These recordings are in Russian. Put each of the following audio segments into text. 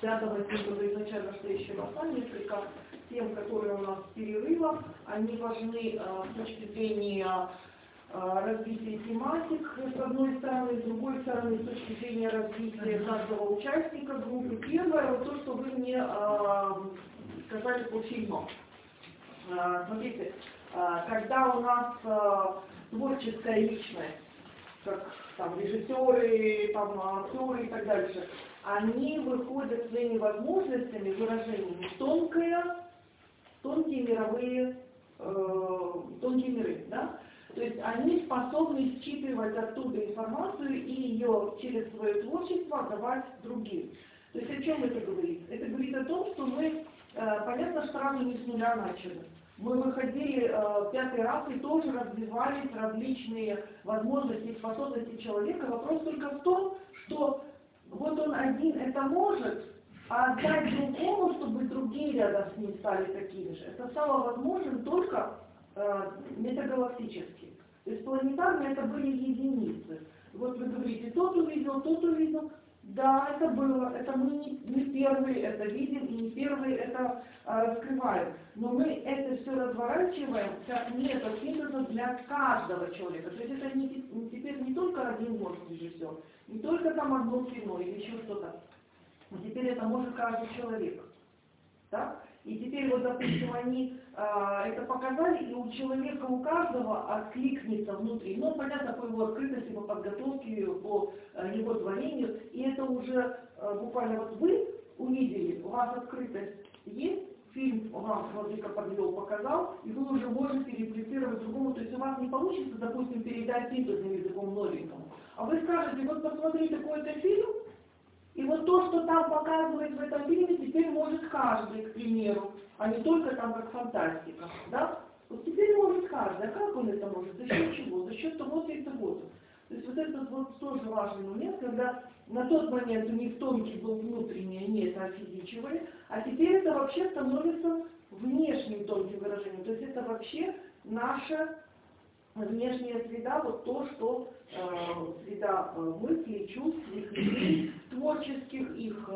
5-го синтеза изначально стоящего отца, несколько тем, которые у нас в перерывах, они важны с точки зрения развития тематик, с одной стороны, с другой стороны, с точки зрения развития каждого участника группы. Первое, вот то, что вы мне сказали по фильму. Смотрите, когда у нас творческая личность, как там режиссеры, там, актеры и так дальше, они выходят своими возможностями, выражениями тонкие миры, да? То есть они способны считывать оттуда информацию и ее через свое творчество давать другим. То есть о чем это говорит? Это говорит о том, что мы, понятно, что сразу не с нуля начали. Мы выходили 5-й раз и тоже развивались различные возможности и способности человека. Вопрос только в том, что вот он один это может, а отдать другому, чтобы другие рядом с ним стали такими же, это стало возможным только метагалактически. То есть планетарно это были единицы. Вот вы говорите, тот увидел. Да, это было. Это мы не первые это видим и не первые это раскрываем. Но мы это все разворачиваем как метод синтеза для каждого человека. То есть это теперь не только один может режиссер, не только там одно кино или еще что-то. Но теперь это может каждый человек. Да? И теперь вот, допустим, они это показали, и у человека, у каждого откликнется внутри. Ну, понятно, по его открытости, по подготовке, по его творению. И это уже буквально вот вы увидели, у вас открытость есть, фильм вам Владыка подвел, показал, и вы уже можете реплицировать другому. То есть у вас не получится, допустим, передать синтезным языком новенькому. А вы скажете, вот посмотри такой-то фильм, и вот то, что там показывает в этом фильме, теперь может каждый, к примеру, а не только там как фантастика. Да? Вот теперь может каждый. А как он это может? За счет чего? За счет того-то и того-то. То есть вот этот вот тоже важный момент, когда на тот момент у них тонкий был внутренний, они это офизичивали, а теперь это вообще становится внешним тонким выражением. То есть это вообще наша внешняя среда, вот то, что среда мыслей, чувств, их идей, творческих, их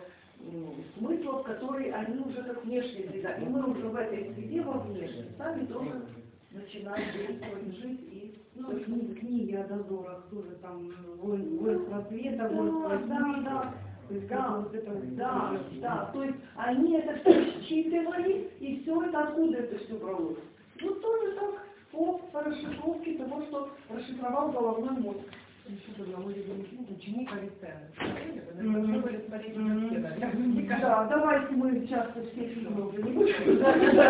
смыслов, которые они уже как внешняя среда. И мы уже в этой среде во внешней сами тоже начинаем действовать, жить и... Ну, книги о дозорах тоже там, воинство света, воинство тьмы. Да. То есть они это все считывали, и все это откуда это все бралось. Ну, тоже так по расшифровке того, что расшифровал головной мозг. Ученик Аристена. Да, давайте мы сейчас все фильмы уже не будем.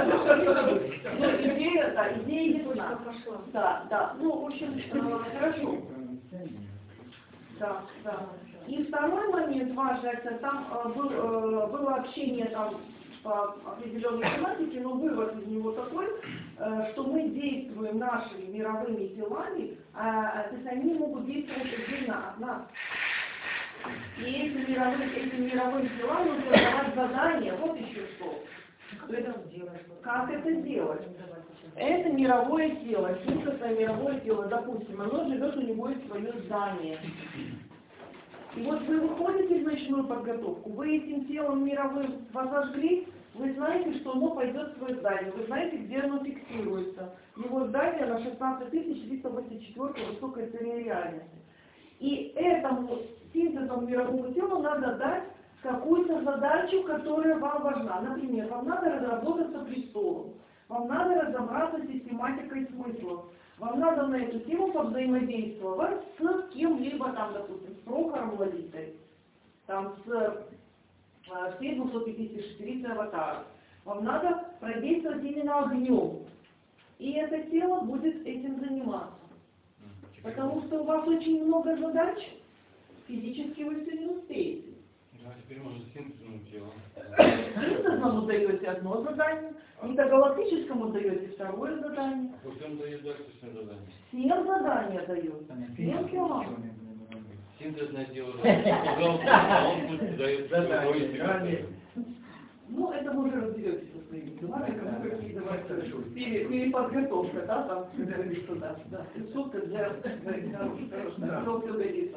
Идея есть у нас. Да. Ну, в общем, хорошо. Да. И второй момент важный, это там было общение там по определенной тематике, но вывод из него такой, что мы действуем нашими мировыми телами, то есть они могут действовать отдельно от нас. И этим мировым телам нужно давать задания, вот еще что. Как это сделать? Это мировое тело, синтезное мировое тело, допустим, оно живет, у него есть свое здание. И вот вы выходите в ночную подготовку, вы этим телом мировым возожгли, вы знаете, что оно пойдет в свое здание, вы знаете, где оно фиксируется. Его здание на 16384 высокой цене реальности. И этому синтезу мировому телу надо дать какую-то задачу, которая вам важна. Например, вам надо разработаться престолом, вам надо разобраться с систематикой смыслов, вам надо на эту тему повзаимодействовать с кем-либо, там, допустим, с Прохором Лолитой, там, с все 256 аватаров. Вам надо продействовать именно огнем. И это тело будет этим заниматься. Потому что у вас очень много задач, физически вы все не успеете. Да, теперь можно синтезным телом. Синтезному даете одно задание, метагалактическому даете второе задание. А потом дает дальше все задания. Всем задания дает. Всем телам. Синтезное дело. А он дает задание. Ну, это вы уже разберетесь со своими делами, кому какие давать переподготовка, да, там, как говорится, да, сутка для хорошего, все годится.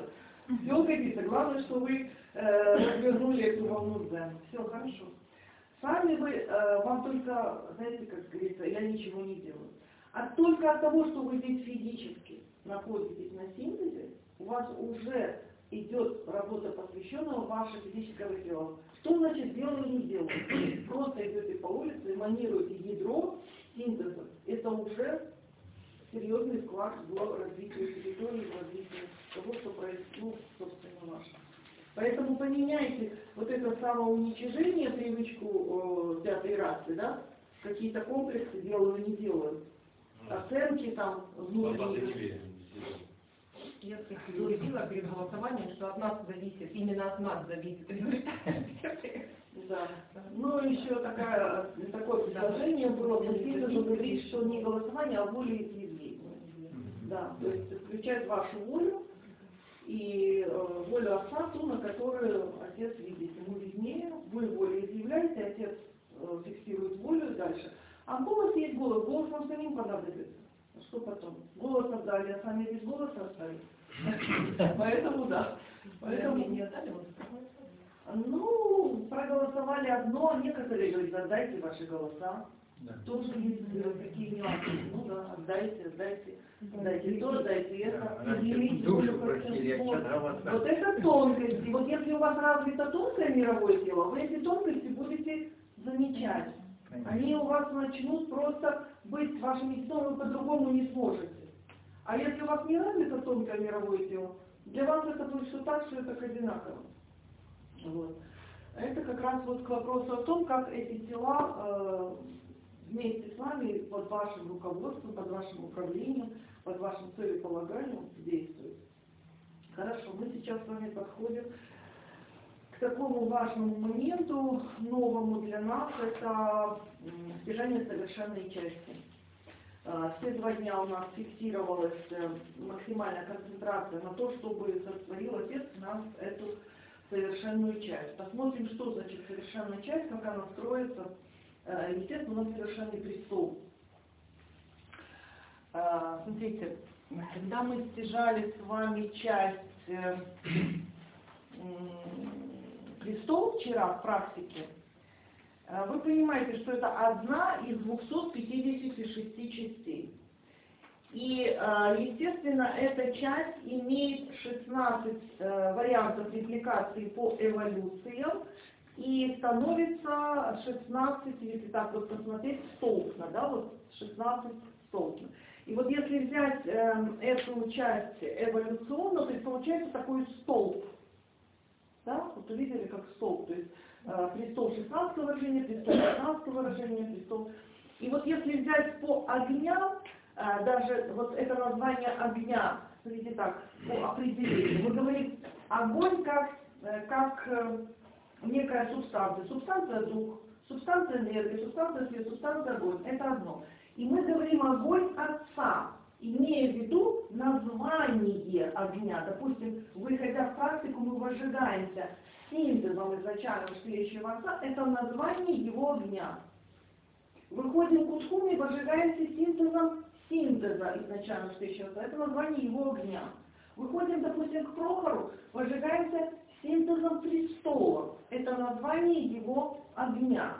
Все годится. Главное, что вы развернули эту волну дзен. Все хорошо. Сами вы, вам только, знаете, как говорится, я ничего не делаю. А только от того, что вы здесь физически находитесь на синтезе, у вас уже идет работа, посвященная вашему физическому телу. Что значит делаю, не делаю? Просто идете по улице, эманируете ядро синтеза. Это уже серьезный вклад в развитие территории, в развитие того, что происходит, собственно, ваше. Поэтому поменяйте вот это самоуничижение, привычку пятой расы, да? Какие-то комплексы делаю, не делаю. Оценки там внутренние. Я заявила перед голосованием, что от нас зависит, именно от нас зависит результат. Да. Ну, еще такое предложение было по синтезу говорить, что не голосование, а волеизъявление. Да, то есть включать вашу волю и волю отца, ту, на которую отец видит. Ему виднее, вы волеизъявляете, отец фиксирует волю и дальше. А голос есть голос, голос вам самим понадобится. Что потом? Голос отдали, а сами без голоса остались. Поэтому да. Поэтому не отдали, ну, проголосовали одно, некоторые говорят, отдайте ваши голоса. Да. Тоже есть такие нюансы. Ну да, отдайте то, отдайте это. Вот это тонкости. Вот если у вас развито тонкое мировое тело, вы эти тонкости будете замечать. Они у вас начнут просто быть с вашим языком, вы по-другому не сможете. А если у вас не развито тонкое мировое тело, для вас это будет что так, что это одинаково. Вот. Это как раз вот к вопросу о том, как эти тела вместе с вами под вашим руководством, под вашим управлением, под вашим целеполаганием действуют. Хорошо, мы сейчас с вами подходим к такому важному моменту, новому для нас, это стяжание совершенной части. Все 2 дня у нас фиксировалась максимальная концентрация на то, чтобы сотворил Отец в нас эту совершенную часть. Посмотрим, что значит совершенная часть, как она строится. Естественно, у нас совершенный престол. Смотрите, когда мы стяжали с вами часть престол вчера в практике, вы понимаете, что это одна из 256 частей. И, естественно, эта часть имеет 16 вариантов репликации по эволюциям и становится 16, если так вот посмотреть, столпно, да, вот 16 столпно. И вот если взять эту часть эволюционную, то есть получается такой столб. Да? Вот увидели как столб, то есть престол 16 выражения, престол 16 выражения, престол. И вот если взять по огням, даже вот это название огня, смотрите так, по определению, мы говорим огонь как некая субстанция. Субстанция дух, субстанция энергия, субстанция свет, субстанция огонь. Это одно. И мы говорим огонь Отца, имея в виду название огня. Допустим, выходя в практику, мы возжигаемся синтезом изначальным шпилищего Отца, это название его огня. Выходим к Утхуме, возжигаемся синтезом синтеза изначального шпилищего Отца, это название его огня. Выходим, допустим, к Прохору, возжигаемся синтезом престола, это название его огня.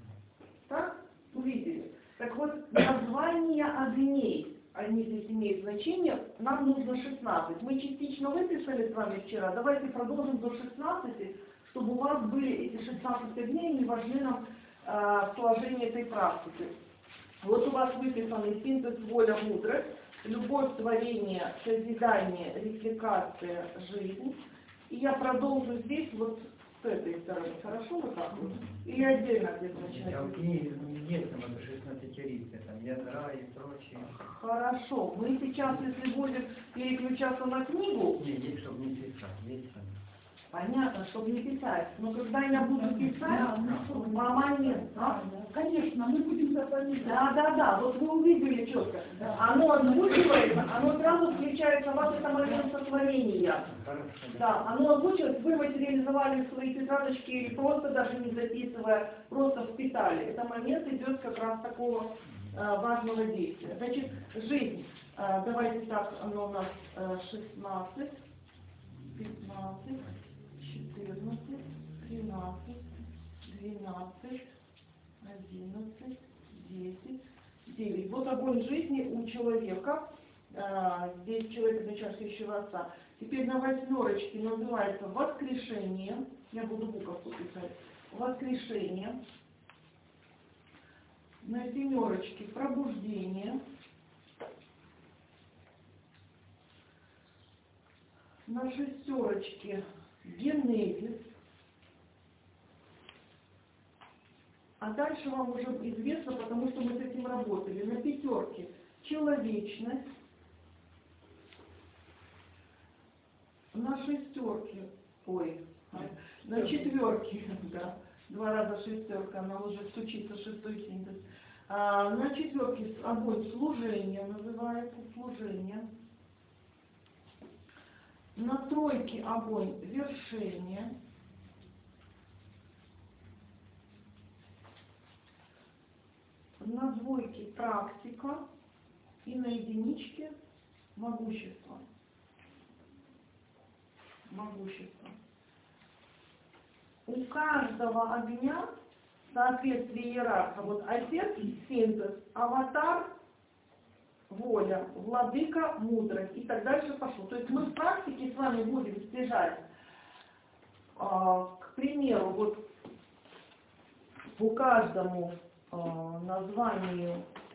Так? Увидели? Так вот, название огней, они здесь имеют значение, нам нужно 16. Мы частично выписали с вами вчера, давайте продолжим до 16, чтобы у вас были эти 16 огней, они важны нам в сложении этой практики. Вот у вас выписаны синтез, воля, мудрость, любовь, творение, созидание, репликация, жизнь. И я продолжу здесь вот с этой стороны. Хорошо вот так вот? Или отдельно где-то начинать? А в книге есть там это 16 там ядра и прочее. Хорошо. Мы сейчас, если будем переключаться на книгу... Не, есть, чтобы не писать. Есть там. Понятно, чтобы не писать. Но когда я буду писать, момент. Конечно, мы будем заполнять. Да. Вот вы увидели четко. Да. Оно озвучивается, оно сразу включается в вас, это момент сотворения. Да, оно озвучивается, вы материализовали свои тетрадочки или просто даже не записывая, просто впитали. Это момент идет как раз такого важного действия. Значит, жизнь. Давайте так, оно у нас 16. 15, 14, 13, 12, 11, 10, 9. Вот огонь жизни у человека. Здесь человек, изначающего отца. Теперь на восьмерочке называется воскрешение. Я буду буковку писать. Воскрешение. На семерочке пробуждение. На шестерочке генезис. А дальше вам уже известно, потому что мы с этим работали. На пятерке человечность. На шестерке, на четверке, да, 2 раза шестерка, она уже стучится, шестой синтез. На четверке огонь служения называется, служение. На тройке огонь вершение. На двойке практика. И на единичке могущество. Могущество. У каждого огня в соответствии иерарха, вот отец синтез, аватар воля, владыка мудрость и так дальше пошло. То есть мы в практике с вами будем стяжать, к примеру, вот по каждому названию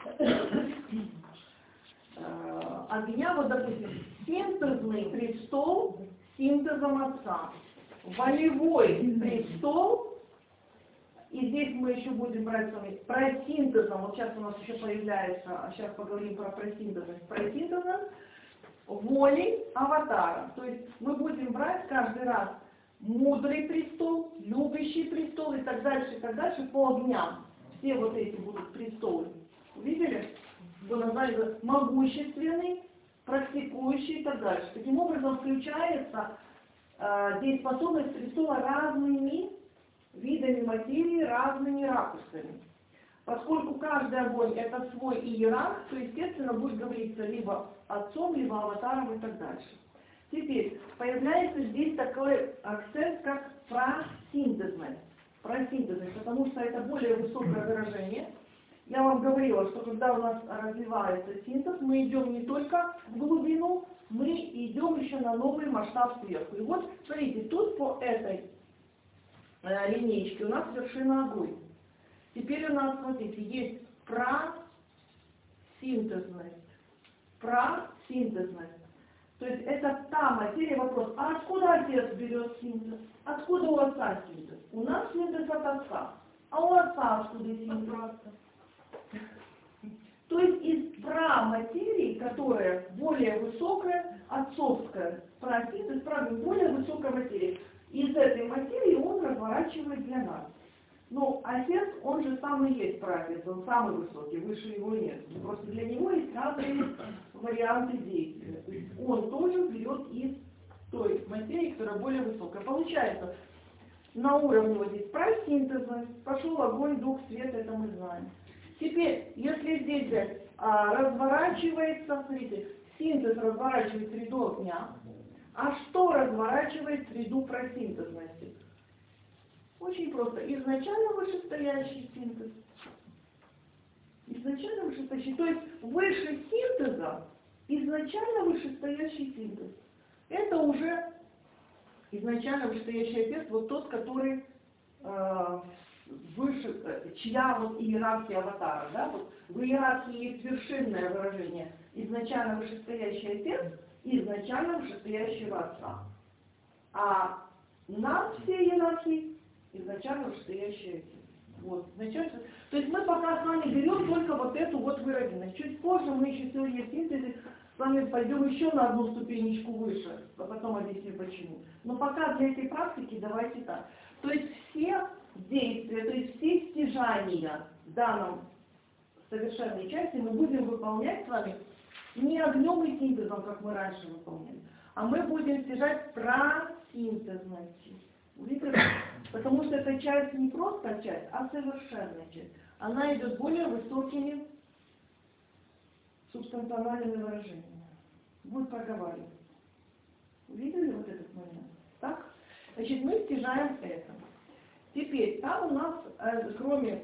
огня, вот допустим, синтезный престол синтезом отца, волевой престол, и здесь мы еще будем брать с вами просинтезом, вот сейчас у нас еще появляется, а сейчас поговорим про просинтезность, просинтезом воли аватара. То есть мы будем брать каждый раз мудрый престол, любящий престол и так дальше по огням. Все вот эти будут престолы. Увидели? Что назвали могущественный, практикующий и так дальше. Таким образом включается здесь способность престола разными видами материи, разными ракурсами. Поскольку каждый огонь это свой иерарх, то естественно будет говориться либо отцом, либо аватаром и так дальше. Теперь появляется здесь такой акцент, как просинтезность. Просинтезность, потому что это более высокое выражение. Я вам говорила, что когда у нас развивается синтез, мы идем не только в глубину, мы идем еще на новый масштаб сверху. И вот, смотрите, тут по этой линеечке у нас вершина огонь. Теперь у нас, смотрите, есть просинтезность. Просинтезность. То есть это та материя, вопрос, а откуда отец берет синтез? Откуда у отца синтез? У нас синтез от отца. А у отца откуда синтез? То есть из праматерии, которая более высокая, отцовская, просинтез, более высокая материя. Из этой материи он разворачивает для нас. Но отец, он же самый есть праотец, он самый высокий, выше его нет. Просто для него есть разные варианты действия. То есть он тоже берет из той материи, которая более высокая. Получается, на уровне вот здесь просинтезность, пошел огонь, дух, свет, это мы знаем. Теперь, если здесь разворачивается, смотрите, синтез разворачивает среду огня, а что разворачивает среду просинтезности? Очень просто. Изначально вышестоящий синтез. Изначально вышестоящий. То есть выше синтеза изначально вышестоящий синтез. Это уже изначально вышестоящий отец, вот тот, который выше, чья вот иерархия аватара. Да? Вот в иерархии есть вершинное выражение. Изначально вышестоящий отец, изначально вышестоящего отца. А над всей иерархией изначально вышестоящий отец. Вот, изначально. То есть мы пока с вами берем только вот эту вот выраженность. Чуть позже мы еще сегодня в синтезе с вами пойдем еще на одну ступенечку выше, а потом объясню почему. Но пока для этой практики давайте так. То есть все действия, то есть все стяжания в данном совершенной части мы будем выполнять с вами не огнем и синтезом, как мы раньше выполняли, а мы будем стяжать просинтезностью. Видите? Потому что эта часть не просто часть, а совершенная часть. Она идет более высокими субстанциональными выражениями. Будет проговаривать. Видели вот этот момент? Так? Значит, мы стяжаем это. Теперь, там у нас, кроме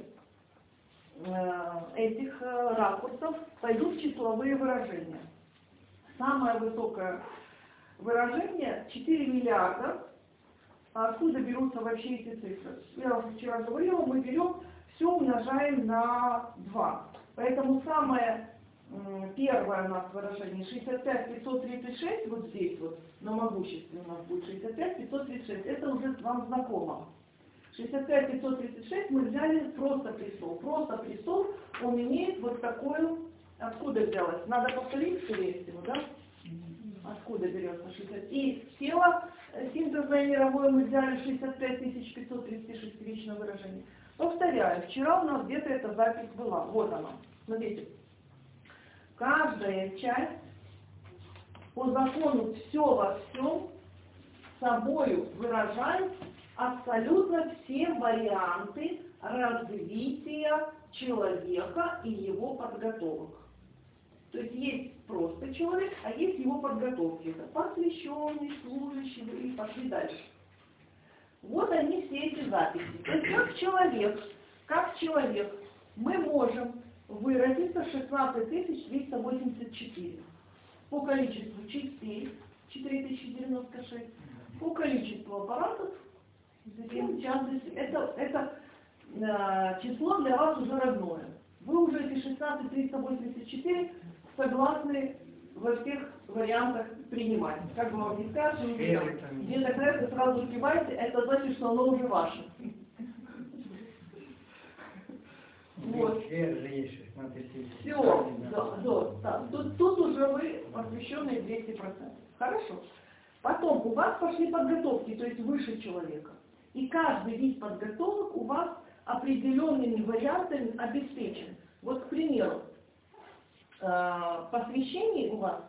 этих ракурсов, пойдут числовые выражения. Самое высокое выражение 4 миллиарда. А откуда берутся вообще эти цифры? Я вам вчера говорила, мы берем, все умножаем на 2. Поэтому самое первое у нас выражение 65 536, вот здесь вот, на могуществе у нас будет 65 536, это уже вам знакомо. 65 536 мы взяли просто престол. Просто престол, он имеет вот такую, откуда взялось? Надо повторить, скорее всего, да? Откуда берется 60? И тело синтезное мировое мы взяли 65 536 вечное выражение. Повторяю, вчера у нас где-то эта запись была. Вот она. Смотрите. Каждая часть по закону все во всем собою выражает абсолютно все варианты развития человека и его подготовок. То есть есть просто человек, а есть его подготовки. Это посвященный, служащий, и пошли дальше. Вот они все эти записи. То есть как человек мы можем выразиться 16 384 по количеству частей 4096, по количеству аппаратов 7 частностей. Это число для вас уже родное. Вы уже эти 16 384 согласны во всех вариантах принимать. Как бы вам не скажут, где-то крэпы сразу кивайте, это значит, что оно уже ваше. Вот. Все, да. Тут уже вы посвященные 200%. Хорошо. Потом у вас пошли подготовки, то есть выше человека. И каждый вид подготовок у вас определенными вариантами обеспечен. Вот, к примеру, посвящений у вас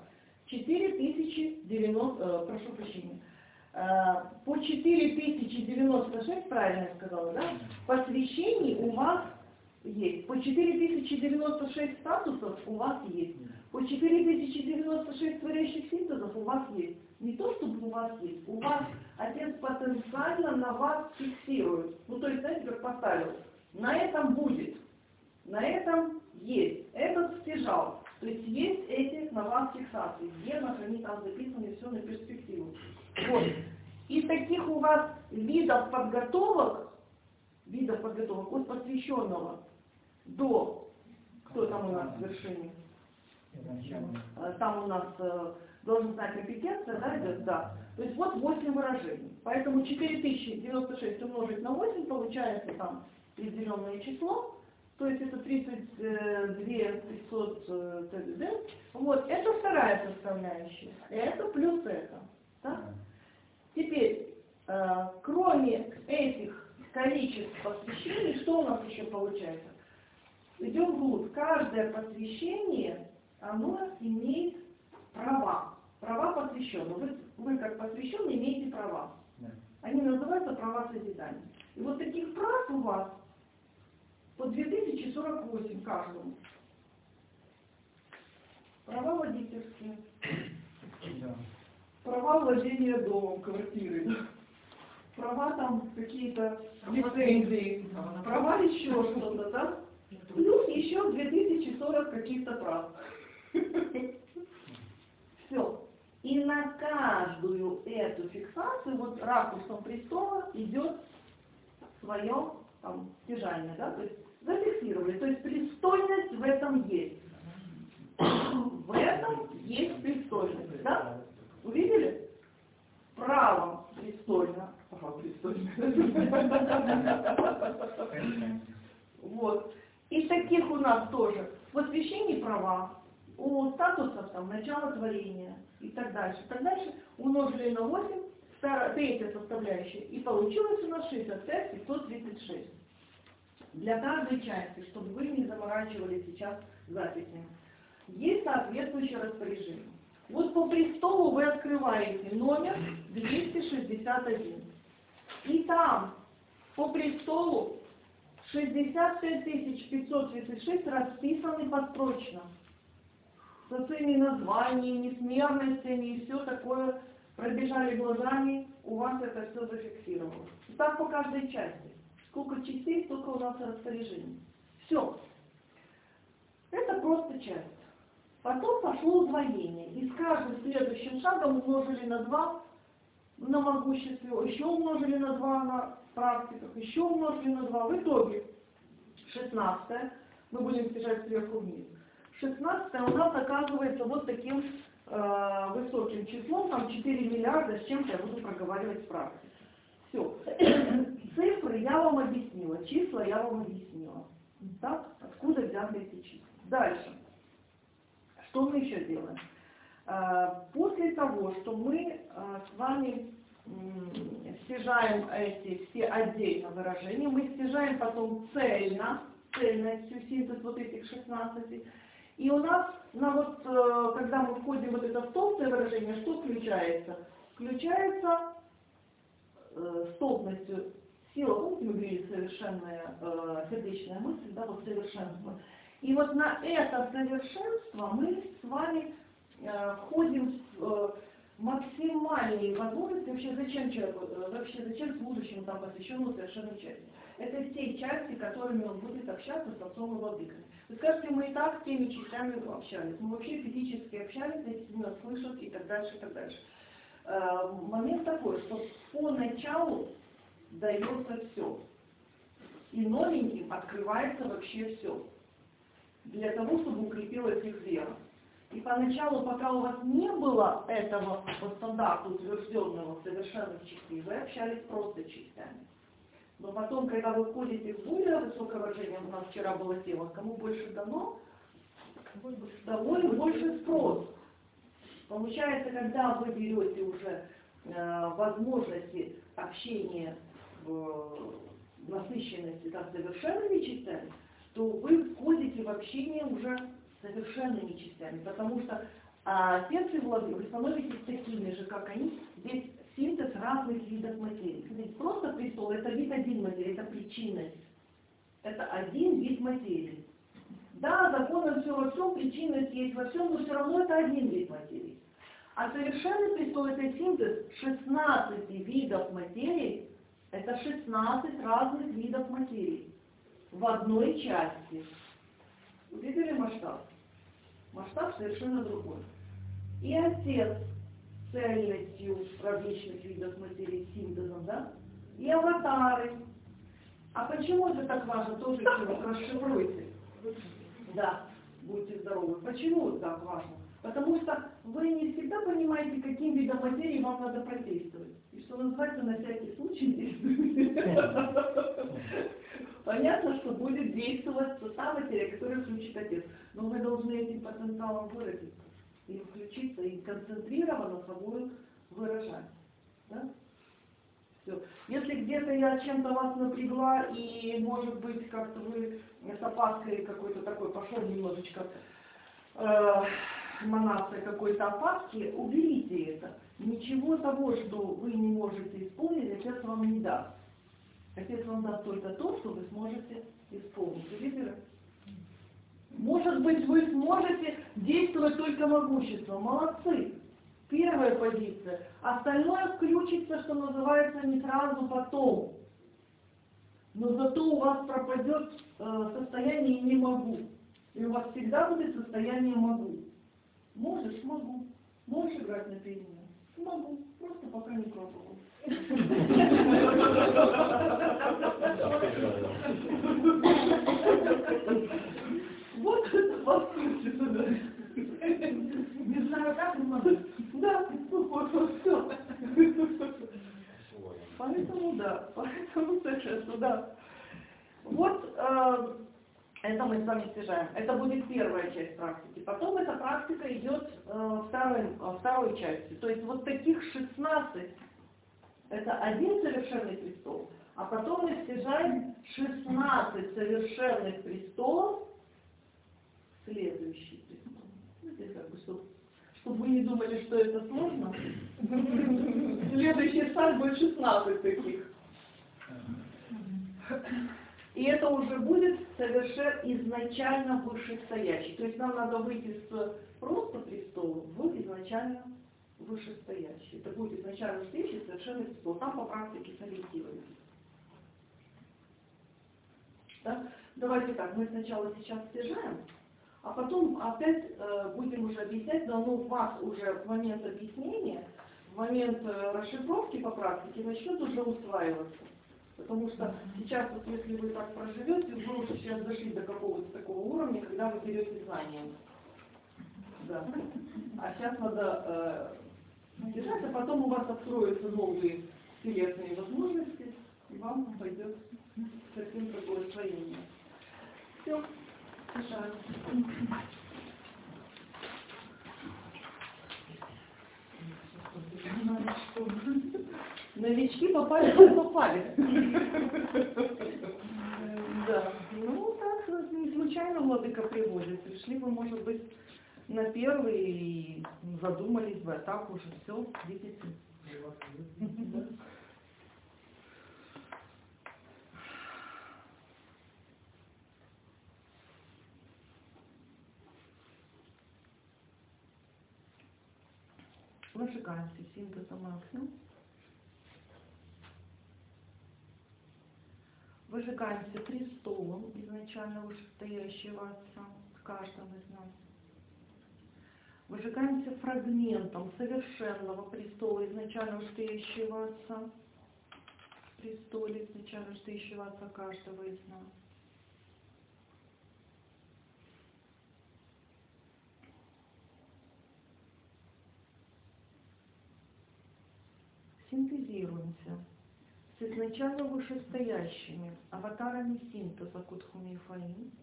4090, прошу прощения, по 4096, правильно я сказала, да? Посвящений у вас есть. По 4096 статусов у вас есть. По 4096 творящих синтезов у вас есть. Не то, чтобы у вас есть. У вас отец потенциально на вас фиксирует. Ну, то есть, знаете, как поставил. На этом будет. На этом есть. Этот стяжал. То есть, есть эти на вас фиксации. Где они там записаны, все на перспективу. Вот. Из таких у вас видов подготовок от посвященного до, кто там у нас в вершине? Там у нас должностная компетенция, да, идет, да. То есть вот 8 выражений. Поэтому 4096 умножить на 8 получается там определенное число. То есть это 32 500 т.д. Вот, это вторая составляющая. Это плюс это. Да? Теперь, кроме этих количеств посвящений, что у нас еще получается? Идем вглубь. Каждое посвящение, оно имеет права. Права посвященного. Вы как посвященный имеете права. Они называются права созидания. И вот таких прав у вас по 2048 каждому. Права водительские. Права владения домом, квартирой. Права там какие-то лицензии. Права еще что-то, да? Плюс еще 2040 каких-то прав. Все. И на каждую эту фиксацию, вот ракурсом престола идет свое там стяжание, да? То есть зафиксировали. То есть пристойность в этом есть. В этом есть пристойность, да? Увидели? Право пристойно. Вот. И таких у нас тоже в посвящении права, у статусов там начало творения и так дальше. Так дальше умножили на 8, третья составляющая, и получилось у нас 65 536. Для каждой части, чтобы вы не заморачивали сейчас записями, есть соответствующее распоряжение. Вот по престолу вы открываете номер 261. И там по престолу 65 536 расписаны построчно. Со своими названиями, смерностями и все такое пробежали глазами, у вас это все зафиксировалось. И так по каждой части. Сколько частей, столько у нас распоряжений. Все. Это просто часть. Потом пошло удвоение. И с каждым следующим шагом умножили на 2 на могуществе, еще умножили на 2 на практиках, еще умножили на 2. В итоге 16, мы будем снижать сверху вниз. 16 у нас оказывается вот таким высоким числом, там 4 миллиарда, с чем-то я буду проговаривать в практике. Все. Цифры я вам объяснила, числа я вам объяснила. Так, откуда взяты эти числа. Дальше. Что мы еще делаем? После того, что мы с вами стяжаем эти все отдельно выражения, мы стяжаем потом цельностью синтез вот этих 16. И у нас, когда мы входим в вот это столбное выражение, что включается? Включается столбностью сила, помните, мы говорили, совершенная сердечная мысль, да, вот совершенство. И вот на это совершенство мы с вами входим в максимальные возможности. Вообще зачем человеку, зачем служащему там посвященному совершенной части? Это те части, которыми он будет общаться с отцом и владыками. Вы скажете, мы и так с теми частями общались. Мы вообще физически общались, эти нас слышат и так дальше, и так дальше. Момент такой, что поначалу дается все. И новеньким открывается вообще все. Для того, чтобы укрепилась их вера. И поначалу, пока у вас не было этого по стандарту утвержденного совершенных частей, вы общались просто частями. Но потом, когда вы входите в более высокое выражение, у нас вчера была тема, кому больше дано, того и больше спрос. Получается, когда вы берете уже возможности общения в насыщенности совершенными частями, то вы входите в общение уже с совершенными частями, потому что отец и владыка, вы становитесь такими же, как они. Здесь синтез разных видов материи. Смотрите, просто престол — это вид один материи, это причинность. Это один вид материи. Да, законом все во всем, причинность есть во всем, но все равно это один вид материи. А совершенный престол — это синтез 16 видов материи, это 16 разных видов материи в одной части. Увидели масштаб? Масштаб совершенно другой. И отец цельностью различных видов материи, синтезом, да? И аватары. А почему это так важно? Тоже расшифруйте. Да, будьте здоровы. Почему это так важно? Потому что вы не всегда понимаете, каким видом материи вам надо протестовать. И что называется, на всякий случай действуйте. Понятно, что будет действовать та материя, которая включит отец. Но вы должны этим потенциалом выразиться. И включиться, и концентрированно собой выражать. Да? Все. Если где-то я чем-то вас напрягла, и, может быть, как-то вы с опаской какой-то такой пошел немножечко эманация какой-то опаски, уберите это. Ничего того, что вы не можете исполнить, отец вам не даст. Отец вам даст только то, что вы сможете исполнить. Видите? Может быть, вы сможете действовать только могуществом. Молодцы. Первая позиция. Остальное включится, что называется, не сразу, потом. Но зато у вас пропадет состояние «не могу». И у вас всегда будет состояние «могу». Можешь? Могу. Можешь играть на пианино? Могу. Просто пока не пробовал. Вот это вас включится. Не знаю как, но могу. Да, вот все. Поэтому да, поэтому совершенно да. Вот это мы с вами стяжаем. Это будет первая часть практики. Потом эта практика идет второй части. То есть вот таких 16 это один совершенный престол, а потом мы стяжаем 16 совершенных престолов следующий престол. Видите, как бы, чтобы вы не думали, что это сложно. Следующий шаг будет 16 таких. И это уже будет совершенно изначально вышестоящий. То есть нам надо выйти с просто престола в изначально вышестоящий. Это будет изначально вышестоящий совершенный престол. Там по практике сориентируйтесь. Да? Давайте так, мы сначала сейчас стяжаем, а потом опять будем уже объяснять, но у вас уже в момент объяснения, в момент расшифровки по практике начнет уже усваиваться. Потому что сейчас, вот, если вы так проживете, вы уже сейчас дошли до какого-то такого уровня, когда вы берете знания. Да. А сейчас надо держать, а потом у вас откроются новые телесные возможности, и вам пойдет совсем другое освоение. Все, решаем. Новички попали, как попали. Да. Ну так, не случайно владыка приводит. Пришли вы, может быть, на первый и задумались бы, а так уже все, видите. Выжигаемся синтезом максимум. Выжигаемся престолом изначально вышестоящего Отца в каждом из нас. Выжигаемся фрагментом совершенного престола изначально вышестоящего Отца в престоле изначально вышестоящего Отца каждого из нас. Синтезируемся с изначально вышестоящими аватарами синтеза Кутхуми и Фаин.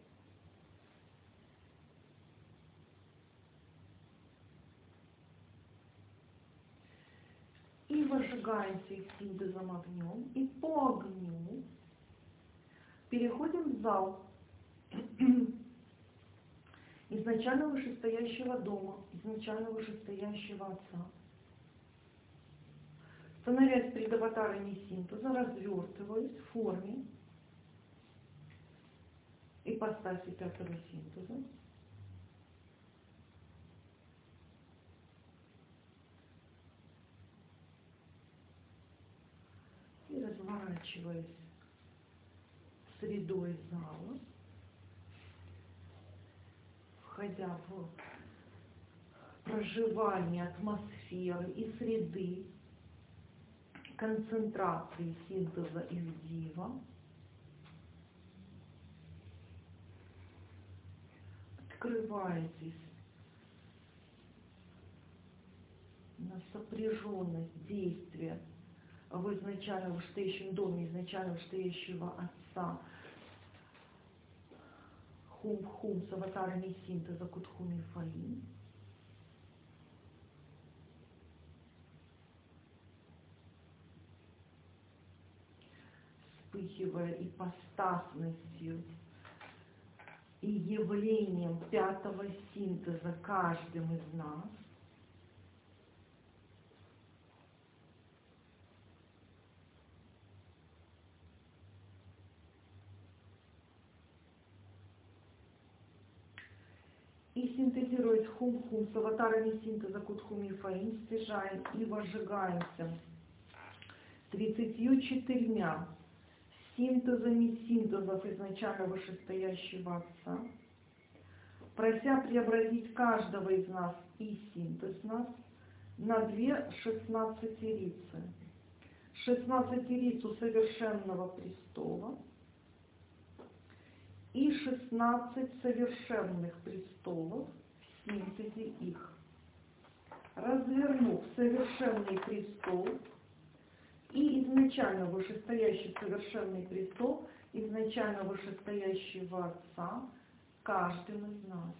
И выжигаемся их синтезом огнем. И по огню переходим в зал изначально вышестоящего дома, изначально вышестоящего Отца. Становясь перед аватарами синтеза, развертываясь в форме ипостаси пятого синтеза. И разворачиваясь средой зала, входя в проживание атмосферы и среды, концентрации синтеза из дива, открываетесь на сопряженность действия в изначально вышестоящем доме, изначально вышестоящего Отца, Хум-Хум с аватарами синтеза Кутхуми и Фаин. Вспыхивая ипостасностью и явлением пятого синтеза каждым из нас, и синтезируясь Хум-Хум с аватарами синтеза Кутхуми и Фаин, стяжаем и возжигаемся 34 синтезами синтезов изначально вышестоящего Отца, прося преобразить каждого из нас и синтез нас на 2 16-рицы. 16-рицу совершенного престола и 16 совершенных престолов в синтезе их. Развернув совершенный престол и изначально вышестоящий совершенный престол, изначально вышестоящего Отца, каждым из нас.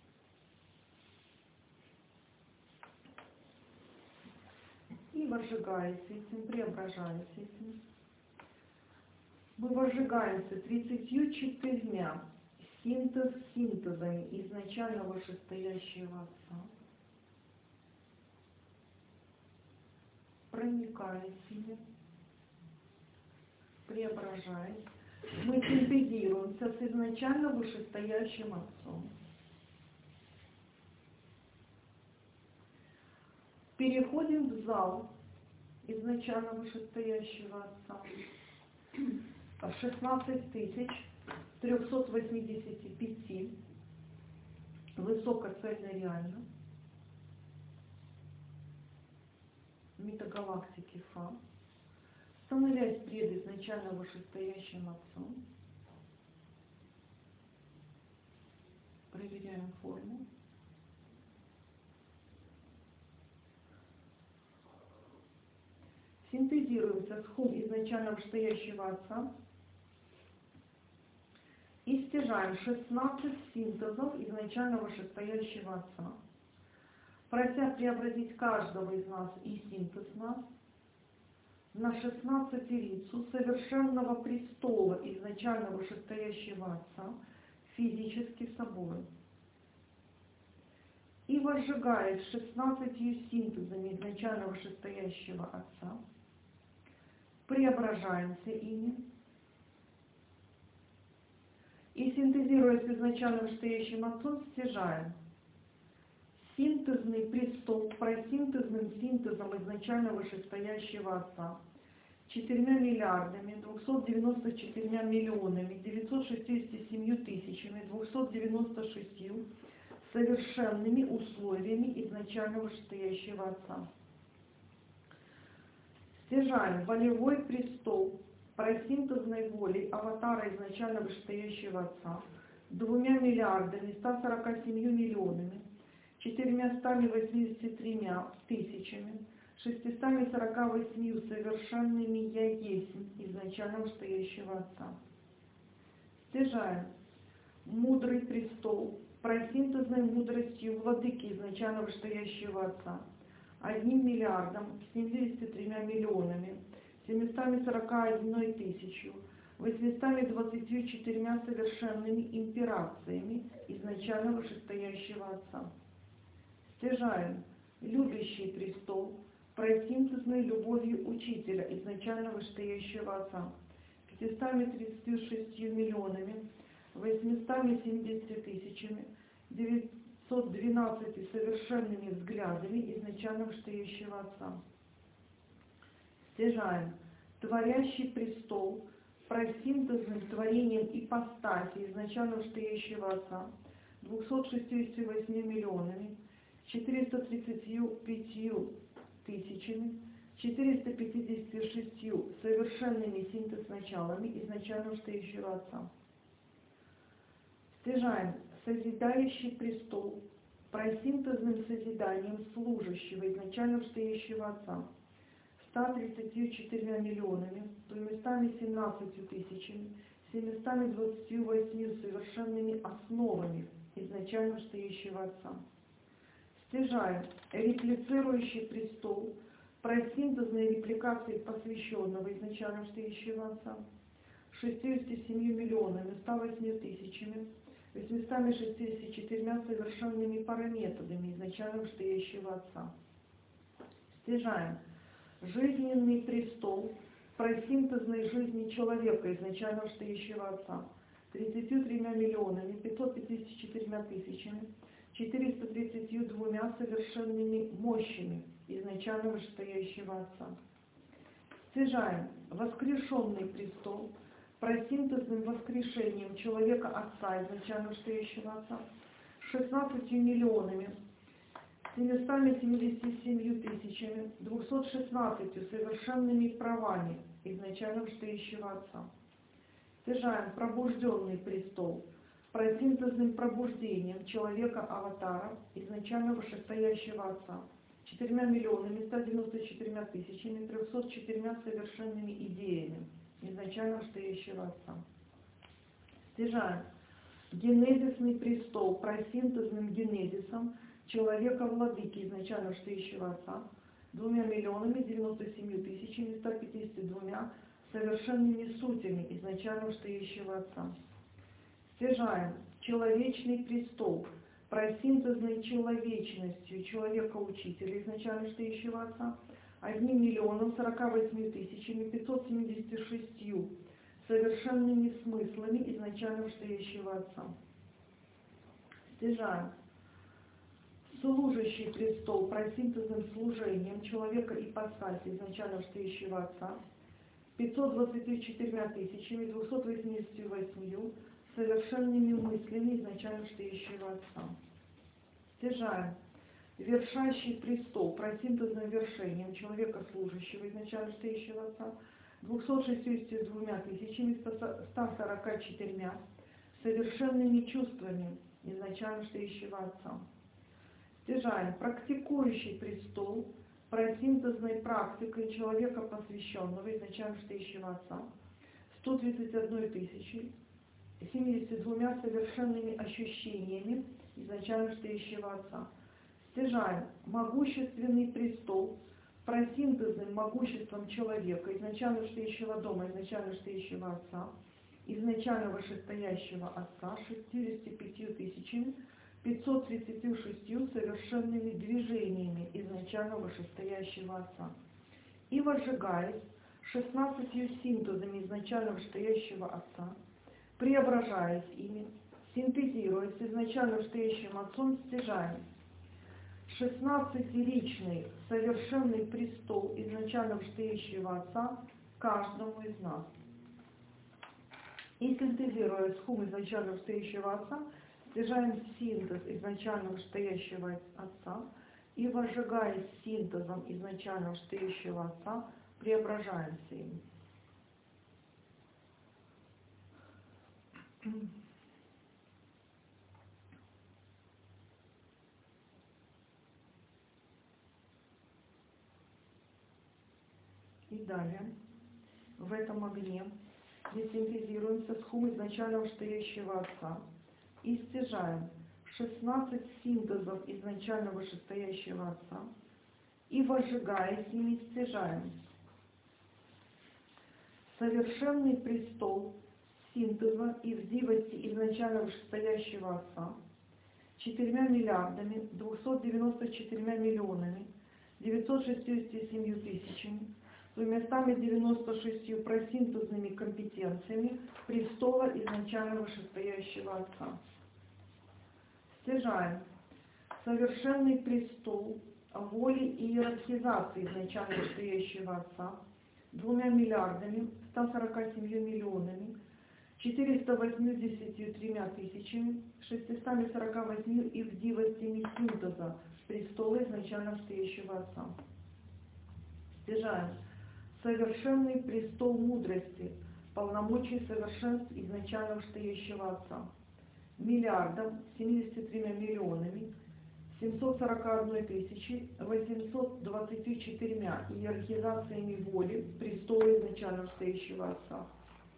И возжигаясь этим, преображаясь этим, мы возжигаемся 34 синтезами изначально вышестоящего Отца, проникаясь ими, преображаясь, мы синтезируемся с изначально вышестоящим Отцом. переходим в зал изначально вышестоящего Отца. 16 385 высокоцельно реально метагалактики Фа, становясь пред изначально вышестоящим Отцом. Проверяем форму. Синтезируемся с хум изначально вышестоящего Отца и стяжаем 16 синтезов изначально вышестоящего Отца, прося преобразить каждого из нас и синтез нас на 16-рицу совершенного престола изначально вышестоящего Отца, физически собой, и возжигает 16 синтезами изначально вышестоящего Отца, преображаемся ими и, синтезируясь с изначально вышестоящим Отцом, стяжаем синтезный престол просинтезным синтезом изначально вышестоящего Отца 4 миллиардами 294 миллионами 967 тысячами 296 совершенными условиями изначально вышестоящего Отца. Стяжаем волевой престол просинтезной воли аватара изначально вышестоящего Отца 2 миллиардами 147 миллионами 483 тысячами 648 совершенными Я Есть изначально вышестоящего Отца. Стяжаем мудрый престол просинтезной мудростью владыки изначально вышестоящего Отца 1 миллиардом 73 миллионами 741 тысячу 824 совершенными имперациями изначально вышестоящего Отца. Стяжаем любящий престол просинтезной любовью Учителя изначально вышестоящего Отца 536 миллионами 870 тысячами 912 совершенными взглядами изначально вышестоящего Отца. Стяжаем творящий престол просинтезным творением ипостаси изначально вышестоящего Отца 268 миллионами 435 тысячами 456 совершенными синтез-началами изначально вышестоящего Отца. Стяжаем созидающий престол просинтезным созиданием служащего изначально вышестоящего Отца 134 миллионами 317 тысячами 728 совершенными основами изначально вышестоящего Отца. Стяжаем реплицирующий престол просинтезной репликации посвященного изначально вышестоящего Отца 67 миллионами 108 тысячами 864 совершенными параметодами изначально вышестоящего Отца. Стяжаем жизненный престол просинтезной жизни человека изначально вышестоящего Отца 33 миллионами 554 тысячами 432 совершенными мощами изначально вышестоящего Отца. Стяжаем воскрешенный престол просинтезным воскрешением человека Отца изначально вышестоящего Отца 16 миллионами 777 тысячами 216 совершенными правами изначально вышестоящего Отца. Стяжаем пробужденный престол просинтезным пробуждением человека-аватара изначально вышестоящего Отца 4 миллионами 194 тысячами 304 совершенными идеями изначально вышестоящего Отца. Стяжаем генезисный престол просинтезным генезисом человека-владыки изначально вышестоящего Отца 2 миллионами 97 тысячами 152 совершенными сутями изначально вышестоящего Отца. Стяжаем человечный престол просинтезной человечностью человека-учителя изначально вышестоящего Отца 1 миллионом 48 тысячами 576 совершенными смыслами изначально вышестоящего Отца. Стяжаем служащий престол просинтезным служением человека ипостаси изначально стоящего Отца, 524 тысячами 288 совершенными мыслями изначально стоящего Отца. Стяжаем. Вершащий престол просинтезным вершением человека служащего изначально стоящего Отца, 262 тысячами 144 совершенными чувствами изначально стоящего Отца. Стяжаем. Практикующий престол просинтезной практикой человека посвященного изначально стоящего Отца, 131 тысячи 72 совершенными ощущениями изначально стоящего Отца. Стяжаем. Могущественный престол просинтезным могуществом человека изначально стоящего дома, изначально стоящего Отца, изначально вышестоящего Отца, 65 тысячами 536 совершенными движениями изначально вышестоящего Отца. И возжигаясь 16 синтезами изначально вышестоящего Отца, преображаясь ими, синтезируясь изначально вышестоящим Отцом, стяжаем. 16-ричный совершенный престол изначально вышестоящего Отца каждому из нас. И синтезируя схум изначально вышестоящего Отца, стяжаем синтез изначально вышестоящего Отца и, возжигаясь синтезом изначально вышестоящего Отца, преображаемся им. И далее в этом огне десинтезируемся схум изначально вышестоящего Отца и стяжаем 16 синтезов изначально вышестоящего Отца и, возжигаясь ими, стяжаем совершенный престол синтеза и вдивости изначально вышестоящего Отца 4 миллиардами 294 миллионами 967 тысячами 296 просинтезными компетенциями престола изначально вышестоящего Отца. Стяжаем совершенный престол воли и иерархизации изначально вышестоящего Отца 2 миллиардами 147 миллионами 483 тысячами 648 и вдивостями синтеза престола изначально вышестоящего Отца. Стяжаем совершенный престол мудрости, полномочий совершенств изначально вышестоящего Отца, миллиардом 73 миллионами 741 тысячи 824 иерархизациями воли престола изначально вышестоящего Отца.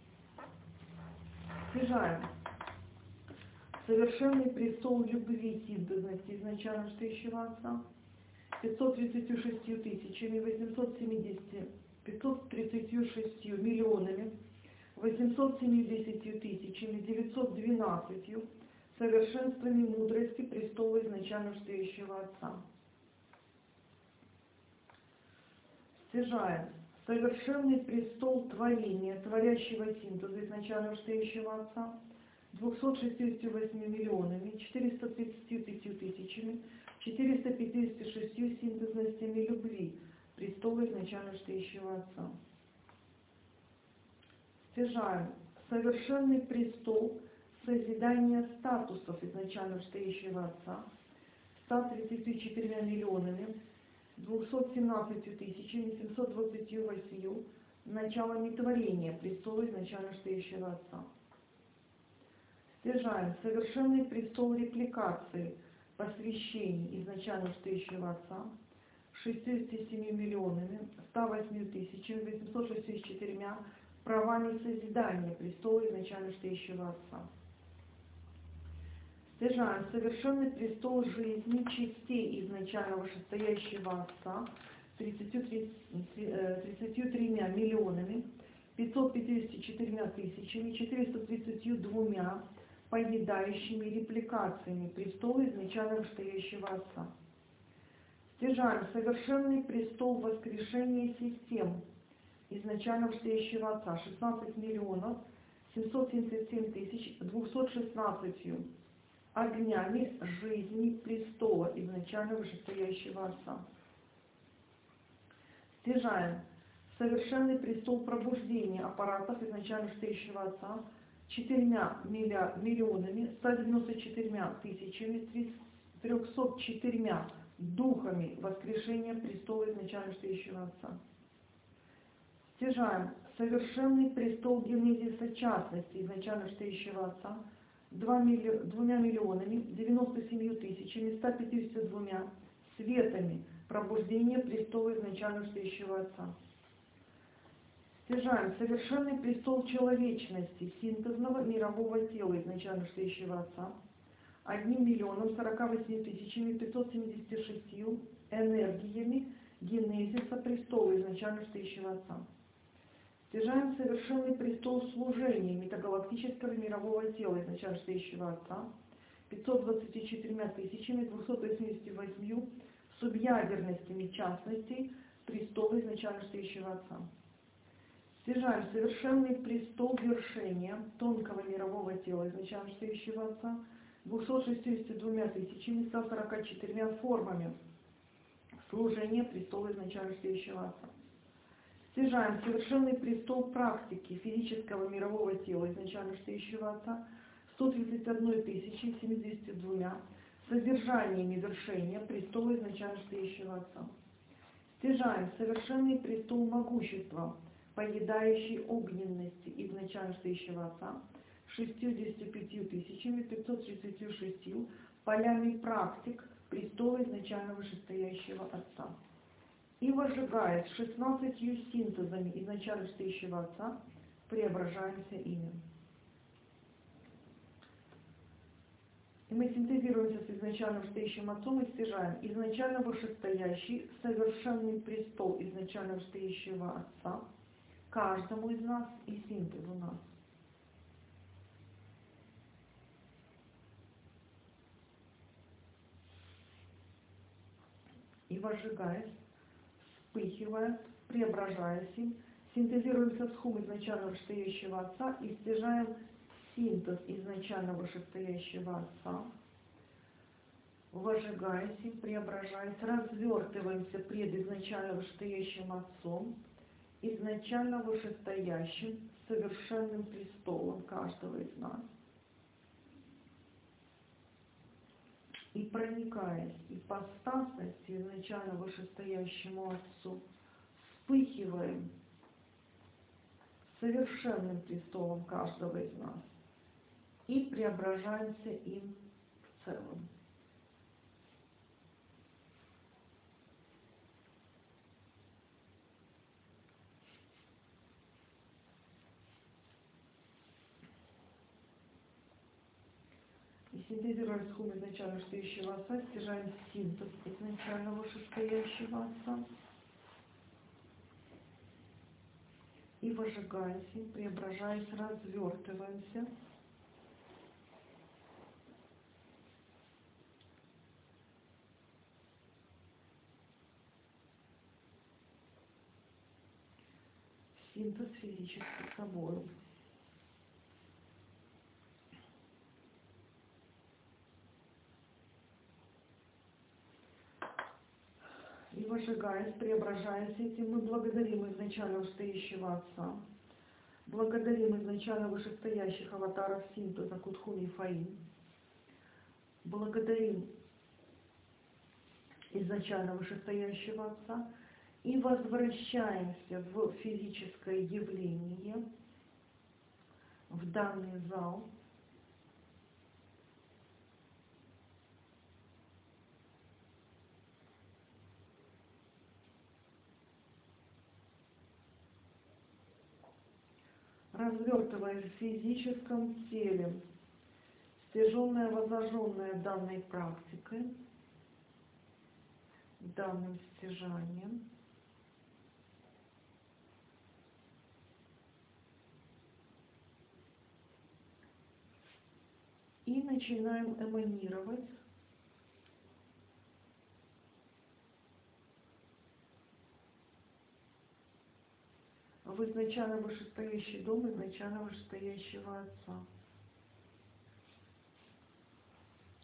Стяжаем совершенный престол любви синтезности изначально вышестоящего Отца, 536 тысячами 536 миллионами 870 тысячами 912 совершенствами мудрости престола изначально вышестоящего Отца. Стяжаем совершенный престол творения, творящего синтеза изначально вышестоящего Отца, 268 миллионами 435 тысячами 456 синтезностями любви престола изначально вышестоящего Отца. Стяжаем совершенный престол созидания статусов изначально вышестоящего Отца 134 миллионами 217 тысячами 728 началами творения престола изначально вышестоящего Отца. Стяжаем совершенный престол репликации посвящений изначально вышестоящего Отца 67 миллионами 108 тысячами 864 правами созидания престола изначально вышестоящего Отца. Стяжаем совершенный престол жизни частей изначально вышестоящего Отца 33 миллионами 554 тысячами 432 поедающими репликациями престола изначально вышестоящего Отца. Стяжаем совершенный престол воскрешения систем изначально вышестоящего Отца 16 миллионов 777 тысяч 216 огнями жизни престола изначально вышестоящего Отца. Стяжаем совершенный престол пробуждения аппаратов изначально вышестоящего Отца 4 миллионами 194 тысячами 304 духами воскрешения престола изначально вышестоящего Отца. Стяжаем совершенный престол генезиса частности изначально вышестоящего Отца 2 миллионами 97 тысячами 152 светами пробуждения престола изначально вышестоящего Отца. Стяжаем совершенный престол человечности синтезного мирового тела изначально вышестоящего Отца 1 миллионом 48 тысячами 576 энергиями генезиса престола изначально вышестоящего Отца. Стяжаем совершенный престол служения метагалактического мирового тела изначально вышестоящего Отца 524 тысячами 288 субъядерностями частностей престола изначально вышестоящего Отца. Стяжаем совершенный престол вершения тонкого мирового тела изначально вышестоящего Отца 262 тысячами 144 формами служения престола изначально вышестоящего Отца. Стяжаем совершенный престол практики физического мирового тела изначально вышестоящего Отца 131 тысячи 72 содержаниями вершения престола изначально вышестоящего Отца. Стяжаем совершенный престол могущества, поедающей огненности изначально вышестоящего Отца 65 тысячами 536 полями практик престола изначально вышестоящего Отца. И выжигает 16 синтезами изначально вышестоящего Отца, преображаемся ими. И мы синтезируемся с изначально вышестоящим Отцом и стяжаем изначально вышестоящий совершенный престол изначально вышестоящего Отца каждому из нас и синтезу нас. И возжигаясь, вспыхивая, преображаясь им, синтезируемся с хум изначально вышестоящего Отца и стяжаем синтез изначально вышестоящего Отца, возжигаясь им, преображаясь, развертываемся пред изначально вышестоящим Отцом, изначально вышестоящим совершенным престолом каждого из нас. И проникаясь ипостасностью изначально вышестоящему Отцу, вспыхиваем совершенным престолом каждого из нас и преображаемся им в целом. И синтезируя с хум изначально вышестоящего Отца, стяжаем синтез изначально вышестоящего Отца и возжигаясь им, преображаясь, развертываемся синтез физически собой. И возжигаясь, преображаясь этим, мы благодарим изначально вышестоящего Отца, благодарим изначально вышестоящих аватаров синтеза Кутхуми и Фаин, благодарим изначально вышестоящего Отца и возвращаемся в физическое явление, в данный зал, развертываясь в физическом теле, стяженное, возожженное данной практикой, данным стяжанием, и начинаем эманировать в изначально вышестоящий дом изначально вышестоящего Отца.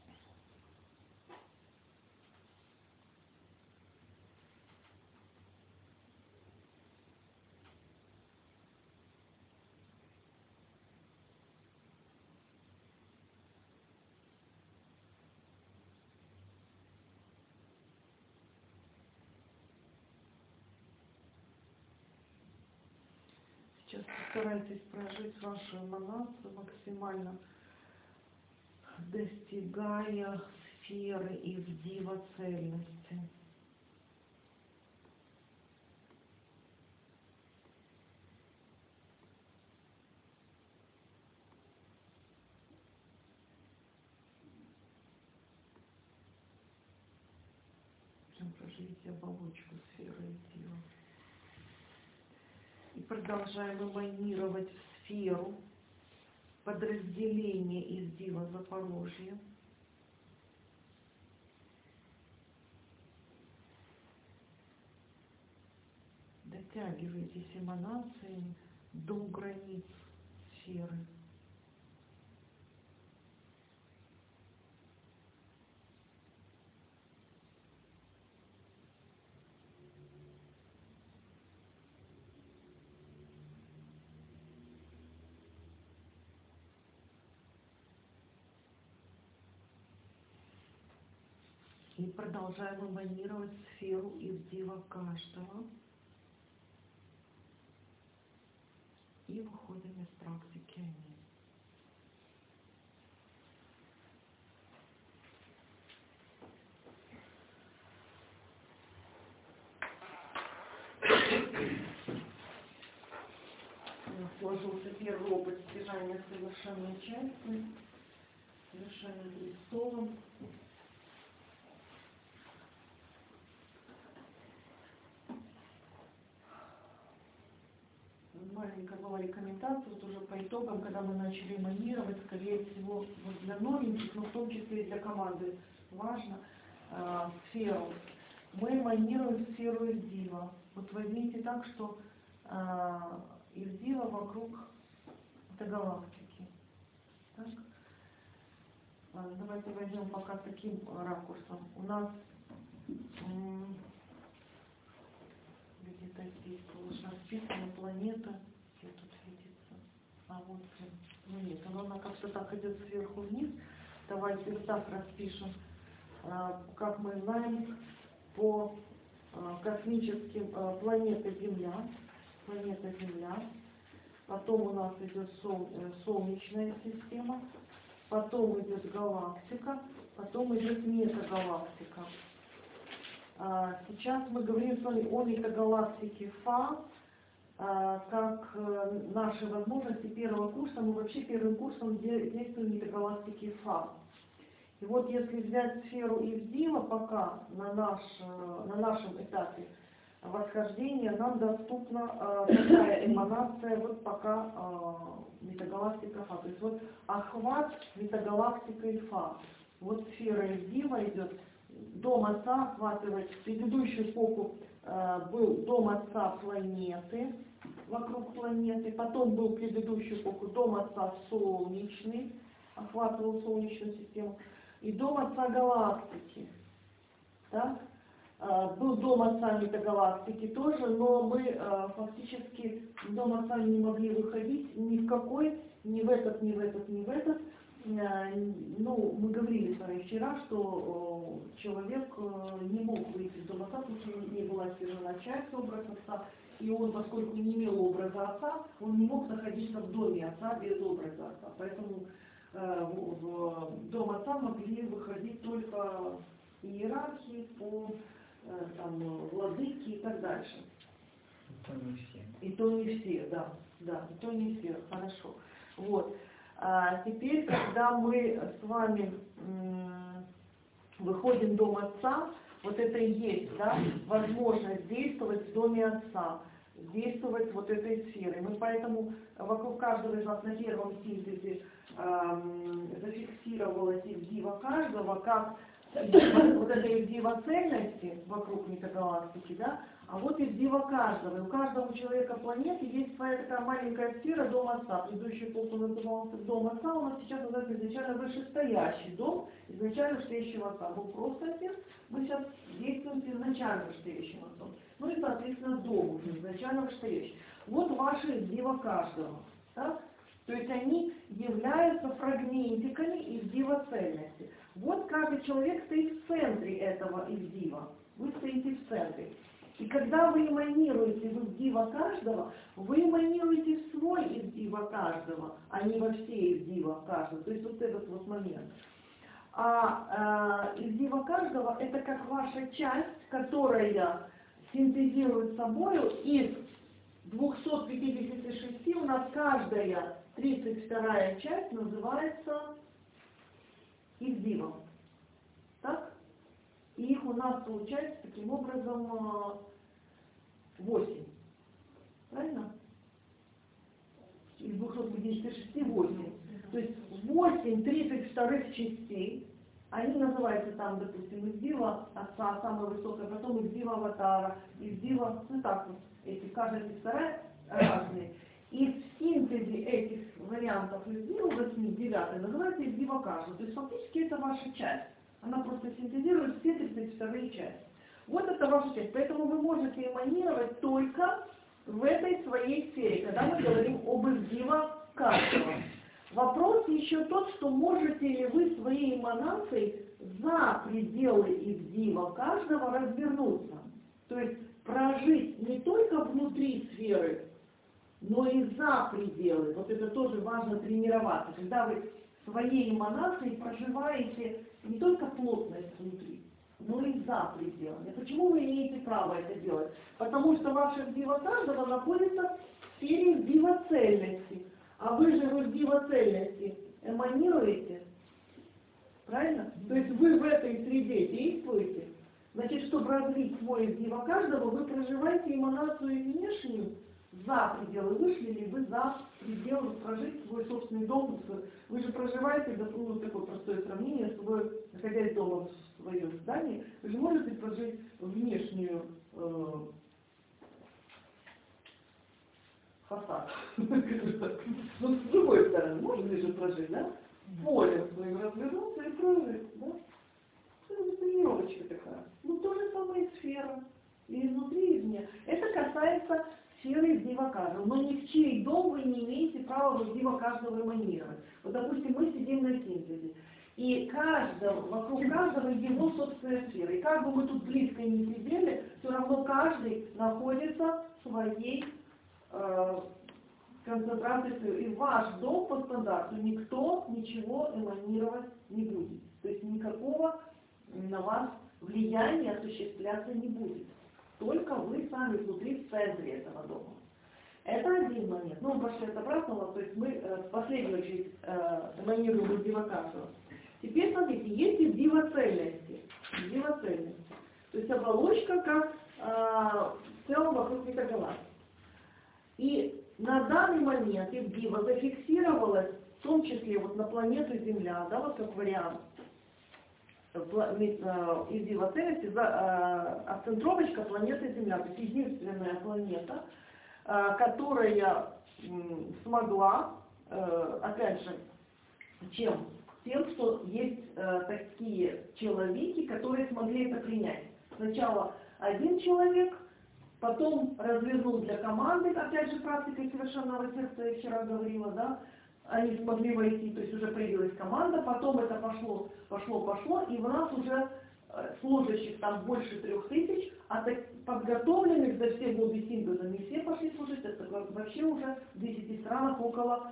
Сейчас постарайтесь прожить вашу эманацию максимально, достигая сферы Ивдива цельности. Проживите оболочку сферы Ивдива. И продолжаем эманировать в сферу подразделения Ивдива Запорожья. Дотягивайтесь эманациями до границ сферы. И продолжаем эманировать сферу Ивдива каждого. И выходим из практики Аминь. Сложился первый опыт стяжания совершенной части, совершенным престолом. Маленькая была рекомендация, вот уже по итогам, когда мы начали эманировать, скорее всего, вот для новеньких, но в том числе и для команды важно, сферу. Мы эманируем сферу Ивдива. Вот возьмите так, что Ивдива вокруг этой галактики. Так? Ладно, давайте возьмем пока таким ракурсом. У нас где-то здесь должна списана планета. Где тут видится? А вот, ну нет, она как-то так идет сверху вниз. Давайте вот так распишем, как мы знаем, по космическим планета Земля. Планета Земля. Потом у нас идет Солнечная система. Потом идет галактика. Потом идет метагалактика. Сейчас мы говорим с вами о метагалактике Фа, как наши возможности первого курса. Мы вообще первым курсом действуем в метагалактике Фа. И вот если взять сферу Ивдива пока на нашем этапе восхождения, нам доступна такая эманация, вот пока метагалактика Фа. То есть вот охват метагалактикой Фа. Вот сфера Ивдива идет. Дом Отца охватывает, в предыдущую эпоху был Дом Отца планеты, вокруг планеты, потом был в предыдущую эпоху Дом Отца солнечный, охватывал Солнечную систему, и Дом Отца галактики. Так? Был Дом Отца метагалактики тоже, но мы фактически в Дом Отца не могли выходить ни в какой, ни в этот, ни в этот, ни в этот. Ну, мы говорили с вами вчера, что человек не мог выйти из Дома Отца, потому что не была стяжена часть образа Отца, и он, поскольку не имел образа Отца, он не мог находиться в Доме Отца без образа Отца. Поэтому в Дом Отца могли выходить только иерархии по владыки и так дальше. То не все. И то не все, да, и то не все, хорошо. Вот. Теперь, когда мы с вами выходим в Дом Отца, вот это и есть, да, возможность действовать в Доме Отца, действовать вот этой сферой. Мы поэтому вокруг каждого из вас на первом синтезе зафиксировалась Ивдива каждого, как вот эта Ивдива цельности вокруг метагалактики, да, а вот Ивдива каждого. И у каждого человека планеты есть своя такая маленькая сфера Дом Отца. Предыдущий эпоху назывался Дом Отца, у нас сейчас называется изначально вышестоящий дом, изначально стоящего Отца. Был просто Отец, мы сейчас действуем с изначально вышестоящим Отцом. Ну и, соответственно, дом уже изначально вышестоящий. Вот ваши Ивдива каждого. Так? То есть они являются фрагментиками Ивдива цельности. Вот каждый человек стоит в центре этого Ивдива. Вы стоите в центре. И И когда вы эманируете в издива каждого, вы эманируете в свой издива каждого, а не во все издива каждого. То есть вот этот вот момент. А издива каждого — это как ваша часть, которая синтезирует собою из 256 у нас каждая 32-я часть называется издивом. Так? И их у нас получается таким образом 8. Правильно? Из 256 8. То есть 8 32-х частей, они называются там, допустим, издива отца, самая высокая, потом издива аватара, издива, ну так вот, эти, каждая 32-я разные. И в синтезе этих вариантов издива, 8, 9, называется издива каждого. То есть фактически это ваша часть. Она просто синтезирует все 32-е части. Вот это ваша часть. Поэтому вы можете эманировать только в этой своей сфере, когда мы говорим об издива каждого. Вопрос еще тот, что можете ли вы своей эманацией за пределы издива каждого развернуться. То есть прожить не только внутри сферы, но и за пределы. Вот это тоже важно тренироваться. Когда вы своей эманацией проживаете не только плотность внутри, но и за пределами. Почему вы имеете право это делать? Потому что ваше издива каждого находится в сфере издива цельности. А вы же в издива цельности эманируете. Правильно? То есть вы в этой среде действуете. Значит, чтобы развить свой издива каждого, вы проживаете эманацию внешнюю за пределы. Вышли ли вы за пределы прожить свой собственный дом? Вы же проживаете, ну, такое простое сравнение, что вы, находясь дома в своем здании, вы же можете прожить внешнюю фасад. Ну, с другой стороны, можете же прожить, да? Поле своим развернуться и прожить, да? Это тренировочка такая. Ну, то же самое и сфера. И изнутри, и извне. Это касается сферы издива каждого. Но ни в чей дом вы не имеете права в издива каждого эманировать. Вот, допустим, мы сидим на синтезе. И вокруг каждого его собственная сфера. И как бы мы тут близко не сидели, все равно каждый находится в своей концентрации. И ваш дом по стандарту никто ничего эманировать не будет. То есть никакого на вас влияния осуществляться не будет. Только вы сами внутри в центре этого дома. Это один момент. Ну, пошли от обратного, то есть мы в последнюю очередь эманируем издива каждого. Теперь смотрите, есть издива цельности. Издива цельности. То есть оболочка как в целом вокруг метагалактики. И на данный момент издива зафиксировалась, в том числе вот на планету Земля, да, вот как вариант, издива цельности, акцентровочка планеты Земля, то есть единственная планета, которая смогла, опять же, тем, что есть такие человеки, которые смогли это принять. Сначала один человек, потом развернул для команды, опять же, практикой совершенного сердца, я вчера говорила, да, они смогли войти, то есть уже появилась команда, потом это пошло, и у нас уже служащих там больше 3000, а подготовленных за все годы синтеза не все пошли служить, это вообще уже в 10 странах около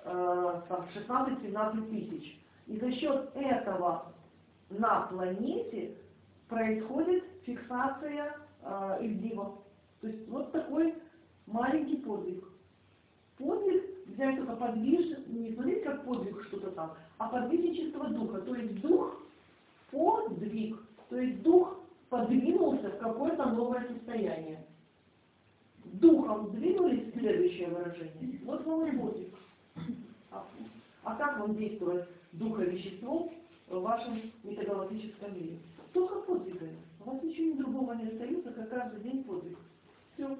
16-17 тысяч. И за счет этого на планете происходит фиксация издивов. То есть вот такой маленький подвиг. Подвиг взять только подвижность, не смотреть как подвиг что-то там, а подвижничество духа. То есть дух подвиг, то есть дух подвинулся в какое-то новое состояние. Духом двинулись, следующее выражение. Вот вам и подвиг. А как вам действовать духовеществом в вашем метагалактическом мире? Только подвигами. У вас ничего другого не остается, как каждый день подвиг. Все.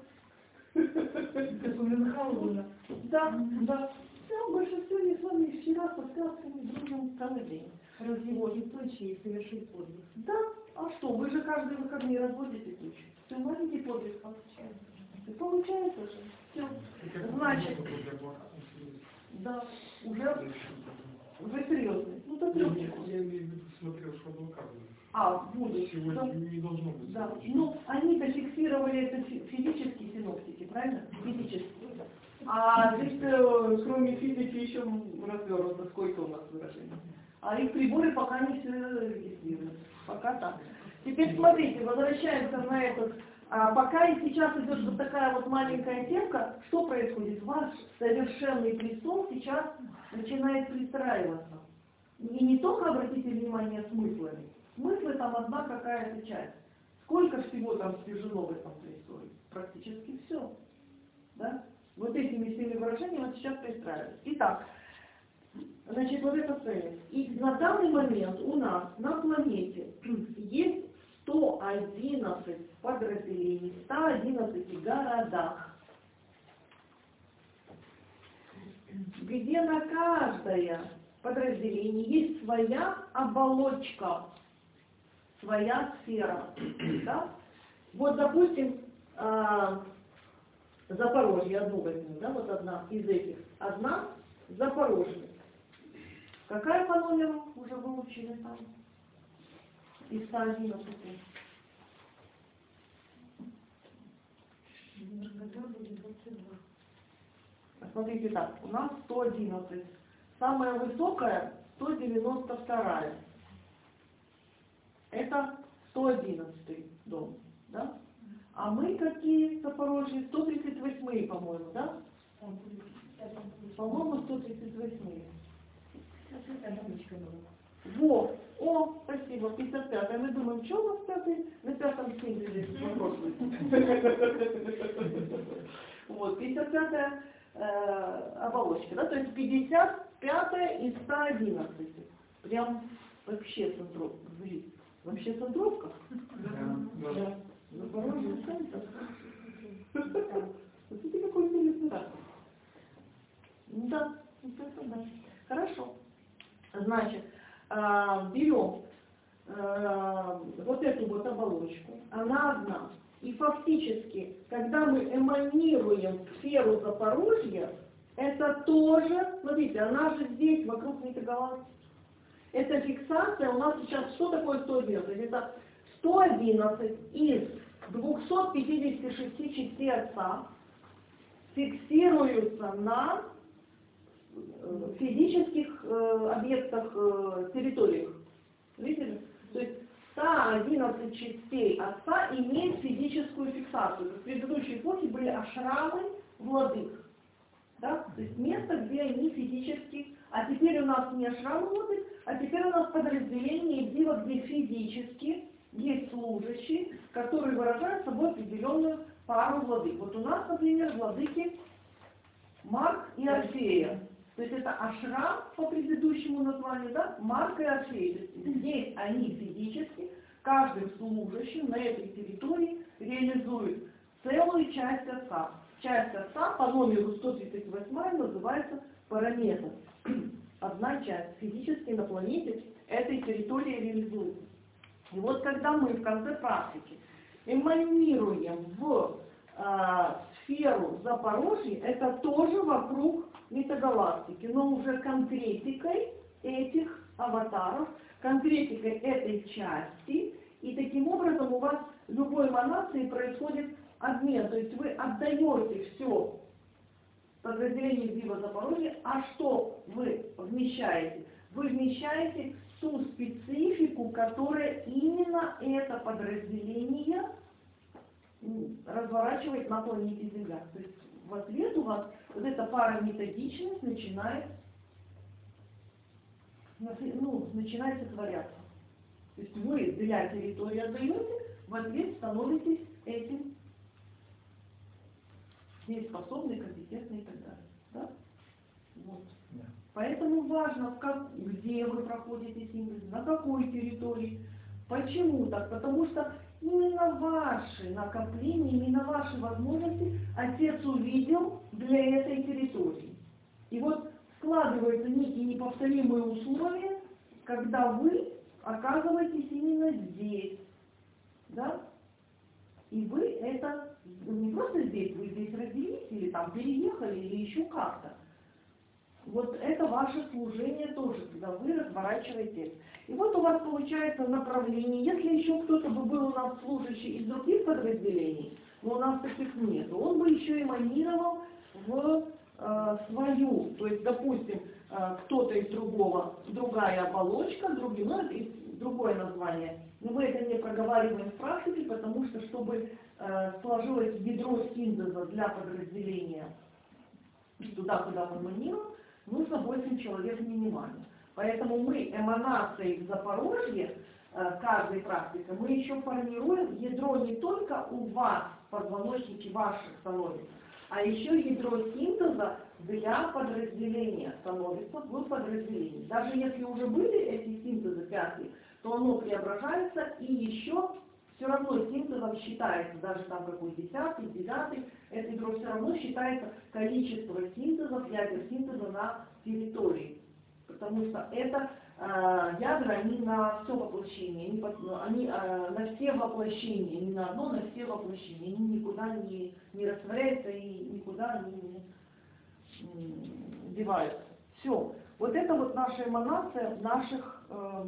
Да. Все, больше всего не с вами вчера со сказками дружим целый день. Развивать тучи и совершить подвиг. Да. А что, вы же каждые выходные разводите тучи. Все, маленький подвиг получается. И получается же. Все. Значит, да, уже серьезный. Ну, так Я имею в виду, смотрел, что облака были. в будущем. Сегодня не должно быть. Да. Ну, они-то фиксировали это физические синоптики, правильно? Физические. А здесь, кроме физики, еще развернуто, сколько у нас выражений. А их приборы пока не все регистрируют. Пока так. Теперь смотрите, возвращаемся на этот. Пока и сейчас идет вот такая вот маленькая темка, что происходит? Ваш совершенный престол сейчас начинает пристраиваться. И не только, обратите внимание, смыслами. Смыслы там одна какая-то часть. Сколько всего там стяжено в этом престоле? Практически все. Да? Вот этими всеми выражениями вот сейчас пристраивается. Итак, значит, вот это цель. И на данный момент у нас на планете есть 111 подразделений, 111 городах, где на каждое подразделение есть своя оболочка, своя сфера. Да? Вот, допустим, Запорожье, одну возьмем, да, вот одна из этих. Одна Запорожье. Какая по номеру уже выучили там? Из 111. Смотрите так, у нас 111. Самая высокая 192. Это 111 дом, да? А мы какие Запорожье? 138, по-моему, да? По-моему, 138. Вот. О, спасибо, 55. Мы думаем, что у нас пятый? На пятом символе вопрос будет. Вот, 55-я оболочка, да? То есть 55-я из 111. Прям вообще центровка. Вообще центровка? Да. Запорожье центр. Смотрите, какой интересный ракурс. Да, это да. Хорошо. Значит, берем вот эту вот оболочку, она одна. И фактически, когда мы эманируем сферу Запорожья, это тоже, смотрите, она же здесь, вокруг метагалактики. Эта фиксация у нас сейчас, что такое 111? Это 111 из 256 частей Отца фиксируются на физических объектах, территориях. Видели? То есть 111 частей Отца имеют физическую фиксацию. В предыдущей эпохе были ашрамы владык. Да? То есть место, где они физически... А теперь у нас не ашрамы владык, а теперь у нас подразделение Ивдива, где физически есть служащие, которые выражают собой определенную пару владык. Вот у нас, например, владыки Марк и Орфея. То есть это ашрам по предыдущему названию, да? Марк и Орфей. Здесь они физически, каждый служащий на этой территории реализует целую часть Отца. Часть Отца по номеру 138 называется параметр. Одна часть физически на планете этой территории реализуется. И вот когда мы в конце практики эманируем в сферу Запорожья, это тоже вокруг метагалактики, но уже конкретикой этих аватаров, конкретикой этой части, и таким образом у вас в любой эманации происходит обмен, то есть вы отдаете все подразделение Ивдива Запорожья, а что вы вмещаете? Вы вмещаете ту специфику, которая именно это подразделение разворачивает на планете Земля. То есть в ответ у вас вот эта параметодичность начинает сотворяться. То есть вы для территории отдаете, в ответ становитесь этим дееспособный, компетентный и так далее. Да? Вот. Да. Поэтому важно, где вы проходите синтез, на какой территории. Почему так? Потому что именно ваши накопления, именно ваши возможности Отец увидел для этой территории. И вот складываются некие неповторимые условия, когда вы оказываетесь именно здесь. Да? И вы это не просто здесь, вы здесь родились, или там переехали, или еще как-то. Вот это ваше служение тоже, когда вы сворачиваете. И вот у вас получается направление. Если еще кто-то бы был у нас служащий из других подразделений, но у нас таких нет, он бы еще эманировал в свою. То есть, допустим, кто-то из другого, другая оболочка, другое название. Но мы это не проговариваем в практике, потому что, чтобы сложилось ядро синтеза для подразделения туда, куда мы эманируем, нужно 8 человек минимально. Поэтому мы эманацией в Запорожье, каждой практикой, мы еще формируем ядро не только у вас, позвоночники ваших становится, а еще ядро синтеза для подразделения становится в подразделении. Даже если уже были эти синтезы 5, то оно преображается и еще все равно синтезом считается, даже там какой 10-й, 9-й, это ядро все равно считается количество синтезов, ядер синтеза на территории. Потому что это ядра, они на все воплощение, они на все воплощения, не на одно, на все воплощения. Они никуда не растворяются и никуда не деваются. Все. Вот это вот наша эманация наших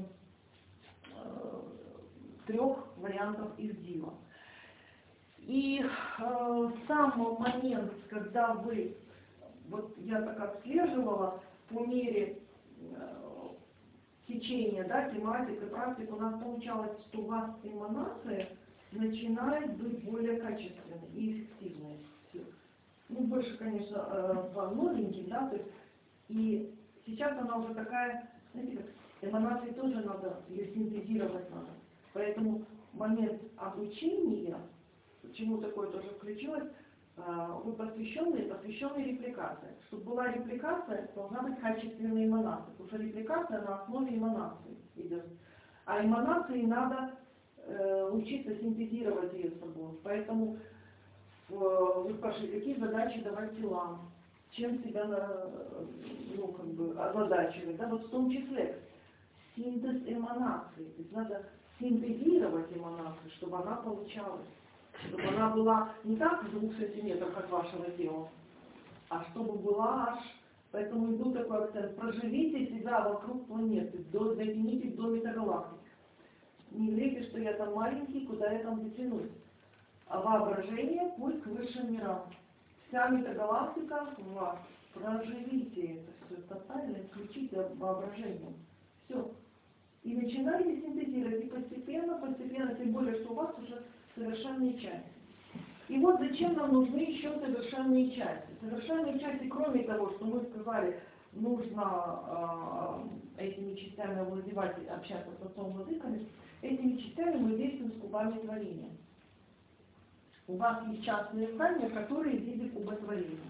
3 вариантов из дива. И сам момент, когда вы, вот я так отслеживала, по мере течения, да, тематик и практик, у нас получалось, что у вас эманация начинает быть более качественной и эффективной. Ну, больше, конечно, по новеньким, да, то есть, и сейчас она уже такая, знаете, как эманации тоже надо, ее синтезировать надо. Поэтому момент обучения, почему такое тоже включилось, вы посвященные репликации. Чтобы была репликация, должна быть качественная эманация, потому что репликация на основе эманации идет. А эманации надо учиться синтезировать ее с собой. Поэтому вы спрашиваете, какие задачи давать телам, чем себя озадачивать. Да? Вот в том числе синтез эманации. То есть надо синтезировать эманацию, чтобы она получалась. Чтобы она была не так в 2 сантиметрах от вашего тела, а чтобы была аж. Поэтому иду такой акцент. Проживите себя вокруг планеты, дотянитесь до метагалактики. Не верите, что я там маленький, куда я там дотянусь. А воображение путь к высшим мирам. Вся метагалактика в вас. Проживите это все тотально, включите воображение. Все. И начинайте синтезировать. И постепенно, тем более, что у вас уже совершенные части. И вот зачем нам нужны еще совершенные части. Совершенные части, кроме того, что мы сказали, нужно этими частями овладевать, общаться с отцом владыками, этими частями мы действуем с кубами творения. У вас есть частные знания, которые в виде куба творения.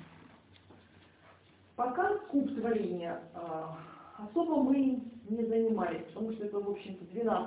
Пока куб творения особо мы не занимались, потому что это, в общем-то,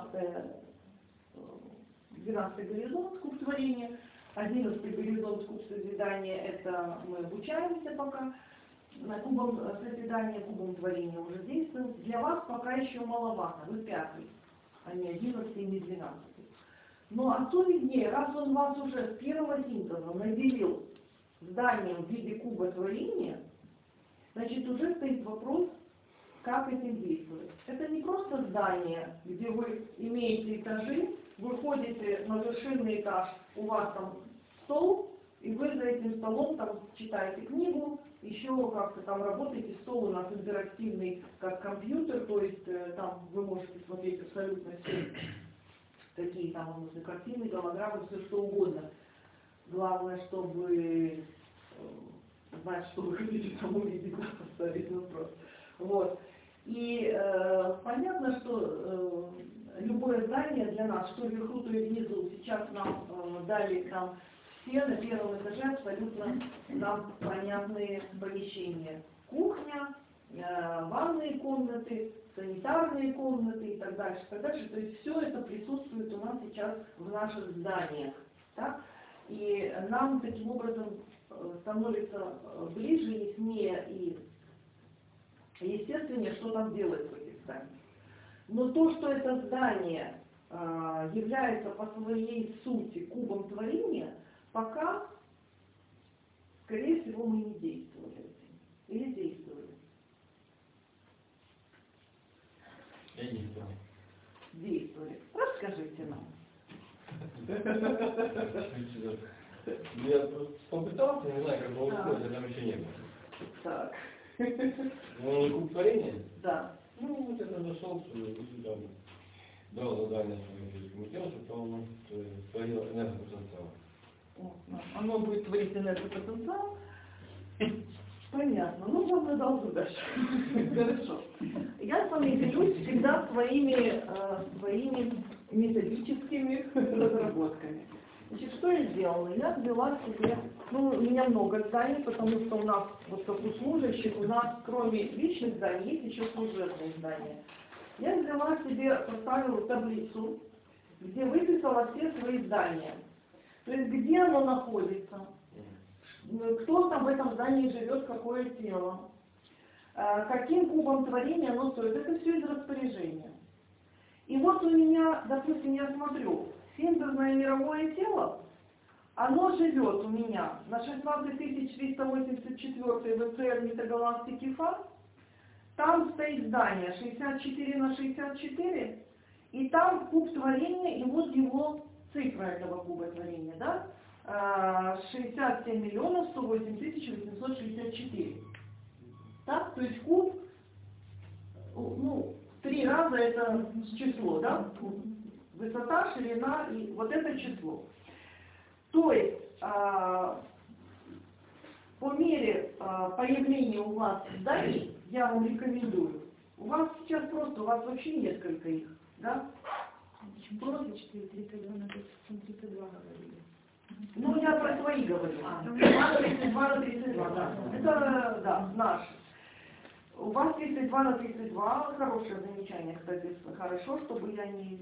12-й горизонт куб творения, 11-й горизонт куб созидания, это мы обучаемся пока, на кубом созидания, кубом творения уже действуем. Для вас пока еще маловато, вы 5-й, а не 11-й, не 12-й. Но отцу виднее, раз он вас уже с первого синтеза наделил зданием в виде куба творения, значит уже стоит вопрос, как этим действовать. Это не просто здание, где вы имеете этажи, вы ходите на вершинный этаж, у вас там стол, и вы за этим столом там читаете книгу, еще как-то там работаете, стол у нас интерактивный, как компьютер, то есть там вы можете смотреть абсолютно все, какие там нужны картины, голограммы, все что угодно. Главное, чтобы знать, что вы хотите там увидеть, да, поставить вопрос. Вот. И понятно, что любое здание для нас, что вверху, то и внизу, сейчас нам дали там все на первом этаже абсолютно нам понятные помещения. Кухня, ванные комнаты, санитарные комнаты и так дальше, так дальше. То есть все это присутствует у нас сейчас в наших зданиях. Так? И нам таким образом становится ближе, яснее и естественнее, что там делать в этих зданиях. Но то, что это здание является по своей сути кубом творения, пока, скорее всего, мы не действовали этим. Или действовали. Я не знаю. действовали? Расскажите нам. Ну, я просто попытался, не знаю, как получилось, я там еще не был. Так. Ну, куб творения? Да. Ну, вот это зашел, и там дал задание своему физическому телу, чтобы он творил энергопотенциал. Оно будет творить энергопотенциал. Понятно. Ну, вот мы должны дальше. Хорошо. Я с вами делюсь всегда своими методическими разработками. Значит, что я сделала? Я взяла себе, ну, у меня много зданий, потому что у нас, вот как у служащих, у нас кроме личных зданий есть еще служебные здания. Я взяла себе, поставила таблицу, где выписала все свои здания. То есть, где оно находится, кто там в этом здании живет, какое тело, каким кубом творения оно стоит. Это все из распоряжения. И вот у меня, допустим, я смотрю, синтезное мировое тело, оно живет у меня на 16384 ВЦР метагалактики ФА, там стоит здание 64 на 64, и там куб творения, и вот его цифра этого куба творения, да? 67 миллионов 108 тысяч 864. Так, то есть куб, ну, 3 раза это число, да? Высота, ширина и вот это число. То есть, по мере появления у вас зданий, я вам рекомендую, у вас сейчас просто, у вас вообще несколько их, да? 34, 32 на 32 говорили. Ну, я про свои говорю. 32 на 32, да. Это, да, наш. У вас 32 на 32, хорошее замечание, кстати, хорошо, чтобы я не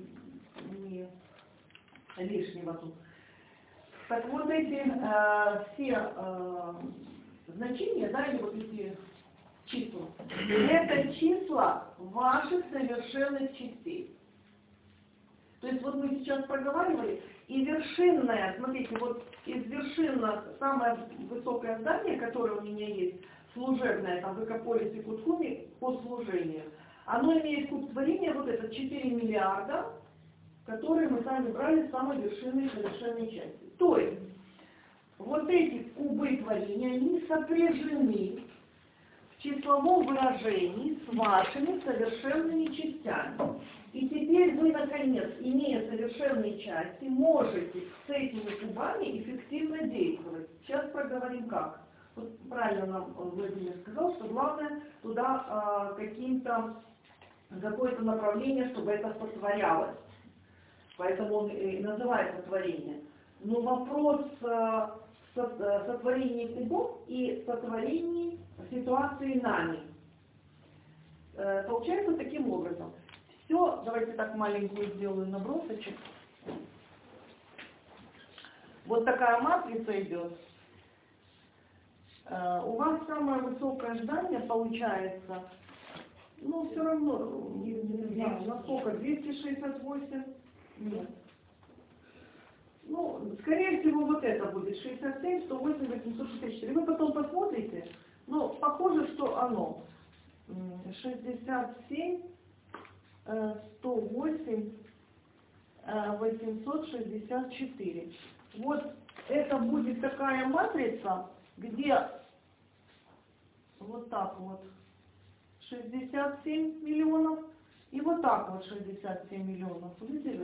лишнего тут. Так вот эти все значения, да, или вот эти числа, это числа ваших совершенных частей. То есть вот мы сейчас проговаривали, и вершинное, смотрите, вот из вершинных самое высокое здание, которое у меня есть, служебное, там в Экополисе Кутхуми, по служению, оно имеет куб творения, вот этот 4 миллиарда, которые мы сами брали с самой вершины совершенной части. То есть, вот эти кубы творения, они сопряжены в числовом выражении с вашими совершенными частями. И теперь вы, наконец, имея совершенные части, можете с этими кубами эффективно действовать. Сейчас проговорим как. Вот правильно нам Владимир сказал, что главное туда какое-то направление, чтобы это сотворялось. Поэтому он и называется творение. Но вопрос сотворения кубов и сотворения ситуации нами получается таким образом. Все, давайте так маленькую сделаю набросочек. Вот такая матрица идет. У вас самое высокое здание получается, ну все равно, не знаю, насколько, 268? Нет. Ну, скорее всего, вот это будет 67, 108, 864. Вы потом посмотрите, но похоже, что оно 67, 108, 864. Вот это будет такая матрица, где вот так вот 67 миллионов и вот так вот 67 миллионов. Видели?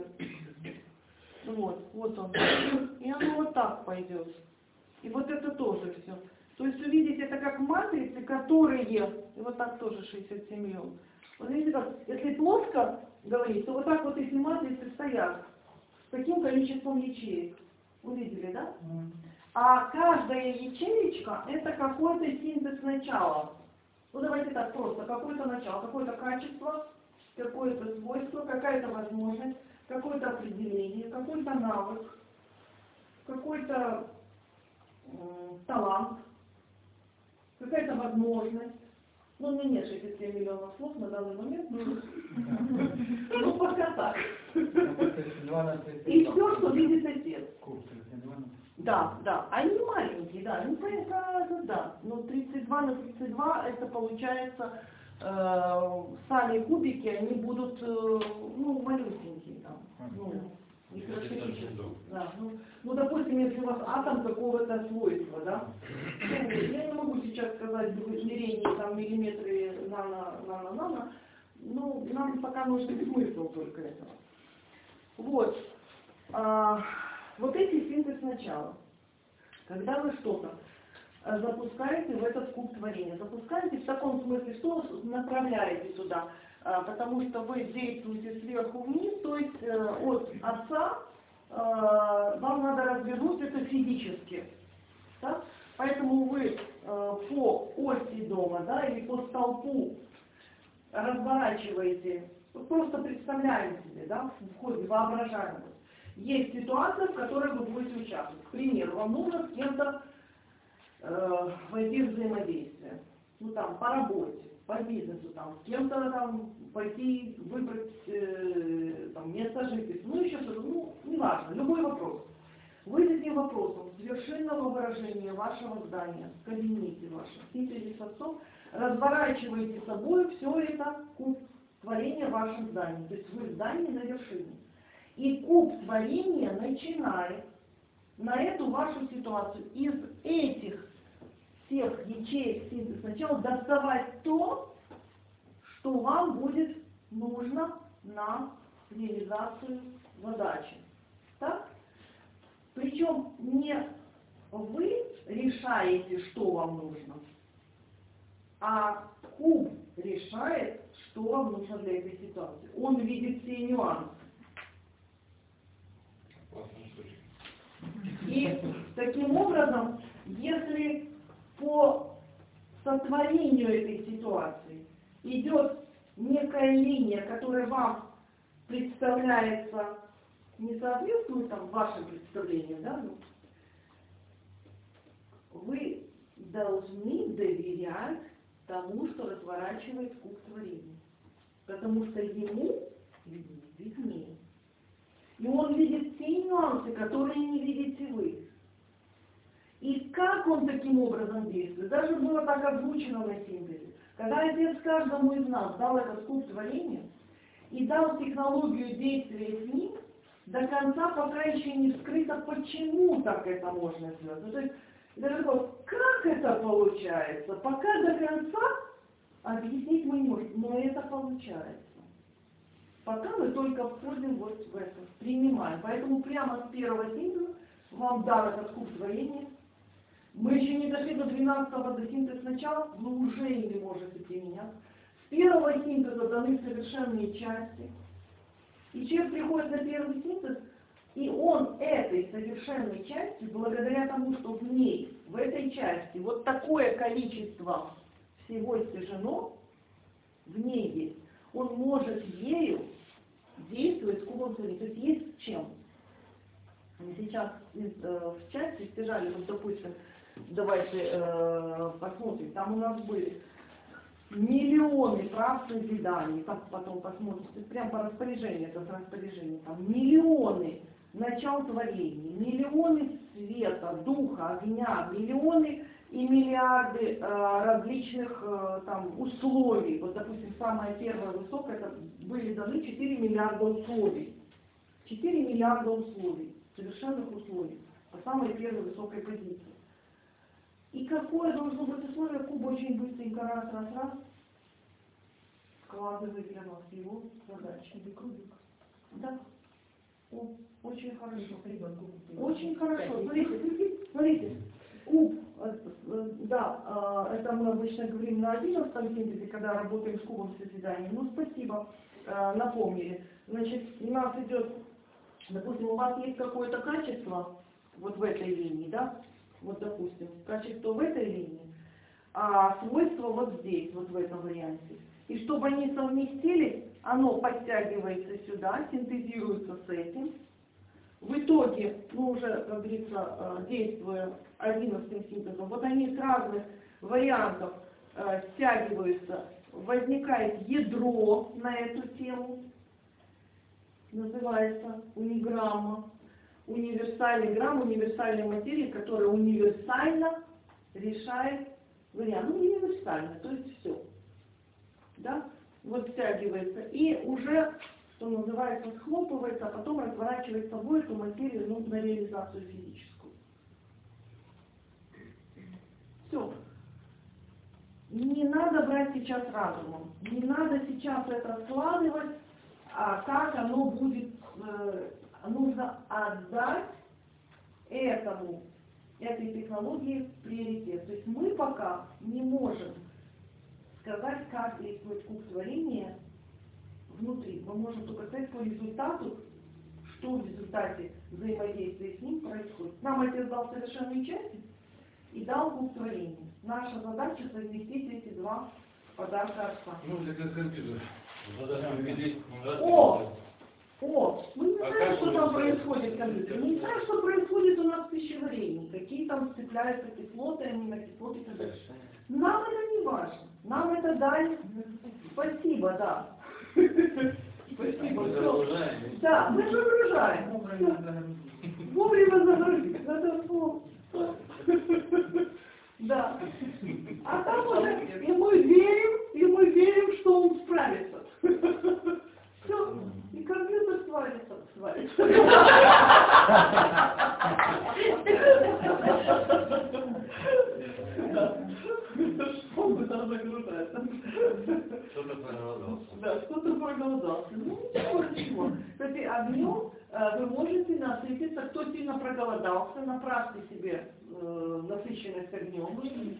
Вот он. И оно вот так пойдет. И вот это тоже все. То есть увидите, это как матрицы, которые, и вот так тоже 67 миллионов. Вот видите, как, если плоско говорить, то вот так вот эти матрицы стоят с таким количеством ячеек. Увидели, да? А каждая ячеечка это какой-то синтез начала. Ну давайте так просто, какое-то начало, какое-то качество, какое-то свойство, какая-то возможность, какое-то определение, какой-то навык, какой-то талант, какая-то возможность. Ну, у меня нет 67 миллионов слов на данный момент, ну пока так. И все, что видит отец. Да, да, они маленькие, да, ну, да, но 32 на 32 это получается сами кубики, они будут, ну, малюсенькие там. Ну, микроскопические. Да, ну, допустим, если у вас атом какого-то свойства, да, ну, я не могу сейчас сказать в измерении там миллиметры нано, ну, нам пока нужен смысл только этого. Вот. Вот эти синтез сначала. Когда вы что-то запускаете в этот куб творения, запускаете в таком смысле, что направляете туда, потому что вы действуете сверху вниз, то есть от отца вам надо развернуть это физически. Да? Поэтому вы по оси дома, да, или по столпу разворачиваете, просто представляем себе, да, в ходе воображаемого. Есть ситуация, в которой вы будете участвовать. К примеру, вам нужно с кем-то войти в взаимодействие. Ну там, по работе, по бизнесу, там, с кем-то там пойти выбрать там, место жительства, ну еще что-то, ну, неважно, любой вопрос. Вы с этим вопросом с вершинного выражения вашего здания, в кабинете вашем, в синтезе с отцом, разворачиваете собой все это куб творения в вашем здании. То есть вы в здании на вершине. И куб творения начинает на эту вашу ситуацию из этих всех ячеек синтеза сначала доставать то, что вам будет нужно на реализацию задачи. Так? Причем не вы решаете, что вам нужно, а куб решает, что вам нужно для этой ситуации. Он видит все нюансы. И таким образом, если по сотворению этой ситуации идет некая линия, которая вам представляется, не соответствует там вашим представлениям, да, ну, вы должны доверять тому, что разворачивает куб творения. Потому что ему виднее. И он видит те нюансы, которые не видите вы. И как он таким образом действует? Даже было так озвучено на синтезе. Когда Отец каждому из нас дал этот куб творения и дал технологию действия с ним, до конца пока еще не вскрыто, почему так это можно сделать. Ну, то есть, даже вот, как это получается, пока до конца объяснить мы не можем, но это получается. Пока мы только входим вот в это, принимаем. Поэтому прямо с первого синтеза вам дан этот куб творения. Мы еще не дошли до 12-го, до синтеза сначала, вы уже не можете применять. С первого синтеза даны совершенные части. И человек приходит на первый синтез, и он этой совершенной части, благодаря тому, что в ней, в этой части, вот такое количество всего стяжено, в ней есть, он может ею действовать с кубом творения. То есть есть чем. Мы сейчас в части стяжали, вот, допустим, давайте посмотрим, там у нас были миллионы прав созиданий, потом посмотрите, прям по распоряжению, это распоряжение, там миллионы начал творения, миллионы света, духа, огня, миллионы и миллиарды различных там условий. Вот, допустим, самое первое высокое, это были даны 4 миллиарда условий. 4 миллиарда условий, совершенных условий, по самой первой высокой позиции. И какое должно быть условие? Куб очень быстренько раз, складывает для вас его задачи. Крубик. Да. Очень хорошо. Очень хорошо. Смотрите. Куб, да, это мы обычно говорим на 11-м синтезе, когда работаем с кубом созидания. Ну, спасибо, напомнили. Значит, у нас идет, допустим, у вас есть какое-то качество вот в этой линии, да? Вот, допустим, качество в этой линии, а свойство вот здесь, вот в этом варианте. И чтобы они совместились, оно подтягивается сюда, синтезируется с этим. В итоге, ну уже, как говорится, действуя 11-м синтезом, вот они с разных вариантов стягиваются, возникает ядро на эту тему, называется униграмма. Универсальный грамм, универсальной материи, которая универсально решает вариант. Ну, универсально, то есть все. да, вот стягивается, и уже, что называется, схлопывается, а потом разворачивает с собой эту материю, ну, на реализацию физическую. Все. Не надо брать сейчас разумом, не надо сейчас это складывать, а как оно будет, нужно отдать этой технологии приоритет. То есть мы пока не можем сказать, как действует куб творения внутри. Мы можем только сказать по результату, что в результате взаимодействия с ним происходит. Нам Отец дал совершенные части и дал куб творения. Наша задача совместить эти два подарка Отца. Ну, это как компьютер. Задача увидеть. Мы не знаем, что там происходит в компьютере. Мы не знаем, что происходит у нас в пищеварении. Какие там сцепляются кислоты, аминокислоты и так далее. Нам это не важно. Нам это дали. Спасибо, да. Спасибо. Да, мы загружаем. Вовремя загрузить. Это слово. Да. А там уже и мы верим, что он справится. Все. И компьютер свалится. Что бы там загружается? Что-то проголодался. Да, что-то проголодался. Ну, ничего. Кстати, огнем вы можете насытиться. Кто сильно проголодался, направьте себе насыщенность огнем.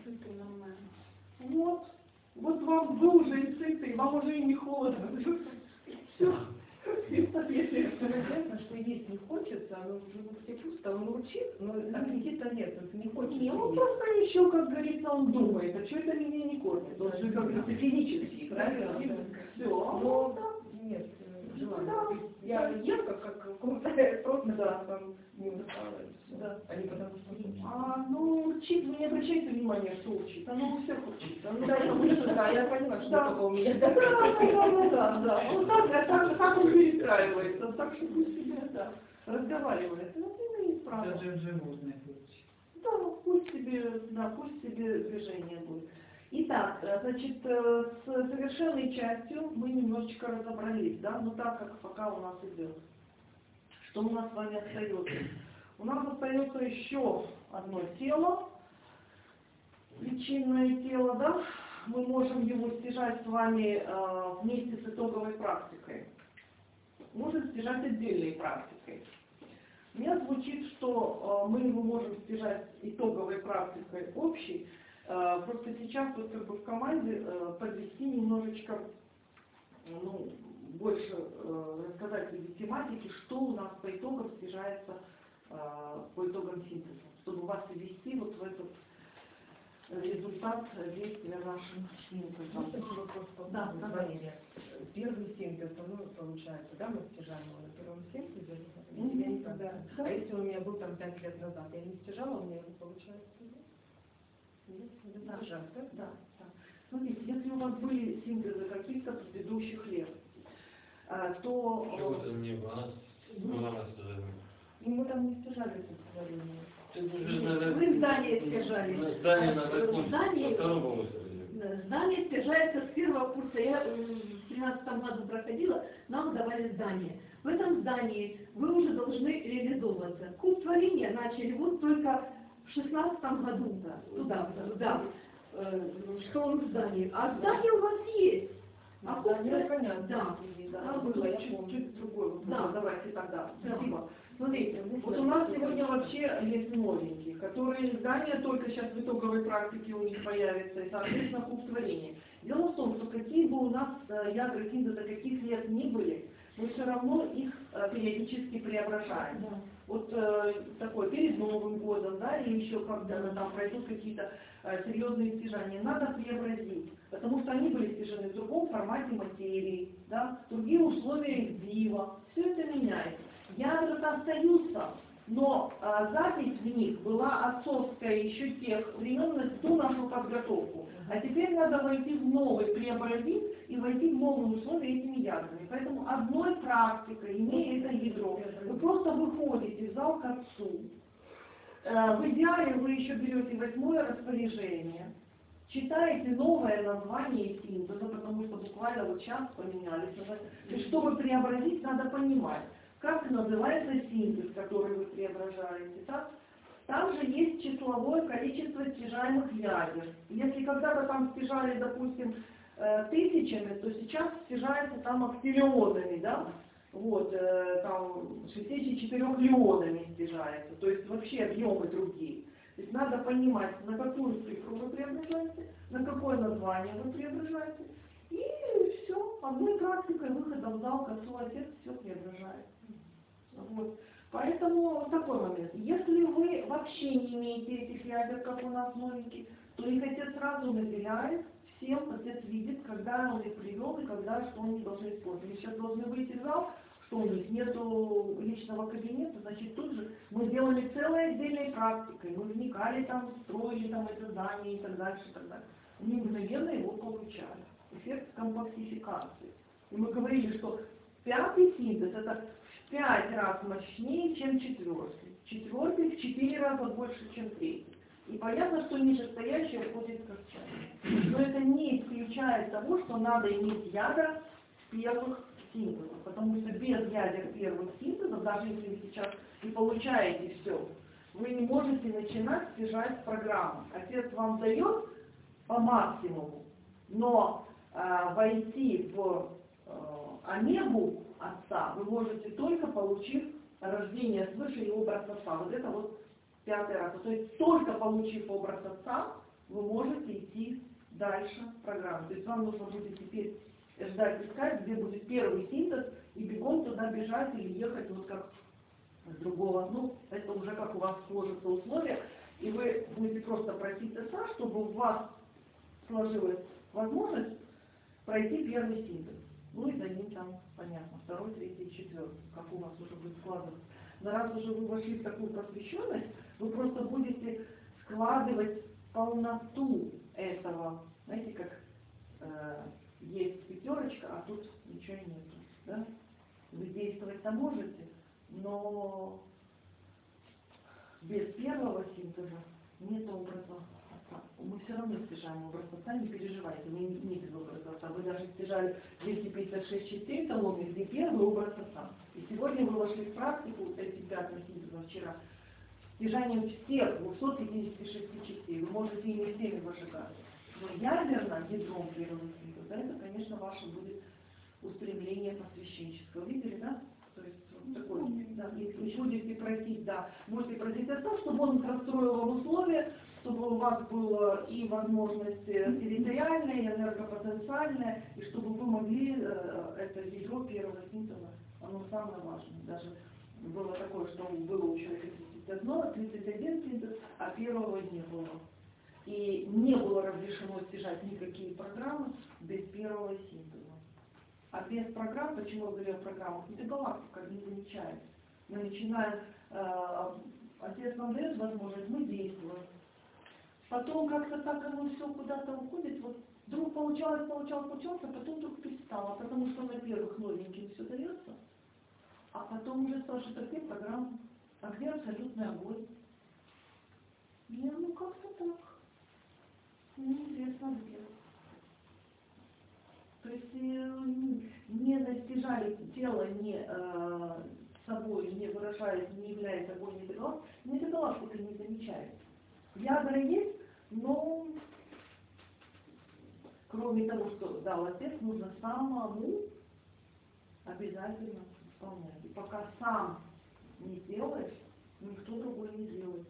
Вот. Вот вам, вы уже и сыты, вам уже и не холодно. Все. Интересно, что есть не хочется, оно уже все чувства, он урчит, но аппетита нет, не хочется. Не, он просто еще, как говорится, он думает, а что это меня не кормит? Он же, как говорится, клинический, правильно? Все. Но нет желания. Я ем как просто там не устала. Да. А не потому что... Ну, урчит, вы не обращайте внимания, что урчит. Оно у всех урчит. Да, я поняла, что только у меня. Да. Вот так он перестраивается. Так что пусть себе, да, разговаривает. Ну, ты не справа. Это же животное случай. Да, пусть себе движение будет. Итак, значит, с совершенной частью мы немножечко разобрались, да, но так как пока у нас идет. Что у нас с вами остается? У нас остается еще одно тело, причинное тело, да? Мы можем его стяжать с вами вместе с итоговой практикой. Можем стяжать отдельной практикой. У меня звучит, что мы его можем стяжать итоговой практикой общей. Просто сейчас вот как бы в команде подвести немножечко, ну, больше рассказать о тематике, что у нас по итогам стяжается по итогам синтеза, чтобы вас ввести вот в этот результат действия нашим синтезом. Да, первый синтез, ну, получается, да, мы стяжали его на первом синтезе, я не знаю. А если у меня был там 5 лет назад, я не стяжала, у меня его получается? Да. Смотрите, если у вас были синтезы каких-то предыдущих лет, то... Чего-то не было, нас стяжали. И мы там не стяжали это стяжали. Вы здание стяжали. Здание на втором помысле. Здание стяжается с первого курса. Я в 2013 году проходила, нам давали здание. В этом здании вы уже должны реализовываться. Курс творения начали вот только в 2016 году. Да. Что он в здании. А здание у вас есть. А здание, понятно. Да, было чуть другое. Да, давайте тогда. Спасибо. Смотрите, вот у нас сегодня вообще есть новенькие, которые здания только сейчас в итоговой практике у них появятся, и, соответственно, курс творения. Дело в том, что какие бы у нас ядра синтеза каких лет ни были, мы все равно их периодически преображаем. Да. Вот такое перед Новым годом, да, или еще когда там пройдут какие-то серьезные стяжания, надо преобразить, потому что они были стяжены в другом формате материи, да, другие условия излива, все это меняется. Ядра-то остаются, но запись в них была отцовская еще тех времен на ту нашу подготовку. А теперь надо войти в новый, преобразить и войти в новые условия этими ядрами. Поэтому одной практикой, имея это ядро, вы просто выходите в зал к отцу. В идеале вы еще берете 8-е распоряжение. читаете новое название синтеза, потому что буквально вот сейчас поменялись. И чтобы преобразить, надо понимать, как называется синтез, который вы преображаете. Так? Там же есть числовое количество стяжаемых ядер. Если когда-то там стяжали, допустим, тысячами, то сейчас стяжается там октиллионами, да? Вот, там 64 леонами стяжается. То есть вообще объемы другие. То есть надо понимать, на какую цифру вы преображаете, на какое название вы преображаете. И все, одной практикой выхода в зал к отцу отец все преображает. Вот. Поэтому такой момент. Если вы вообще не имеете этих ядер, как у нас новенькие, то их отец сразу наделяет, всем отец видит, когда он их привел и когда что они должны использовать. Мы сейчас должны выйти в зал, что у них нету личного кабинета, значит тут же мы делали целой отдельной практикой, мы вникали там, строили там это здание и так дальше, и так дальше. Они мгновенно его получали. Эффект компактификации. И мы говорили, что пятый синтез это в 5 раз мощнее, чем четвертый. Четвертый в 4 раза больше, чем третий. И понятно, что нижестоящее входит в костяк. Но это не исключает того, что надо иметь ядра первых синтезов. Потому что без ядер первых синтезов, даже если вы сейчас и получаете все, вы не можете начинать стяжать программу. Отец вам дает по максимуму, но войти в омегу отца вы можете только получив рождение свыше и образ отца. Вот это вот 5-й раз. То есть только получив образ отца, вы можете идти дальше в программу. То есть вам нужно будет теперь ждать, искать, где будет первый синтез, и бегом туда бежать или ехать вот как с другого. Ну, это уже как у вас сложатся условия, и вы будете просто просить отца, чтобы у вас сложилась возможность пройти первый синтез. Ну и за ним там, понятно, 2-й, 3-й, 4-й, как у вас уже будет складываться. Но раз уже вы вошли в такую просвещенность, вы просто будете складывать полноту этого, знаете, как есть 5, а тут ничего нету. Да? Вы действовать-то можете, но без первого синтеза нет образа отца. Мы все равно стяжаем образ отца, не переживайте, вы не без образа отца. Вы даже стяжали 256 частей талоны, где первый образ отца. И сегодня вы вошли в практику, эти 5 синтезов вчера, стяжанием всех 256 частей. Вы можете ими всеми зажигать. Но ядерно, ядром первого синтеза, это, конечно, ваше будет устремление посвященческого. Видели, да? То есть вот такое, да, если вы будете просить, да, можете просить отца, чтобы он расстроил вам условия, чтобы у вас была и возможность территориальная, и энергопотенциальная, и чтобы вы могли это ядро первого синтеза, оно самое важное. Даже было такое, что было у человека 31 синтез, а первого не было. И не было разрешено стяжать никакие программы без первого синтеза. А без программ, почему я говорю о программах, это галактика не замечает. Мы начинаем, отец нам дает возможность, мы действуем. Потом как-то так оно все куда-то уходит, вот вдруг получалось, а потом вдруг перестало, потому что на первых новеньким все дается, а потом уже спрашивают, а где программа, а где абсолютный огонь? Я, ну как-то так. Неизвестно где. То есть не достижали тело, не собой, не выражает, не является огонь, не галактика не замечает. Ядра есть, но кроме того, что дал отец, нужно самому обязательно исполнять. И пока сам не сделаешь, никто другой не сделает.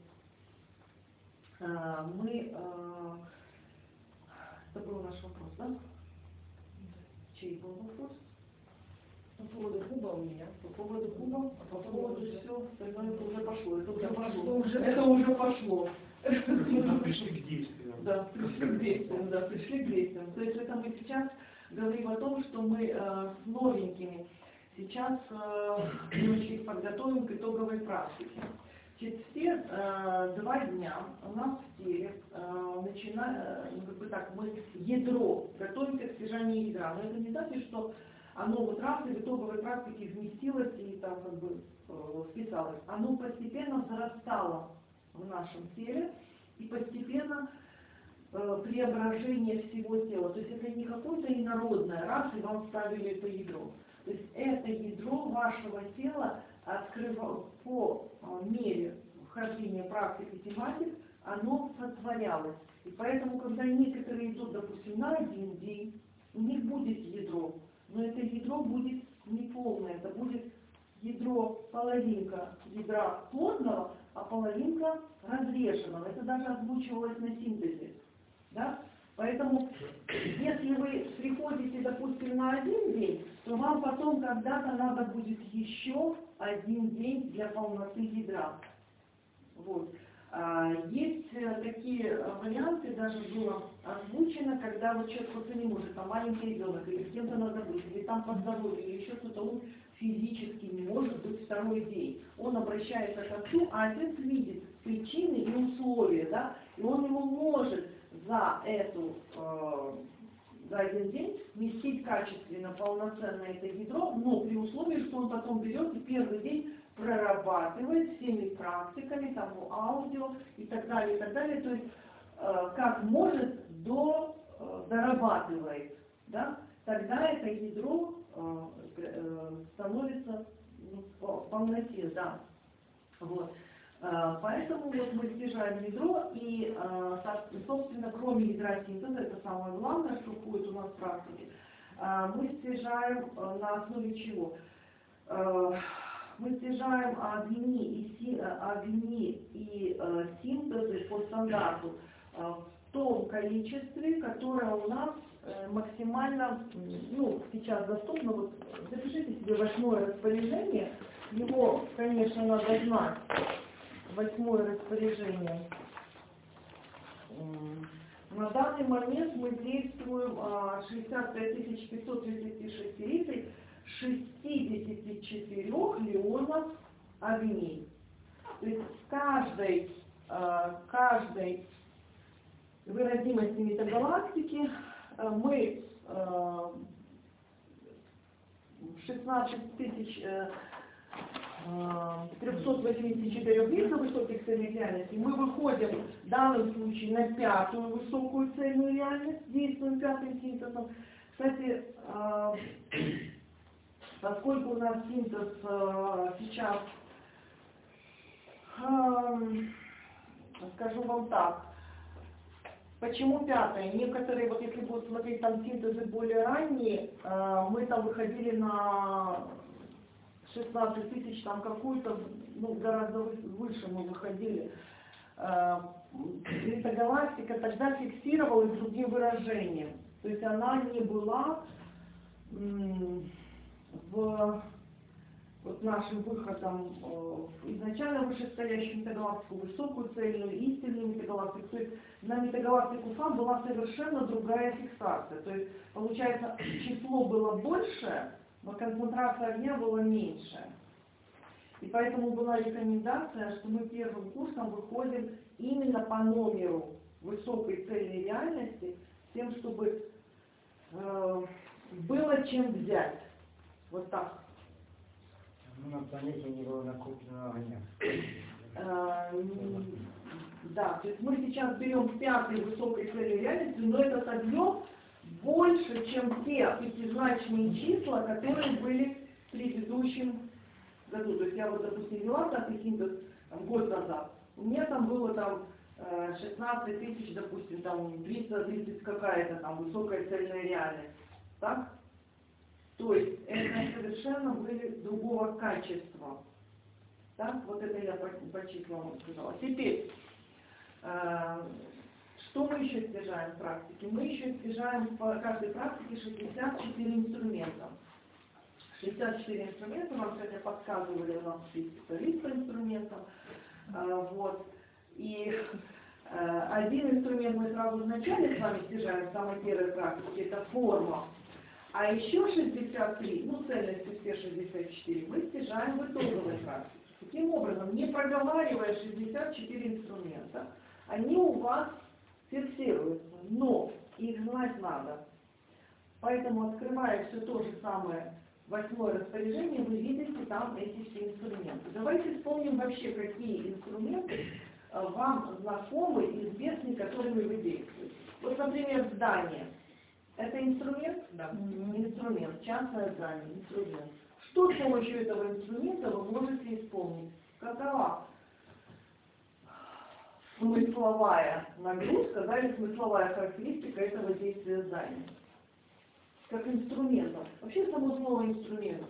Это был наш вопрос, да? Чей был вопрос? По поводу куба у меня. По поводу куба, по поводу все, остальное это уже пошло. Это уже пошло. Это уже пошло. Пришли к действию. Да, пришли к действиям. То есть это мы сейчас говорим о том, что мы с новенькими сейчас девочки подготовим к итоговой практике. Через все 2 дня у нас в теле начинаем, как бы так, мы ядро, готовимся к стяжанию ядра. Но это не значит, что оно вот раз и в итоговой практике вместилось и там как бы вписалось. Оно постепенно зарастало в нашем теле и постепенно преображение всего тела. То есть это не какое-то инородное, раз и вам ставили это ядро. То есть это ядро вашего тела по мере вхождения практик и тематик, оно сотворялось. И поэтому, когда некоторые идут, допустим, на один день, у них будет ядро, но это ядро будет неполное, это будет ядро, половинка ядра плотного, а половинка разрешенного. Это даже озвучивалось на синтезе. Да? Поэтому, если вы приходите, допустим, на один день, то вам потом когда-то надо будет еще один день для полноты ядра. Вот. Есть такие варианты, даже было озвучено, когда вот человек просто не может, там маленький ребенок, или с кем-то надо быть, или там по здоровью, или еще что-то, он физически не может быть второй день. Он обращается к отцу, а отец видит причины и условия, да, и он ему может за один день вместить качественно, полноценно это ядро, но при условии, что он потом берет и первый день прорабатывает всеми практиками, там, аудио и так далее, то есть как может, дорабатывает, да, тогда это ядро становится в полноте, да. Вот. Поэтому вот мы снижаем ядро и, собственно, кроме ядра синтеза, это самое главное, что входит у нас в практике, мы снижаем на основе чего? Мы снижаем огни и синтезы по стандарту в том количестве, которое у нас максимально, ну, сейчас доступно. Вот запишите себе 8-е распоряжение. Его, конечно, надо знать. 8-е распоряжение. На данный момент мы действуем 65 536 литров, 64 леонов огней. То есть в каждой выразимости метагалактики мы 16 384 литров высоких цельных реальностей. Мы выходим в данном случае на 5-ю высокую цельную реальность, действуем 5-м синтезом. Кстати, поскольку у нас синтез сейчас, скажу вам так, почему 5-е? Некоторые, вот если будут смотреть там синтезы более ранние, мы там выходили на 16 тысяч, там какую-то, ну, гораздо выше мы выходили. Метагалактика тогда фиксировалась другим выражением. То есть она не была вот нашим выходом изначально вышестоящую метагалактику, высокую цельную, истинную метагалактику. То есть на метагалактику ФАМ была совершенно другая фиксация. То есть, получается, число было больше, но концентрация огня была меньше. И поэтому была рекомендация, что мы первым курсом выходим именно по номеру высокой цельной реальности, с тем, чтобы было чем взять. Вот так. На планете не было накоплено огня. Да, то есть мы сейчас берем 5-й высокой цельной реальности, но этот объем больше, чем те пятизначные числа, которые были в предыдущем году. То есть я вот, допустим, вела 5-й синтез год назад. У меня там было там 16 тысяч, допустим, там 330 какая-то там высокая цельная реальность. Так? То есть это совершенно были другого качества. Так? Вот это я по числам вам сказала. Теперь, что мы еще снижаем в практике? Мы еще снижаем по каждой практике 64 инструмента. 64 инструмента, нам сегодня подсказывали, у нас есть специалист по инструментам. Вот. И один инструмент мы сразу вначале с вами снижаем в самой первой практике, это форма. А еще 63, ну цельностью все 64, мы снижаем в итоговой практике. Таким образом, не проговаривая 64 инструмента, они у вас фиксируются, но их знать надо. Поэтому, открывая все то же самое 8-е распоряжение, вы видите там эти все инструменты. Давайте вспомним вообще, какие инструменты вам знакомы и известны, которыми вы действуете. Вот, например, здание. Это инструмент? Да. Инструмент. Частное здание. Инструмент. Что с помощью этого инструмента вы можете исполнить? Какова смысловая нагрузка, да, или смысловая характеристика этого действия здания? Как инструмента. Вообще само слово инструмент.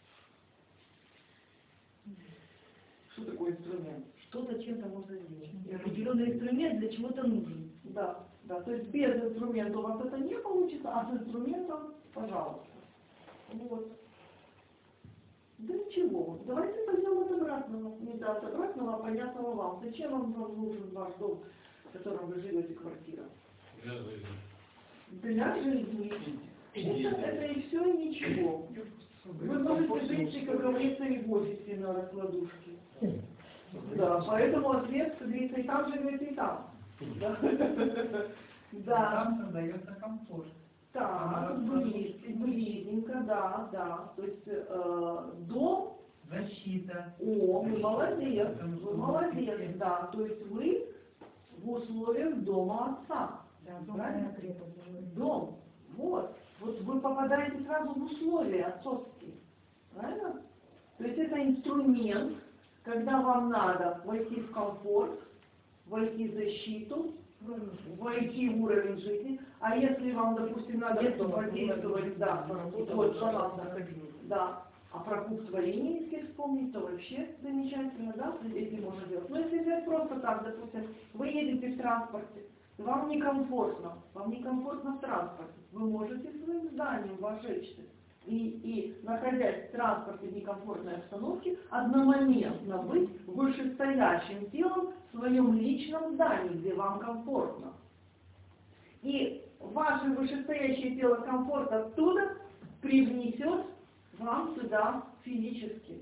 Что такое инструмент? Что-то чем-то можно сделать. И определенный инструмент для чего-то нужен. Да, да. То есть без инструмента у вас это не получится, а с инструментом, пожалуйста. Вот. Да ничего. Давайте пойдем от обратного. Не от обратного, а понятного вам. Зачем вам нужен ваш дом, в котором вы живете, квартира? Для жизни. Для жизни. Это и все, и ничего. Вы можете жить, как говорится, и в офисе на раскладушке. Да, поэтому ответ, как говорится, и там живете, и там. Да. Да. Там создается комфорт. Так, близенько, да, да. То есть дом. Защита. О, вы молодец, да. То есть вы в условиях дома отца. Да, Правильно? крепость. Дом. Вот. Вот вы попадаете сразу в условия отцовские. Правильно? То есть это инструмент, когда вам надо войти в комфорт, войти в защиту, войти в уровень жизни. А если вам, допустим, надо подействовать, да, вот, пожалуйста, да, а про кухтворение, если вспомнить, то вообще замечательно, да, этим можно делать. Но если взять просто так, допустим, вы едете в транспорте, вам некомфортно в транспорте, вы можете своим зданием вожечься. И находясь в транспорте в некомфортной обстановке, одномоментно быть вышестоящим телом в своем личном здании, где вам комфортно. И ваше вышестоящее тело комфорт оттуда привнесет вам сюда физически.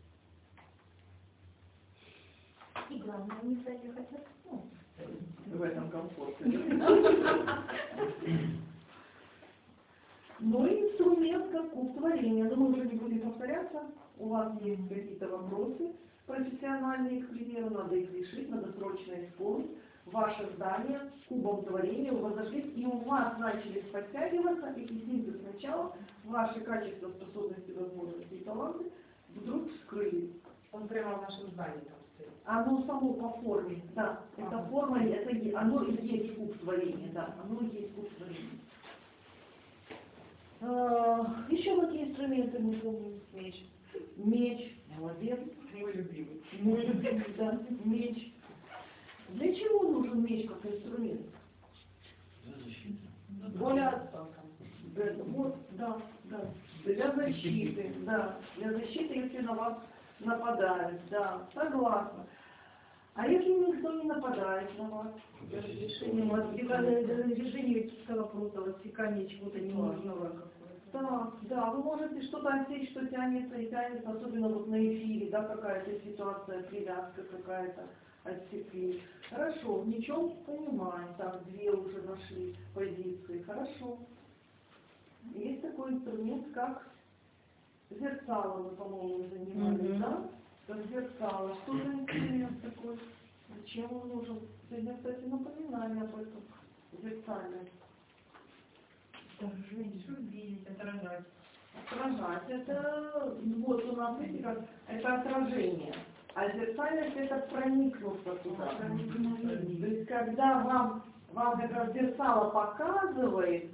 И главное, не заехать В этом комфорте. Ну и инструмент как кухтворения. Но мы уже не будем повторяться. У вас есть какие-то вопросы профессиональные, к примеру, надо их решить, надо срочно исполнить. Ваше здание кубом творения вы зажглись, и у вас начали подтягиваться эти синтез сначала, ваши качества, способности, возможности и таланты вдруг вскрылись. Он прямо в нашем здании там стоит. Оно само по форме, да. Это форма, оно и есть куб творения, да. Оно и есть куб творения. Еще какие инструменты мы помним? Меч. Меч. Молодец. Мой любимый. Мой любимый, да. Меч. Для чего нужен меч как инструмент? Для защиты. Более вот, да, да. Для защиты, да. Для защиты, если на вас нападают, да. Согласна. А если никто не нападает на вас? Решение каких-то вопросов, отсекание чего-то ненужного какого-то. Да, да, вы можете что-то отсечь, что тянется и тянется, особенно вот на эфире, да, какая-то ситуация, привязка какая-то, отсекли. Хорошо, ничего понимаем, так, две уже нашли позиции, хорошо. Есть такой инструмент, как зеркало, вы, по-моему, занимались, да? Как зеркало. Что за инструмент такой? Зачем он нужен? Сегодня, кстати, напоминание об этом. Зеркальное. Видеть, отражать. Отражать. Это, вот у нас, видите, как, это отражение. А зеркальность это проникнуться туда. То есть, когда вам как раз зеркало показывает,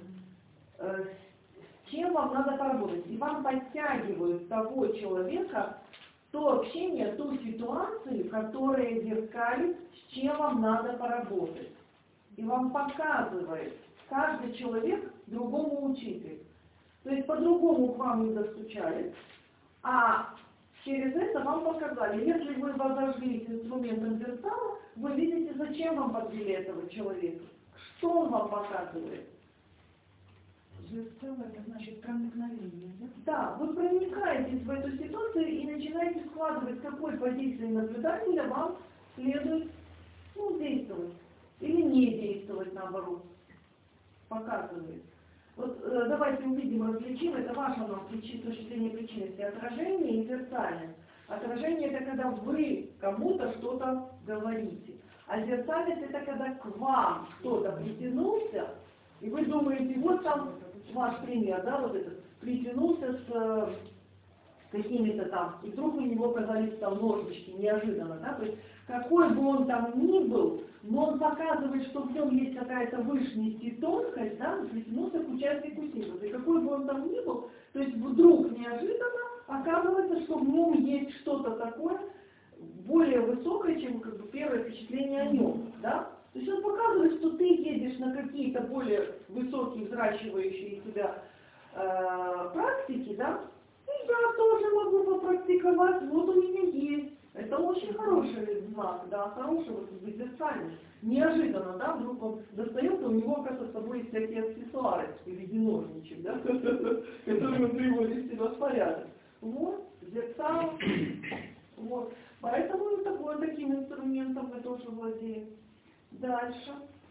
с чем вам надо поработать. И вам подтягивают того человека, то общение, ту ситуацию, которая зеркалит, с чем вам надо поработать. И вам показывает каждый человек другому учитель. То есть по-другому к вам не достучались, а через это вам показали. Если вы возожглись инструментом зеркала, вы видите, зачем вам подвели этого человека. Что он вам показывает? Зеркало, это значит проникновение, да? Да, вы проникаетесь в эту ситуацию и начинаете складывать, с какой позиции наблюдателя вам следует действовать. Или не действовать, наоборот. Показывает. Вот давайте увидим, различим. Это важно нам с точки зрения причинности. Отражение и зеркальность. Отражение это когда вы кому-то что-то говорите. А зерцальность это когда к вам кто-то притянулся, и вы думаете, вот там ваш пример, да, вот этот, притянулся с какими-то там, и вдруг у него оказались там ножнички, неожиданно, да, то есть какой бы он там ни был, но он показывает, что в нем есть какая-то высшность и тонкость, да, притянулся к участнику синтеза, и какой бы он там ни был, то есть вдруг неожиданно оказывается, что в нем есть что-то такое более высокое, чем как бы первое впечатление о нем, да. То есть он показывает, что ты едешь на какие-то более высокие, взращивающие себя практики, да, и я тоже могу попрактиковать, вот у меня есть. Это очень хороший знак, да, хороший вот зерцальность. Неожиданно, да, вдруг он достает, и у него, оказывается, с собой есть всякие аксессуары в виде ножничек, да, которые он приводит себя в порядок. Вот, зерцало, вот. Поэтому таким инструментом мы тоже владеем. Дальше.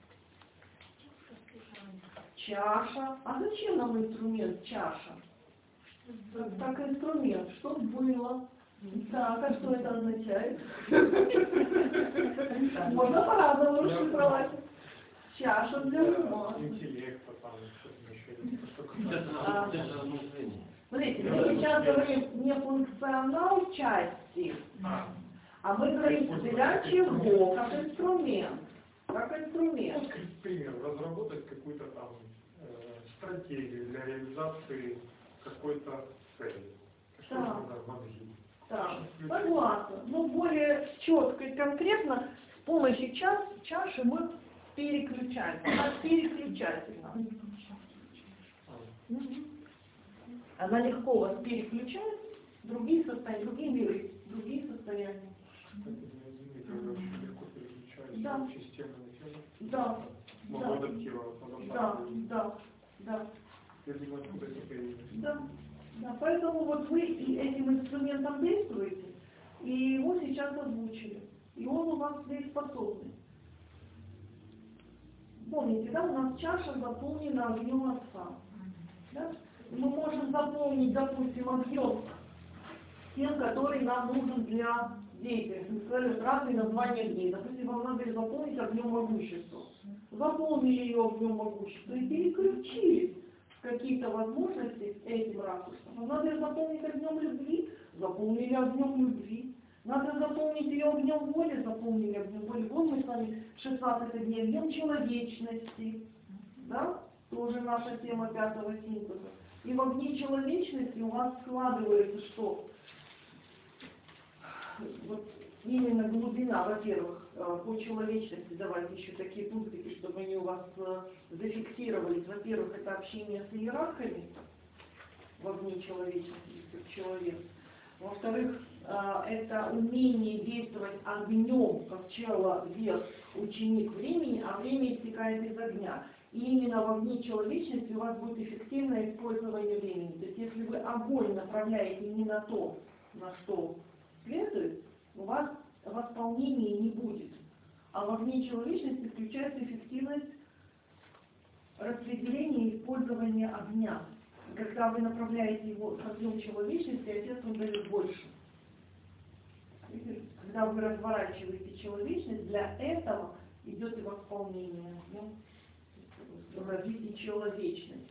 Чаша. А зачем нам инструмент чаша? Как инструмент. Что было? Так, а что это означает? Можно по-разному расшифровать. Чаша для ума. Интеллекта там, Смотрите, мы сейчас говорим не функционал части, а мы говорим для чего, как инструмент. Как инструмент. Вот, к примеру, разработать какую-то там стратегию для реализации какой-то цели. Что Да. надо мозги? Да, согласна. Но более четко и конкретно с помощью чаши мы переключаем. Она переключательна. Она легко вас переключает в другие состояния, другие миры, другие состояния. Легко переключаюсь Да. системы на тело. Да. Могу Да. адаптироваться. Да. Я думаю, откуда это появилось. Да. Да. Поэтому вот вы и этим инструментом действуете, и его сейчас озвучили. И он у вас дееспособный. Помните, да, у нас чаша заполнена огнем Отца. Да? Мы можем заполнить, допустим, объем тем, который нам нужен для деятельности. Мы сказали, разные названия дней. Допустим, вам надо заполнить огнем могущества. Заполнили ее огнем могущества и переключили какие-то возможности этим ракурсом. Вам надо заполнить огнем любви, заполнили огнем любви. Надо заполнить ее огнем воли, заполнили огнем воли. Вот мы с вами 16 дней огнем человечности. Да? Тоже наша тема 5-го синтеза. И в огне человечности у вас складывается что? Вот именно глубина, во-первых, по человечности, давайте еще такие пунктики, чтобы они у вас зафиксировались. Во-первых, это общение с иерархами в огне человечности, как человек. Во-вторых, это умение действовать огнем, как человек, ученик времени, а время истекает из огня. И именно в огне человечности у вас будет эффективное использование времени. То есть если вы огонь направляете не на то, на что следует, у вас восполнения не будет. А в огне человечности включается эффективность распределения и использования огня. И когда вы направляете его в огнем человечности, Отец вам дает больше. Когда вы разворачиваете человечность, для этого идет и восполнение, в развитии человечности.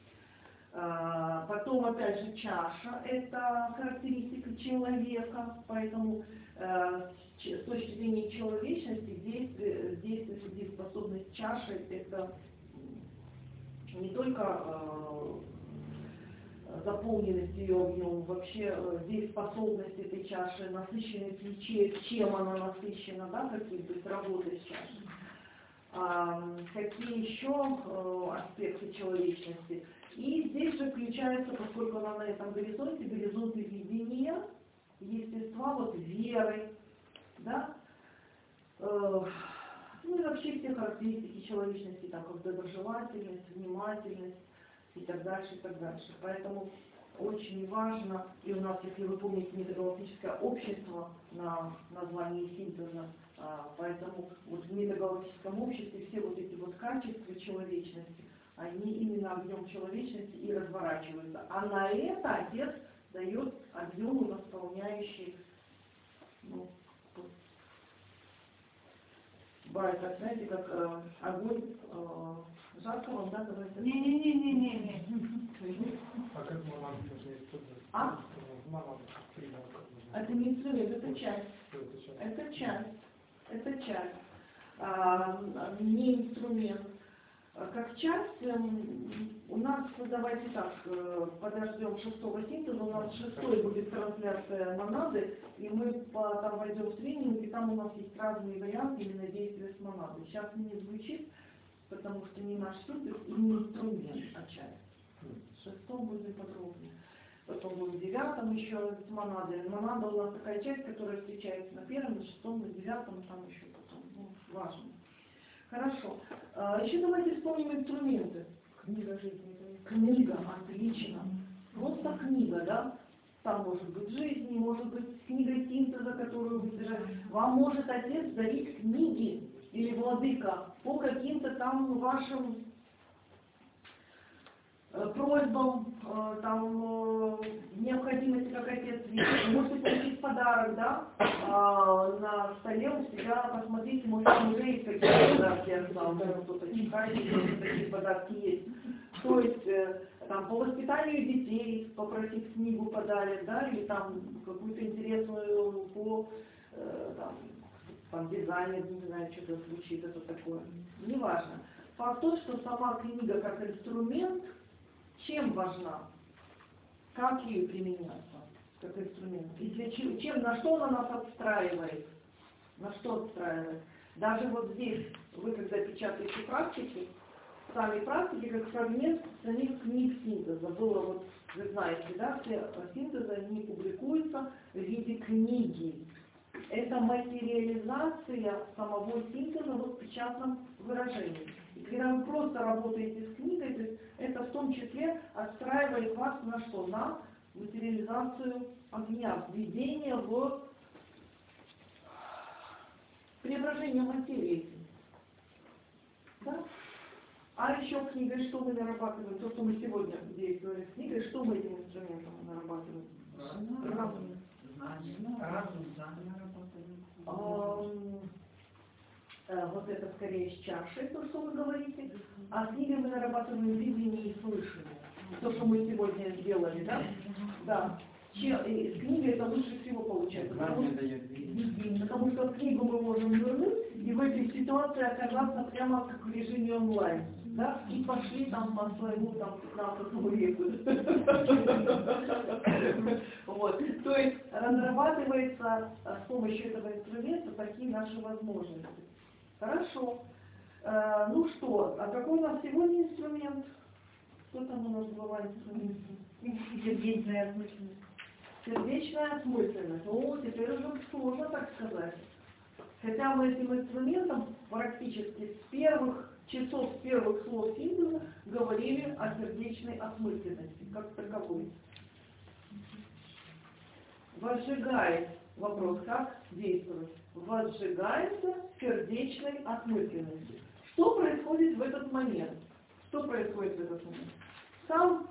Потом, опять же, чаша – это характеристика человека, поэтому с точки зрения человечности дееспособность чаши – это не только заполненность ее огнем, вообще дееспособность этой чаши, насыщенность, чем она насыщена, да, какие, то есть работа с чашей. Какие еще аспекты человечности? И здесь же включается, поскольку она на этом горизонте, горизонты видения, естества, вот веры, да, ну и вообще все характеристики человечности, так как доброжелательность, внимательность и так дальше, и так дальше. Поэтому очень важно, и у нас, если вы помните, метагалактическое общество на названии синтеза, поэтому вот в метагалактическом обществе все вот эти вот качества человечности, они именно огнем человечности и разворачиваются. А на это Отец дает объемы, восполняющие бывает, так, знаете, как огонь, жарко вам, да, говорится? Не-не-не-не-не. А как монады можно использовать? А? Монады, как пример, как Это не инструмент, это часть. можно? Это часть. Это часть. Не инструмент. Как часть, у нас, давайте так, подождем 6-го синтеза, у нас 6-й будет трансляция монады, и мы там войдем в тренинг, и там у нас есть разные варианты именно действия с монадой. Сейчас не звучит, потому что не наш синтез и не инструмент, а часть. В 6-м будем подробнее. Потом будет в 9-м еще с монадой. Монада у нас такая часть, которая встречается на 1-м, на 6-м, на 9-м, там еще потом. Ну, важно. Хорошо. Еще давайте вспомним инструменты. Книга жизни. Книга, отлично. Просто книга, да? Там может быть жизни, может быть книга синтеза, которую вы держите. Вам может отец дарить книги или владыка по каким-то там вашим просьбам, там необходимости, как отец видит. Вы можете получить подарок, да, на столе у себя, посмотрите, может, уже есть какие-то подарки, я знала, кто-то читает, такие подарки есть. То есть, там, по воспитанию детей попросить книгу подарят, да, или там какую-то интересную по, там, дизайну, не знаю, что-то звучит, это такое. Неважно. Факт тот, что сама книга как инструмент, чем важна? Как ей применяться как инструмент? И для чем, на что она нас отстраивает? На что отстраивает? Даже вот здесь, вы когда печатаете практики, сами практики, как фрагмент самих книг синтеза. Было вот, вы знаете, да, все синтезы, они публикуются в виде книги. Это материализация самого синтеза вот в печатном выражении. И когда вы просто работаете с книгой, то есть это в том числе отстраивает вас на что? На материализацию огня, введение в преображение материи. Да? А еще книгой что мы нарабатываем? То, что мы сегодня здесь говорим с книгой, что мы этим инструментом нарабатываем? Разум. Вот это скорее с чашей, то, что вы говорите. А с книгой мы нарабатываем видение и слышание. То, что мы сегодня сделали, да? Да. С книгой это лучше всего получается. Потому что в книгу мы можем вернуть и в этой ситуации оказаться прямо как в режиме онлайн. Да? И пошли там по своему там 15 веку. Вот. То есть разрабатывается с помощью этого инструмента такие наши возможности. Хорошо. Ну что, а какой у нас сегодня инструмент? Что там у нас была инструмент? Сердечная осмысленность. Сердечная осмысленность. О, теперь уже сложно так сказать. Хотя мы этим инструментом практически с первых часов, с первых слов синтеза говорили о сердечной осмысленности, как таковой. Возжигает вопрос, как действовать. Возжигается сердечной осмысленностью. Что происходит в этот момент? Что происходит в этот момент? Сам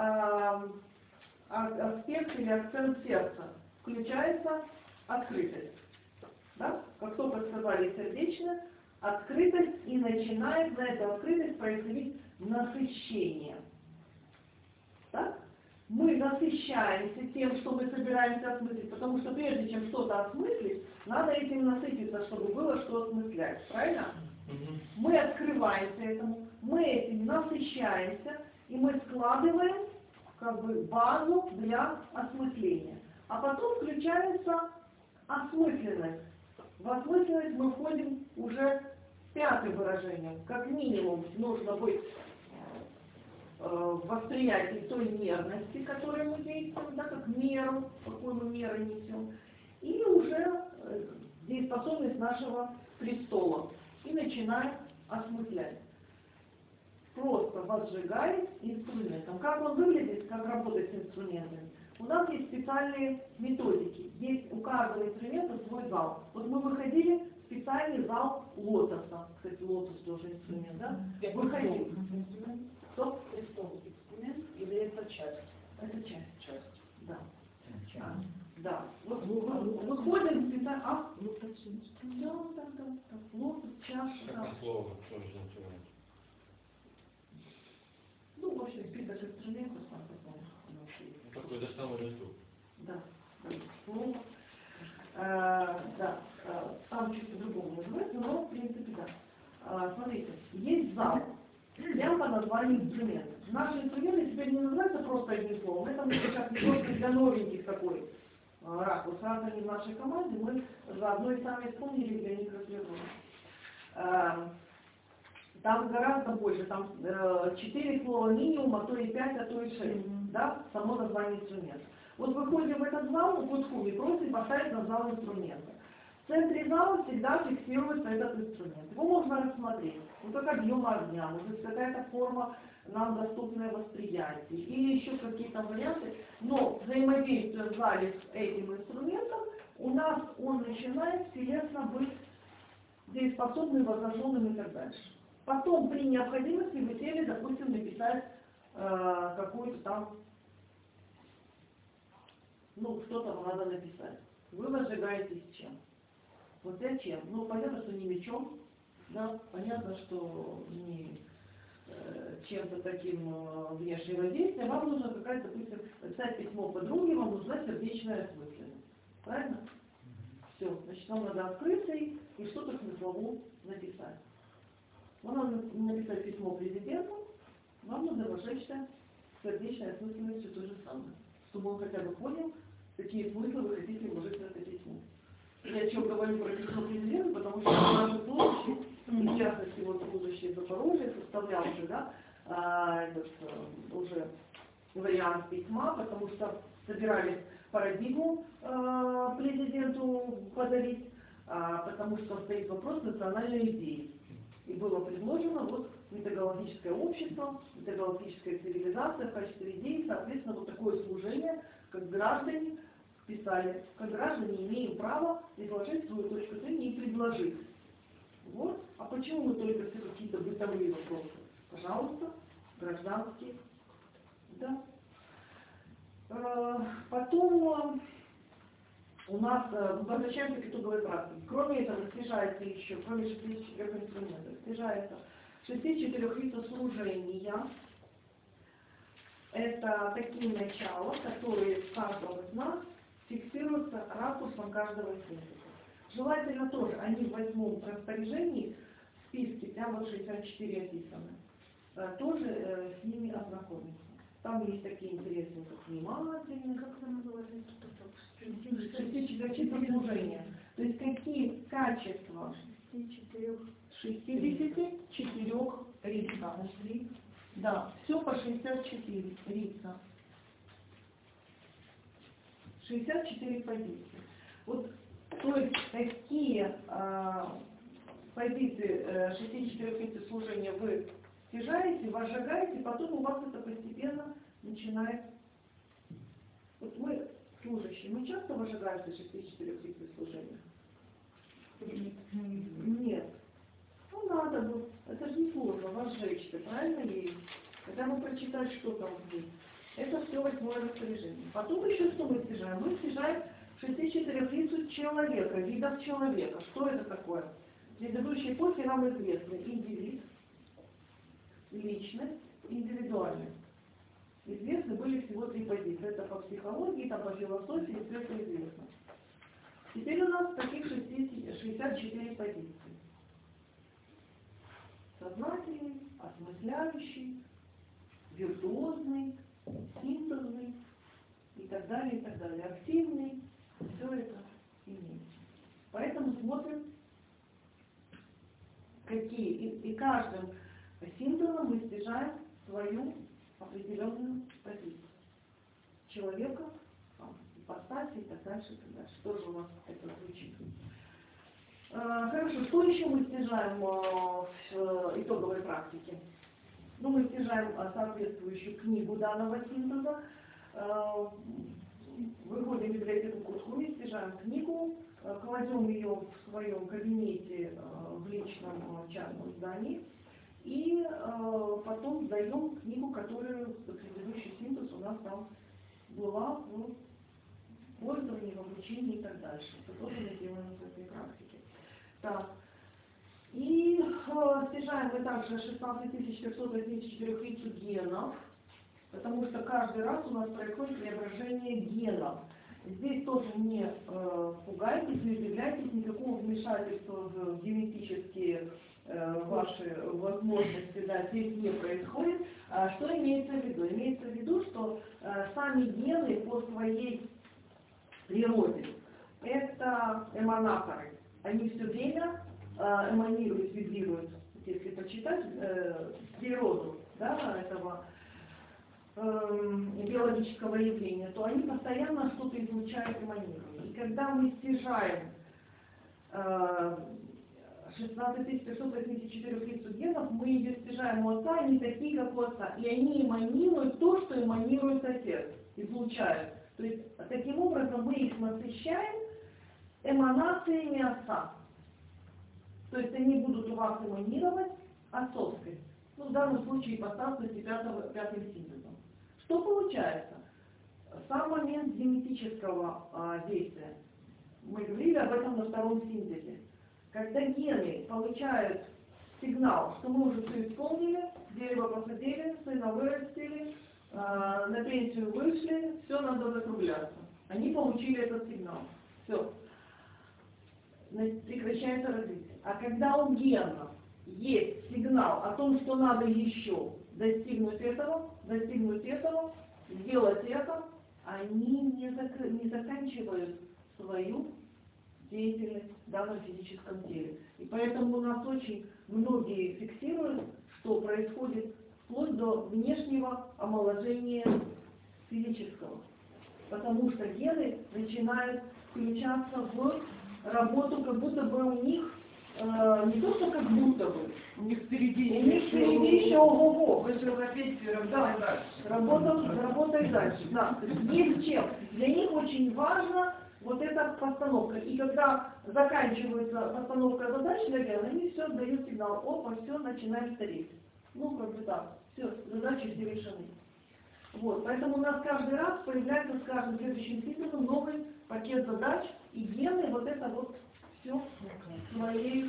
аспект или акцент сердца включается открытость. Да? Как только сказали сердечно, открытость, и начинает на эту открытость происходить насыщение. Так? Мы насыщаемся тем, что мы собираемся осмыслить, потому что прежде чем что-то осмыслить, надо этим насытиться, чтобы было что осмыслять. Правильно? Мы открываемся этому, мы этим насыщаемся, и мы складываем как бы базу для осмысления. А потом включается осмысленность. В осмысленность мы входим уже в 5-е выражение. Как минимум нужно быть в восприятии той мерности, которой мы действуем, да, как меру, какую мы меру несем, и уже дееспособность нашего престола. И начинаем осмыслять. Просто возжигает инструментом. Как он выглядит, как работать с инструментами? У нас есть специальные методики. Есть у каждого инструмента свой зал. Вот мы выходили в специальный зал лотоса. Кстати, лотос тоже инструмент, да? Выходили. Что? Престол инструмент или это часть? Это часть. Часть. Да. Да. Выходим, специально, да, лотос, чаша, Как да. слово, тоже ничего. Ну, в общем, список инструментов там потом. Такой же самый рисунок. Да, слово. Да, там чуть по-другому называется, но в принципе да. Смотрите, есть зал, прямо по названию инструмента. Наши инструменты теперь не называются просто одним словом. Это мы сейчас не только для новеньких такой ракурс. Раз они в нашей команде, мы заодно и сами вспомнили для них развернули. Там гораздо больше, там 4 слова минимум, а то и 5, а то и 6, да, само название инструмента. Вот выходим в этот зал, мы подходим и просим поставить на зал инструмента. В центре зала всегда фиксируется этот инструмент. Его можно рассмотреть. Ну, как объем огня, может быть, какая-то форма нам доступное восприятие, или еще какие-то варианты. Но взаимодействие в зале с этим инструментом, у нас он начинает телесно быть дееспособным, возраженным и так дальше. Потом при необходимости вы сели, допустим, написать какую-то там, ну, что-то вам надо написать. Вы возжигаетесь чем? Вот зачем? Ну, понятно, что не мечом, да, понятно, что не чем-то таким внешним воздействием. Вам нужно какая-то, допустим, написать письмо подруге, вам нужна сердечная осмысленность. Правильно? Все, значит, вам надо открыться и что-то смысловую написать. Вам надо написать письмо президенту, вам надо вожечься сердечной осмысленностью то же самое, чтобы он хотя бы понял, какие смыслы вы хотите вложить в это письмо. Я о чем говорю про письмо президента, потому что наши служащие, в частности, вот служащие Запорожья, составлял уже, да, уже вариант письма, потому что собирались парадигму президенту подарить, потому что стоит вопрос национальной идеи. И было предложено вот метагалактическое общество, метагалактическая цивилизация в качестве идеи, соответственно, вот такое служение, как граждане, писали, как граждане имеем право изложить свою точку зрения и предложить. Вот. А почему мы только все какие-то бытовые вопросы? Пожалуйста, гражданские. Да. Потом у нас, возвращаемся к итоговой практике. Кроме этого, снижается еще, кроме 64 инструментов, снижается 64 видов служения. Это такие начала, которые в каждом из нас фиксируются ракурсом каждого синтеза. Желательно тоже, они в 8-м распоряжении в списке, прямо 64 описаны, тоже с ними ознакомиться. Там есть такие интересные, как внимательность, как это называется? 64 служения. То есть какие качества 64 рица. Да, все по 64 рица. 64 позиции. Вот, то есть какие позиции 64 позиций служения вы снижаете, возжигаете, потом у вас это постепенно начинает. Вот мы служащие, мы часто возжигаем 64 позиций служения? Нет. Ну надо бы, это же не сложно, возжечься, правильно ли? Хотя бы прочитать, что там есть. Это все 8-е распоряжение. Потом еще что мы снижаем? Мы снижаем 64 лиц человека, видов человека. Что это такое? В предыдущей эпохе нам известны индивид, личность, индивидуальность. Известны были всего 3 позиции. Это по психологии, там по философии, все это известно. Теперь у нас таких 64 позиции. Сознательный, осмысляющий, виртуозный, синтезный и так далее, и так далее. Активный, все это имеется. Поэтому смотрим, какие. И каждым синтезом мы снижаем свою определенную позицию. Человека, ипостаси и так дальше, и так дальше. Тоже у нас это звучит. Хорошо, что еще мы снижаем в итоговой практике? Ну, мы снижаем соответствующую книгу данного синтеза, выходим в библиотеку Курскую, снижаем книгу, кладем ее в своем кабинете в личном частном здании и потом сдаем книгу, которую предыдущий синтез у нас там была в использовании, в обучении и так дальше. Это тоже мы делаем в этой практике. Так. И снижаем мы также 16584 единицу генов, потому что каждый раз у нас происходит преображение генов. Здесь тоже не пугайтесь, не удивляйтесь, никакого вмешательства в генетические ваши возможности, да, здесь не происходит. Что имеется в виду? Имеется в виду, что сами гены по своей природе это эманаторы. Они все время эманируют, вибрируют, если почитать природу, да, этого биологического явления, то они постоянно что-то излучают, эманируют. И когда мы снижаем 16584 единиц генов, мы ее снижаем у отца, они такие, как у отца. И они эманируют то, что эманирует отец, излучают. То есть, таким образом, мы их насыщаем эманациями отца. То есть, они будут у вас эманировать отцовской. Ну, в данном случае ипостасности пятым синтезом. Что получается? Сам момент генетического действия. Мы говорили об этом на втором синтезе. Когда гены получают сигнал, что мы уже все исполнили, дерево посадили, сына вырастили, на пенсию вышли, все, надо закругляться. Они получили этот сигнал. Все. Прекращается развитие. А когда у генов есть сигнал о том, что надо еще достигнуть этого, сделать это, они не заканчивают свою деятельность в данном физическом теле. И поэтому у нас очень многие фиксируют, что происходит вплоть до внешнего омоложения физического. Потому что гены начинают включаться в работу, как будто бы у них не то, что как будто бы, У них впереди еще ого-го. Вы же европейцы, Работай дальше. Да. Есть чем. Для них очень важна вот эта постановка. И когда заканчивается постановка задач для гена, они все дают сигнал. Опа, все, начинаем стареть. Ну, как бы так. Все, задачи все решены. Вот. Поэтому у нас каждый раз появляется с каждым следующим синтезом новый пакет задач. И гены вот это вот все своей...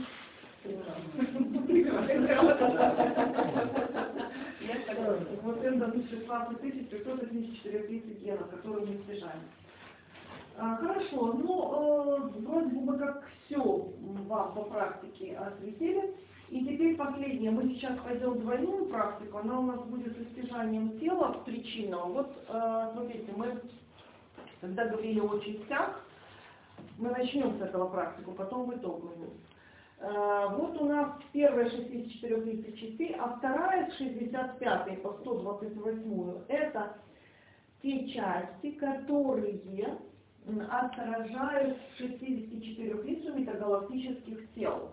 Вот это 16584 единиц генов, которые мы снижаем. Хорошо, ну, вроде бы мы как все вам по практике осветили. И теперь последнее. Мы сейчас пойдем в двойную практику. Она у нас будет с стяжанием тела причинного. Вот, смотрите, мы, когда говорили о частях, мы начнем с этого практику, потом в итоговую. Вот у нас первая 64 единиц частей, а вторая с 65 по 128 это те части, которые отражают 64 единицу метагалактических тел.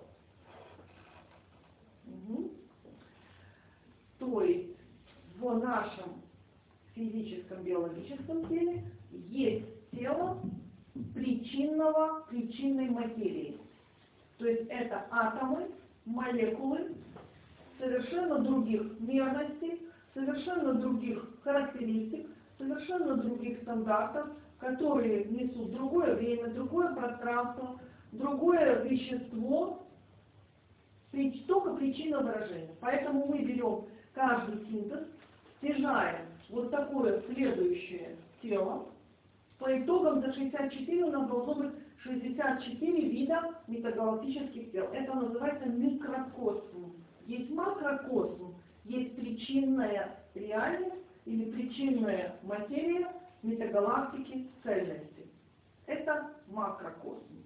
Угу. То есть в нашем физическом биологическом теле есть тело причинной материи. То есть это атомы, молекулы совершенно других мерностей, совершенно других характеристик, совершенно других стандартов, которые несут другое время, другое пространство, другое вещество, только причина выражения. Поэтому мы берем каждый синтез, стяжаем вот такое следующее тело. По итогам за 64 у нас должно быть 64 вида метагалактических тел. Это называется микрокосм. Есть макрокосм, есть причинная реальность или причинная материя метагалактики цельности. Это макрокосм.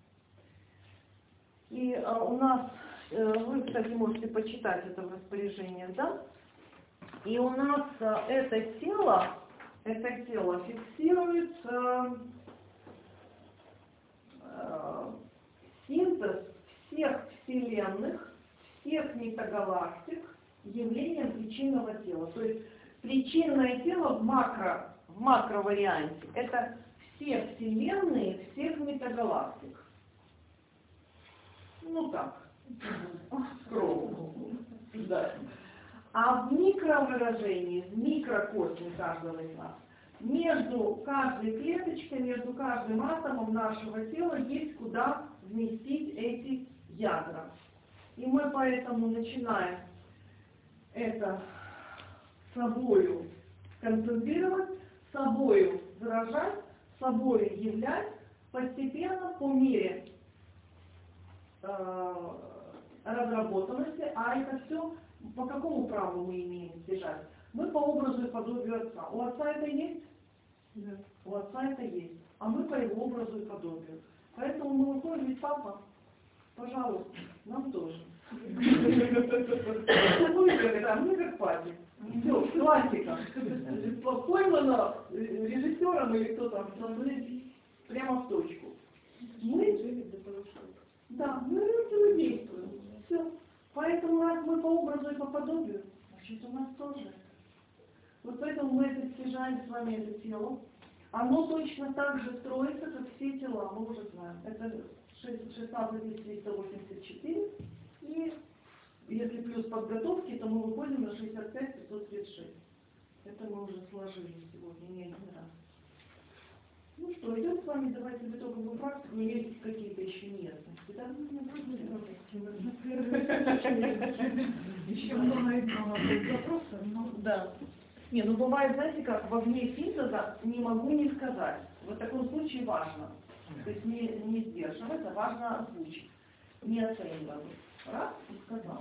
И у нас, вы, кстати, можете почитать это в распоряжениях, да? И у нас это тело фиксирует синтез всех вселенных, всех метагалактик явлением причинного тела. То есть причинное тело в макроварианте это все вселенные, всех метагалактик. Ну так, скромно. Да. А в микровыражении, в микрокосме каждого из нас, между каждой клеточкой, между каждым атомом нашего тела есть куда вместить эти ядра. И мы поэтому начинаем это собою концентрировать, собою выражать, собою являть, постепенно по мере разработанности, а это все по какому праву мы имеем стяжать? Мы по образу и подобию Отца. У Отца это есть? Да. У Отца это есть. А мы по Его образу и подобию. Поэтому мы выходим, ведь папа, пожалуйста, нам тоже. Мы как папе. Все, классика. Поймано режиссером или кто там, прямо в точку. Мы да, мы действуем. Все. Поэтому раз мы по образу и по подобию, значит у нас тоже. Вот поэтому мы это стяжаем с вами, это тело. Оно точно так же строится, как все тела, мы уже знаем. Это 16384. И если плюс подготовки, то мы выходим на 65536. Это мы уже сложили сегодня не один раз. Ну что, идем с вами, давайте в итоговую практику, есть какие-то еще неясности, да? Еще много вопросов, но... Да. Не, ну бывает, знаете как, во вне синтеза не могу не сказать. В таком случае важно. То есть не сдерживать, а важно озвучить. Не оценивать. Раз и сказал.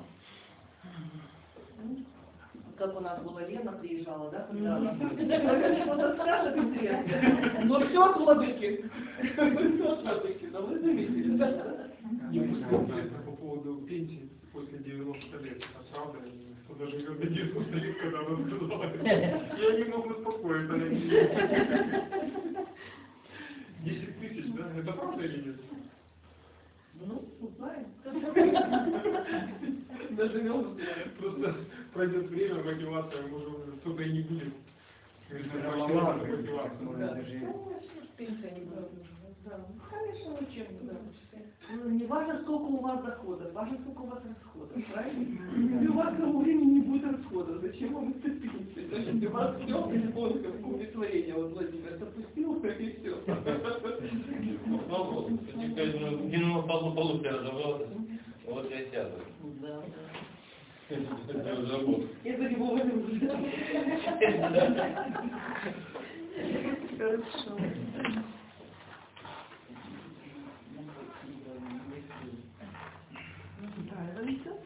Как у нас была Лена, приезжала, да? Когда она что-то скажет интересно. Но все от владыки. Все от владыки, да вы заметили, да? Не интересно по поводу пенсии после 90 лет. Это правда, кто доживет до 90 лет, когда она сказала. Я не мог успокоиться. 10 тысяч, да? Это правда или нет? Ну, узнаем. Доживем. Просто пройдет время, мотивация, может, кто-то и не будет. Пенсия не будет. Да. Конечно, зачем? Да. Не важно, сколько у вас доходов, важно, сколько у вас расходов, правильно? Если у вас к тому времени не будет расходов, зачем вам это пенсия? Значит, у вас все фонд удовлетворения, вот Владимир запустил, и все. Вопрос. Теперь на полу ты разобрался. Вот я сяду. Да. Работу. Это не вовремя. Хорошо. Нравится?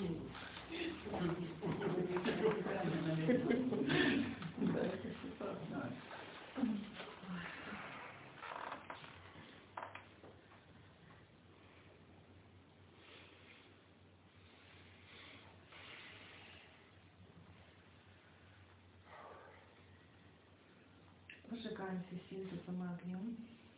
Зажигаемся синтезом и огнем.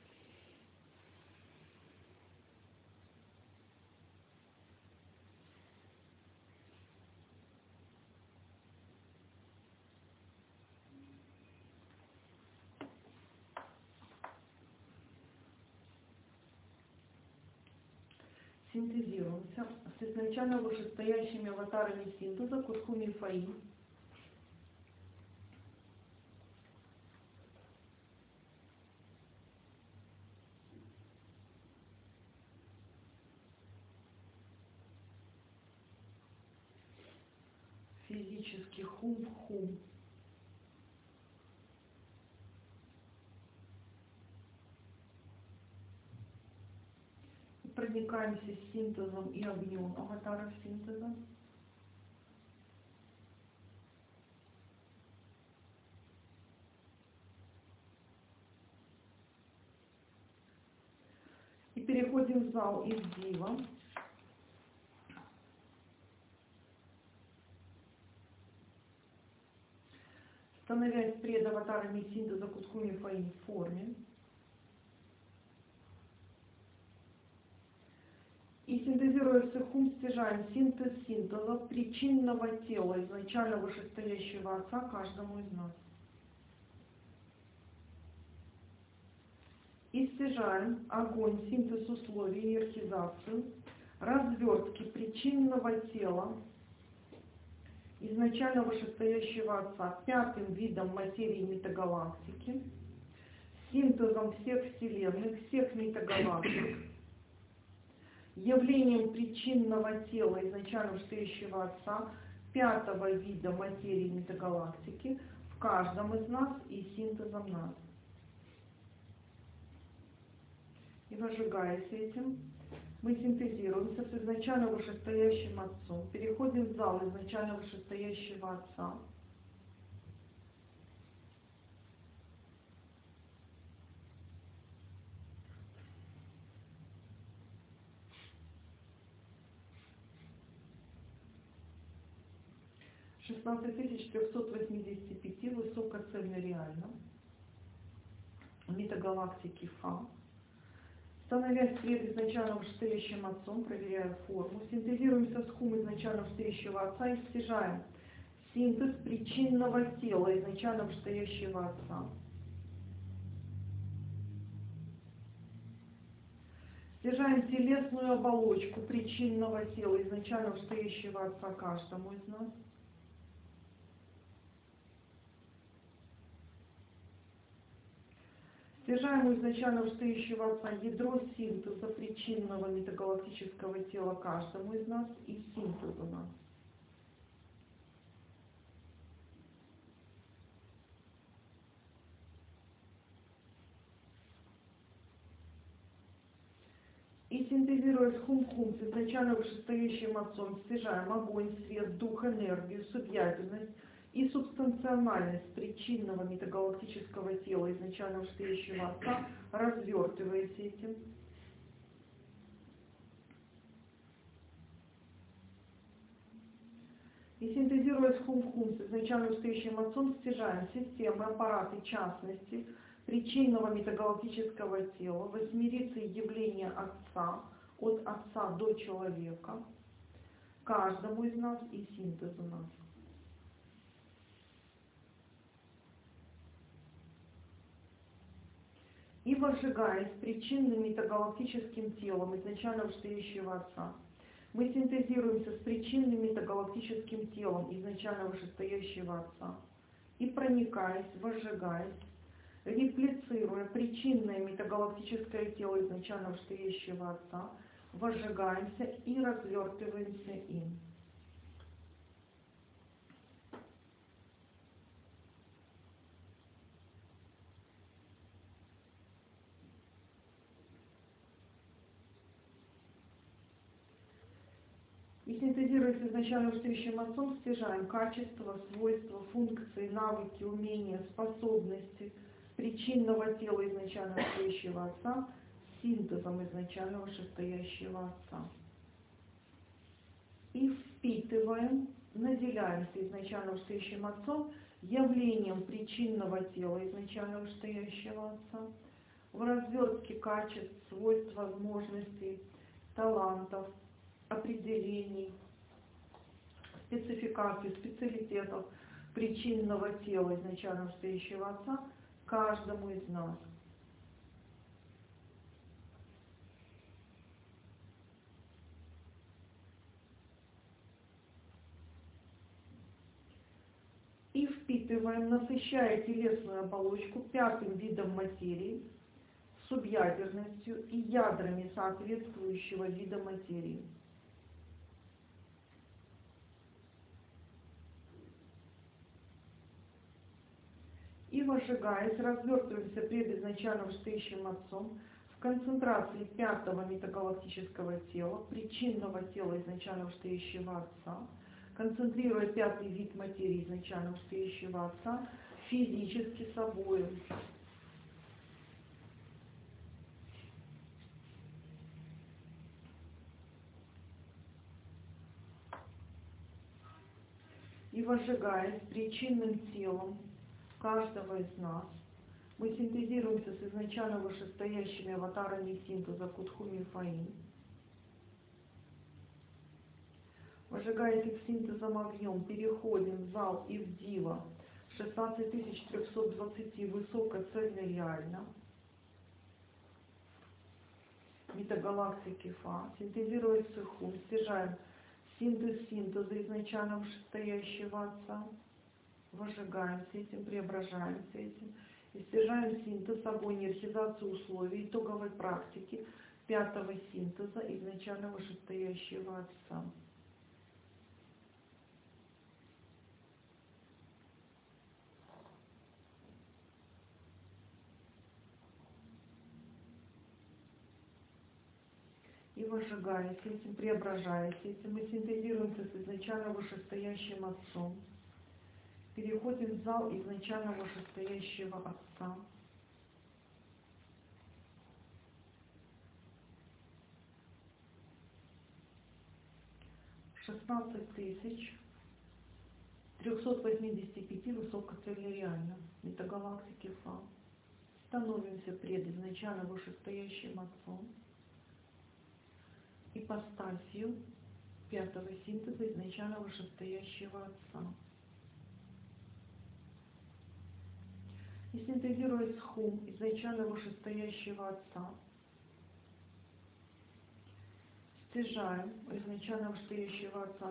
Синтезируемся с изначально вышестоящими аватарами синтеза Кутхуми и Фаи. Физически хум-хум. Проникаемся с синтезом и огнем аватаров синтеза. И переходим в зал из Дива. Становясь пред аватарами синтеза Кутхуми Фаи в форме. И синтезируя сухум, стяжаем синтез синтеза причинного тела изначально вышестоящего Отца каждому из нас. И стяжаем огонь, синтез условий, иерархизацию, развертки причинного тела изначально вышестоящего Отца, пятым видом материи метагалактики, синтезом всех вселенных, всех метагалактик, явлением причинного тела изначально вышестоящего Отца, пятого вида материи метагалактики в каждом из нас и синтезом нас. И возжигаясь этим, мы синтезируемся с изначально вышестоящим Отцом, переходим в зал изначально вышестоящего Отца. (16385) высокоцельно реально метагалактики Фа. Становясь пред изначально вышестоящим Отцом, проверяя форму, синтезируемся с Хум изначально вышестоящего Отца и стяжаем синтез причинного тела изначально вышестоящего Отца. Стяжаем телесную оболочку причинного тела изначально вышестоящего Отца каждому из нас. Стяжаем у изначально вышестоящего Отца ядро синтеза причинного метагалактического тела каждому из нас и синтеза нас. И синтезируя с Хум-Хум, с изначально вышестоящим Отцом, стяжаем огонь, свет, дух, энергию, субъятельность и субстанциональность причинного метагалактического тела изначально вышестоящего Отца, развертываясь этим. И синтезируя с Хум-Хум, с изначально вышестоящим Отцом, стяжаем системы, аппараты, частности причинного метагалактического тела, восьмерицы явления Отца, от Отца до человека, каждому из нас и синтезу нас. И возжигаясь причинным метагалактическим телом изначально вышестоящего Отца, мы синтезируемся с причинным метагалактическим телом изначально вышестоящего Отца и проникаясь, возжигаясь, реплицируя причинное метагалактическое тело изначально вышестоящего Отца, возжигаемся и развертываемся им. И синтезируясь с изначально вышестоящим Отцом, стяжаем качества, свойства, функции, навыки, умения, способности причинного тела изначально вышестоящего Отца с синтезом изначально вышестоящего Отца. И впитываем, наделяемся изначально вышестоящим Отцом явлением причинного тела изначально вышестоящего Отца в развертке качеств, свойств, возможностей, талантов, определений, спецификаций, специалитетов причинного тела изначально вышестоящего Отца каждому из нас. И впитываем, насыщая телесную оболочку пятым видом материи, субъядерностью и ядрами соответствующего вида материи. И возжигаясь, развертываемся пред изначально вышестоящим Отцом в концентрации пятого метагалактического тела, причинного тела изначально вышестоящего Отца, концентрируя пятый вид материи изначально вышестоящего Отца физически собою. И возжигаясь причинным телом каждого из нас, мы синтезируемся с изначально вышестоящими аватарами синтеза Кутхуми Фаин. Возжигаясь их синтезом огнем, переходим в зал и в Дива 16320 высокоцельно реально метагалактики Фа, синтезируя с Хум, стяжаем Синтез синтеза изначально вышестоящего Отца. Выжигаемся этим, преображаемся этим. Истяжаем синтез, огонь, иерархизацию условий, итоговой практики 5-го синтеза изначально вышестоящего Отца. И выжигаясь этим, преображаясь этим, мы синтезируемся с изначально вышестоящим Отцом. Переходим в зал изначально вышестоящего Отца. — 16385 высокоцельно-реально, метагалактики Фа. Становимся пред изначально вышестоящим Отцом. Ипостасью 5-го синтеза изначально вышестоящего Отца. И синтезируя с Хум изначально вышестоящего Отца, стяжаем изначально вышестоящего Отца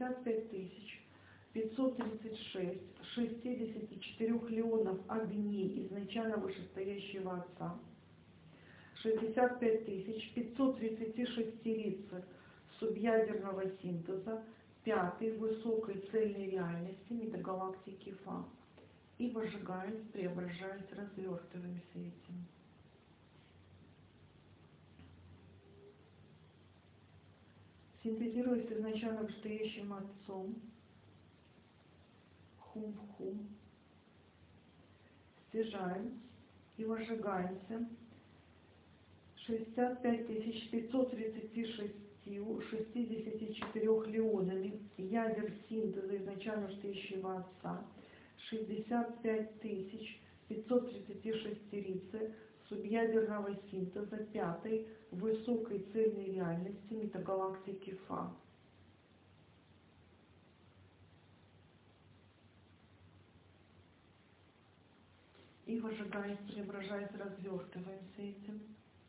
65536 64 леонов огней изначально вышестоящего Отца, 65536 риц субъядерного синтеза 5-й высокой цельной реальности метагалактики Фа. И выжигаясь, преображаясь, развертываемся этим. Синтезируясь изначально вышестоящим Отцом, Хум в Хум, стяжаем и выжигаемся 65536 64 леонами ядер синтеза изначально вышестоящего Отца, 65536 риц субъядерного синтеза 5-й высокой цельной реальности метагалактики Фа. И выжигаясь, преображаясь, развертываемся этим.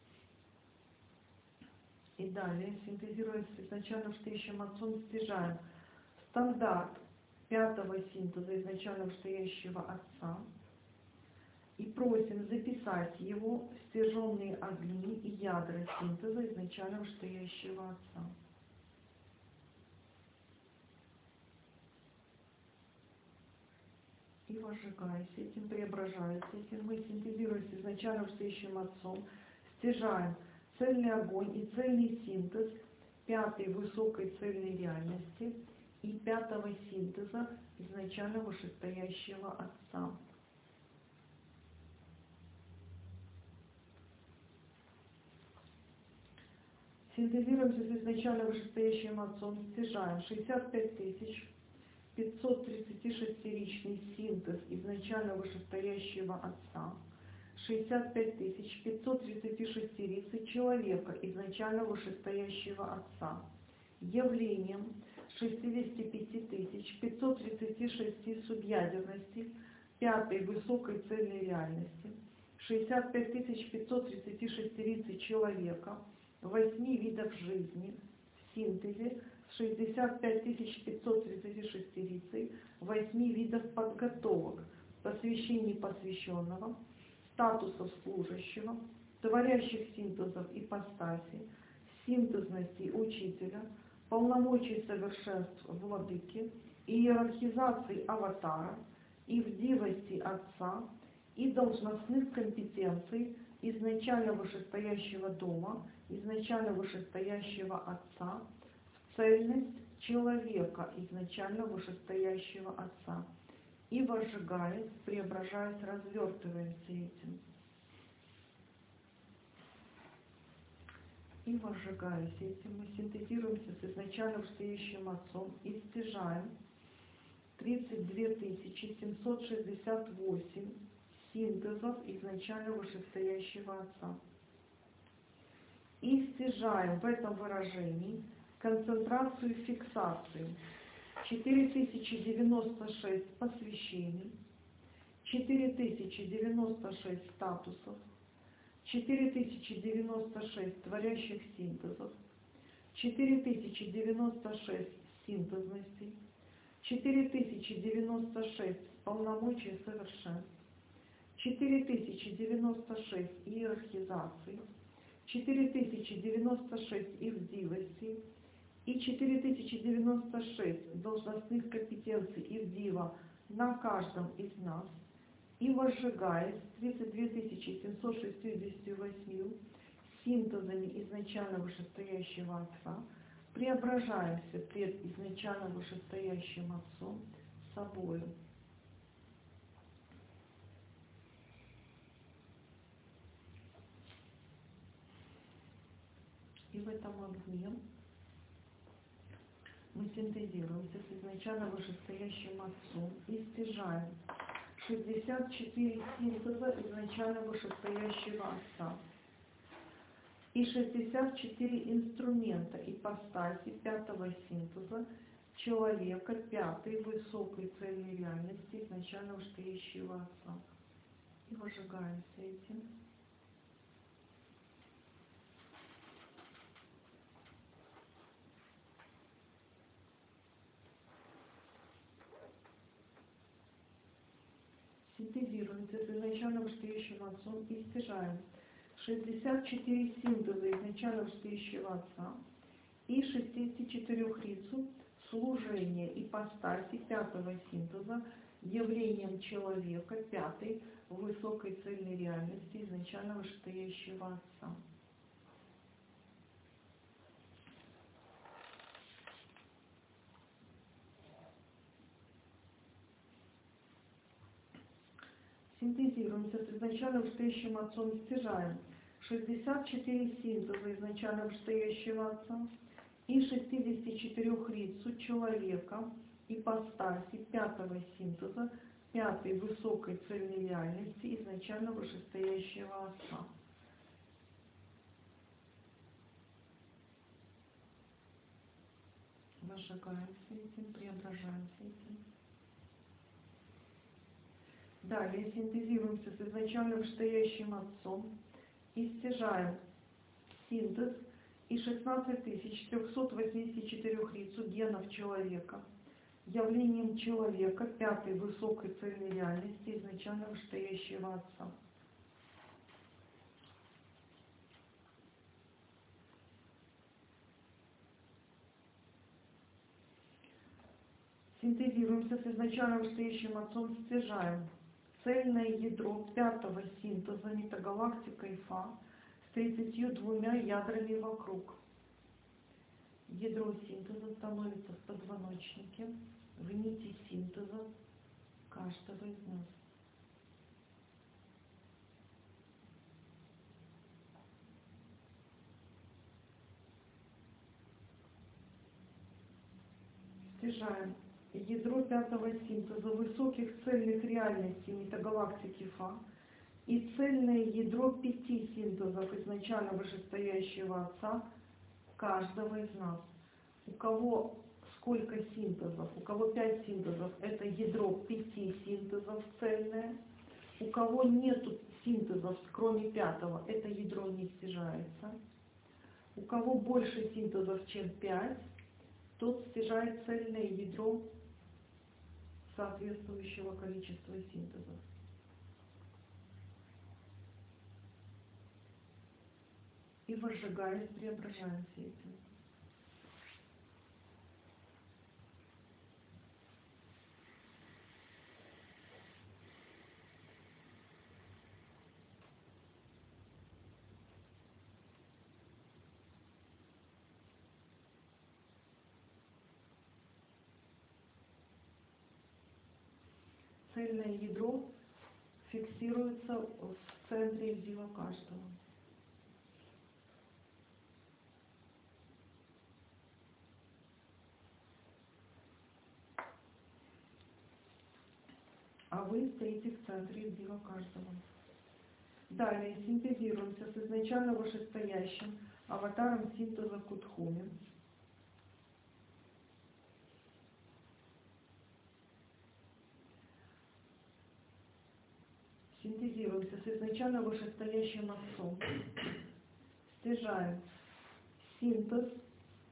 И далее, синтезируясь с изначально вышестоящим Отцом, стяжаем стандарт 5-го синтеза изначально вышестоящего Отца и просим записать его в стяженные огни и ядра синтеза изначально вышестоящего Отца. И выжигаясь этим, преображаясь этим, мы синтезируем с изначально вышестоящим Отцом, стяжаем цельный огонь и цельный синтез 5-й высокой цельной реальности и 5-го синтеза изначально вышестоящего Отца. Синтезируемся с изначально вышестоящим Отцом, стяжаем 65536-ричный синтез изначально вышестоящего Отца, 65536 риц человека изначально вышестоящего Отца, явлением 65536 субъядерности 5-й высокой цельной реальности, 65536 риц человека 8 видов жизни в синтезе с 65536 риц 8 видов подготовок, посвящений посвященного, статусов служащего, творящих синтезов ипостаси, синтезности учителя, полномочий совершенств владыки, иерархизации аватара, ивдивости Отца и должностных компетенций изначально вышестоящего дома, изначально вышестоящего Отца, в цельность человека изначально вышестоящего Отца. И выжигаясь, преображаясь, развертываемся этим. И выжигаясь этим, мы синтезируемся с изначально вышестоящим Отцом и стяжаем 32 768 синтезов изначально вышестоящего Отца. И стяжаем в этом выражении концентрацию фиксации 4096 посвящений, 4096 статусов, 4096 творящих синтезов, 4096 синтезности, 4096 полномочий совершенств, 4096 иерархизаций, 4096 ивдивостей и 4096 должностных компетенций ивдива на каждом из нас, и возжигаясь 32 768 синтезами изначально вышестоящего Отца, преображаемся пред изначально вышестоящим Отцом собою. И в этом огне мы синтезируемся с изначально вышестоящим Отцом и стяжаем 64 синтеза изначально вышестоящего Отца и 64 инструмента ипостаси пятого синтеза человека пятой высокой цельной реальности изначально вышестоящего Отца. И выжигаемся этим. Синтезируемся с изначально вышестоящим Отцом и стяжаем 64 синтеза изначально вышестоящего Отца и 64 лицу служения ипостаси пятого синтеза явлением человека пятой высокой цельной реальности изначально вышестоящего Отца. Синтезируемся с изначально вышестоящим Отцом и стяжаем 64 синтеза изначально вышестоящего Отца и 64 лицу человека ипостаси пятого синтеза пятой высокой цельной реальности изначально вышестоящего Отца. Возжигаемся этим, преображаемся этим. Далее синтезируемся с изначально вышестоящим Отцом и стяжаем синтез и 16 384 лицу генов человека, явлением человека пятой высокой цельной реальности изначально вышестоящего Отца. Синтезируемся с изначально вышестоящим Отцом, стяжаем цельное ядро пятого синтеза метагалактика Ифа с 32 ядрами вокруг. Ядро синтеза становится в позвоночнике, в нити синтеза каждого из нас. Стяжаем ядро пятого синтеза высоких цельных реальностей метагалактики Фа и цельное ядро 5 синтезов изначально вышестоящего Отца каждого из нас. У кого сколько синтезов? У кого 5 синтезов, это ядро 5 синтезов цельное. У кого нету синтезов, кроме пятого, это ядро не стяжается. У кого больше синтезов, чем 5, тот стяжает цельное ядро соответствующего количества синтезов. И возжигаясь, преображаемся этим. Цельное ядро фиксируется в центре ивдива каждого. А вы стоите в центре ивдива каждого. Далее синтезируемся с изначально вышестоящим аватаром синтеза Кутхуми. Синтезируемся с изначально вышестоящим Отцом. Стяжаем синтез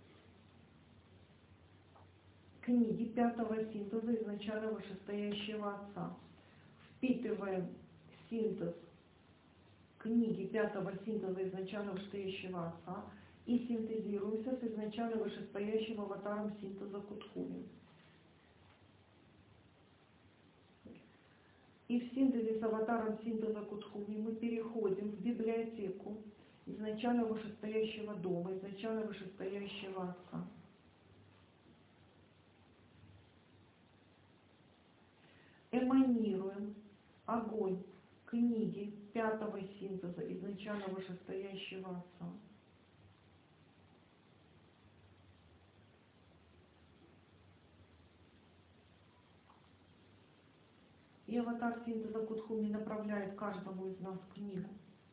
книги пятого синтеза изначально вышестоящего Отца. Впитываем синтез книги пятого синтеза изначально вышестоящего Отца и синтезируемся с изначально вышестоящим аватаром синтеза Кутхуми. И в синтезе с аватаром синтеза Кутхуми мы переходим в библиотеку изначально вышестоящего дома, изначально вышестоящего Отца. Эманируем огонь книги пятого синтеза изначально вышестоящего Отца. И аватар синтеза Кутхуми направляет каждому из нас книгу.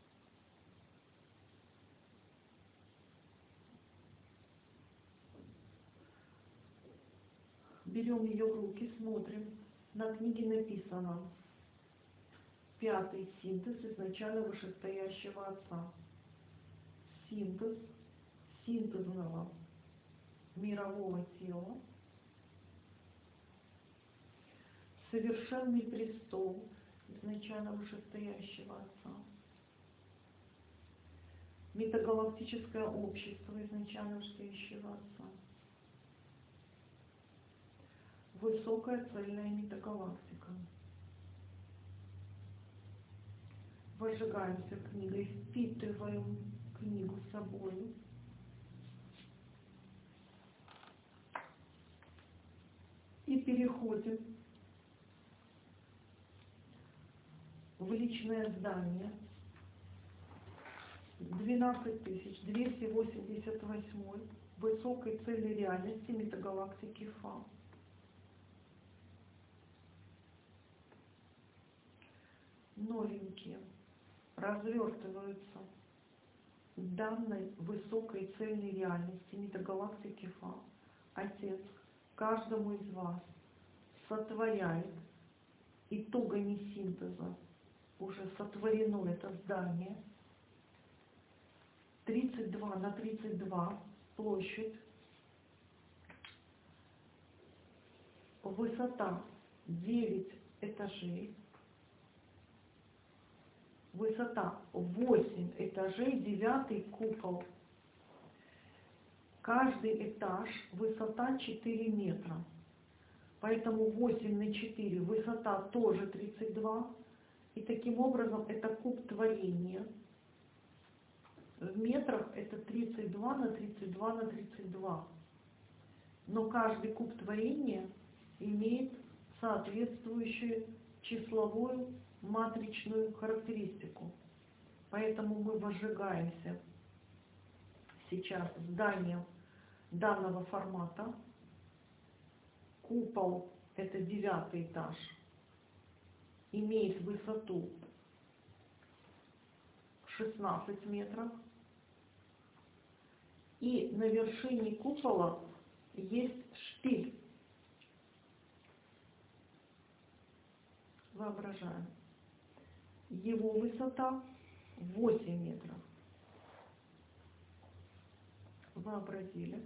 Берем ее в руки, смотрим. На книге написано: пятый синтез изначально вышестоящего Отца. Синтез синтезного мирового тела. Совершенный престол изначально вышестоящего Отца. Метагалактическое общество изначально вышестоящего Отца. Высокая цельная метагалактика. Возжигаемся книгой, впитываем книгу с собой. И переходим в личное здание 12288 высокой цельной реальности метагалактики Фа. Новенькие развертываются данной высокой цельной реальности метагалактики Фа. Отец каждому из вас сотворяет итогами синтеза, уже сотворено это здание, 32 на 32 площадь, высота 9 этажей, высота 8 этажей, 9-й купол. Каждый этаж высота 4 метра. Поэтому 8 на 4 высота тоже 32. И таким образом это куб творения. В метрах это 32 на 32 на 32. Но каждый куб творения имеет соответствующую числовую матричную характеристику. Поэтому мы возжигаемся сейчас зданием данного формата. Купол — это 9-й этаж, имеет высоту 16 метров. И на вершине купола есть шпиль. Воображаем. Его высота 8 метров. Вообразили.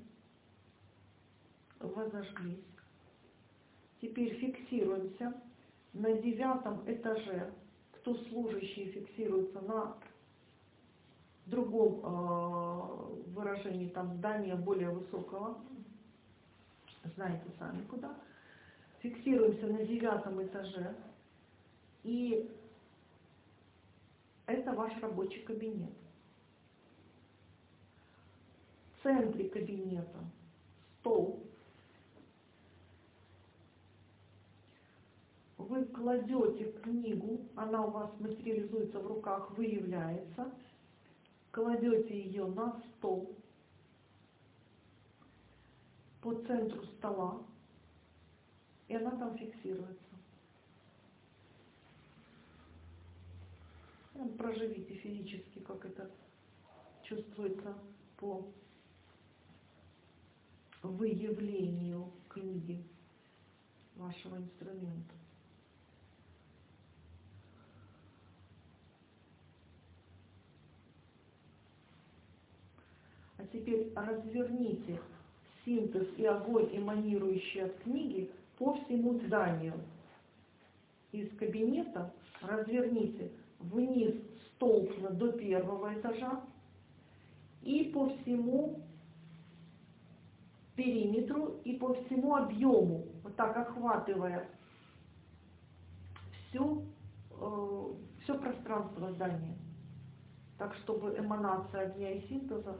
Возожглись. Теперь фиксируемся на 9-м этаже. Кто служащие фиксируются на другом выражении, там здания более высокого. Знаете сами куда. Фиксируемся на 9-м этаже. И это ваш рабочий кабинет. В центре кабинета стол. Вы кладете книгу, она у вас материализуется в руках, выявляется. Кладете ее на стол по центру стола, и она там фиксируется. Проживите физически, как это чувствуется по выявлению книги вашего инструмента. А теперь разверните синтез и огонь, эманирующий от книги, по всему зданию. Из кабинета разверните вниз столбно до первого этажа и по всему периметру и по всему объему, вот так охватывая все пространство здания, так чтобы эманация огня и синтеза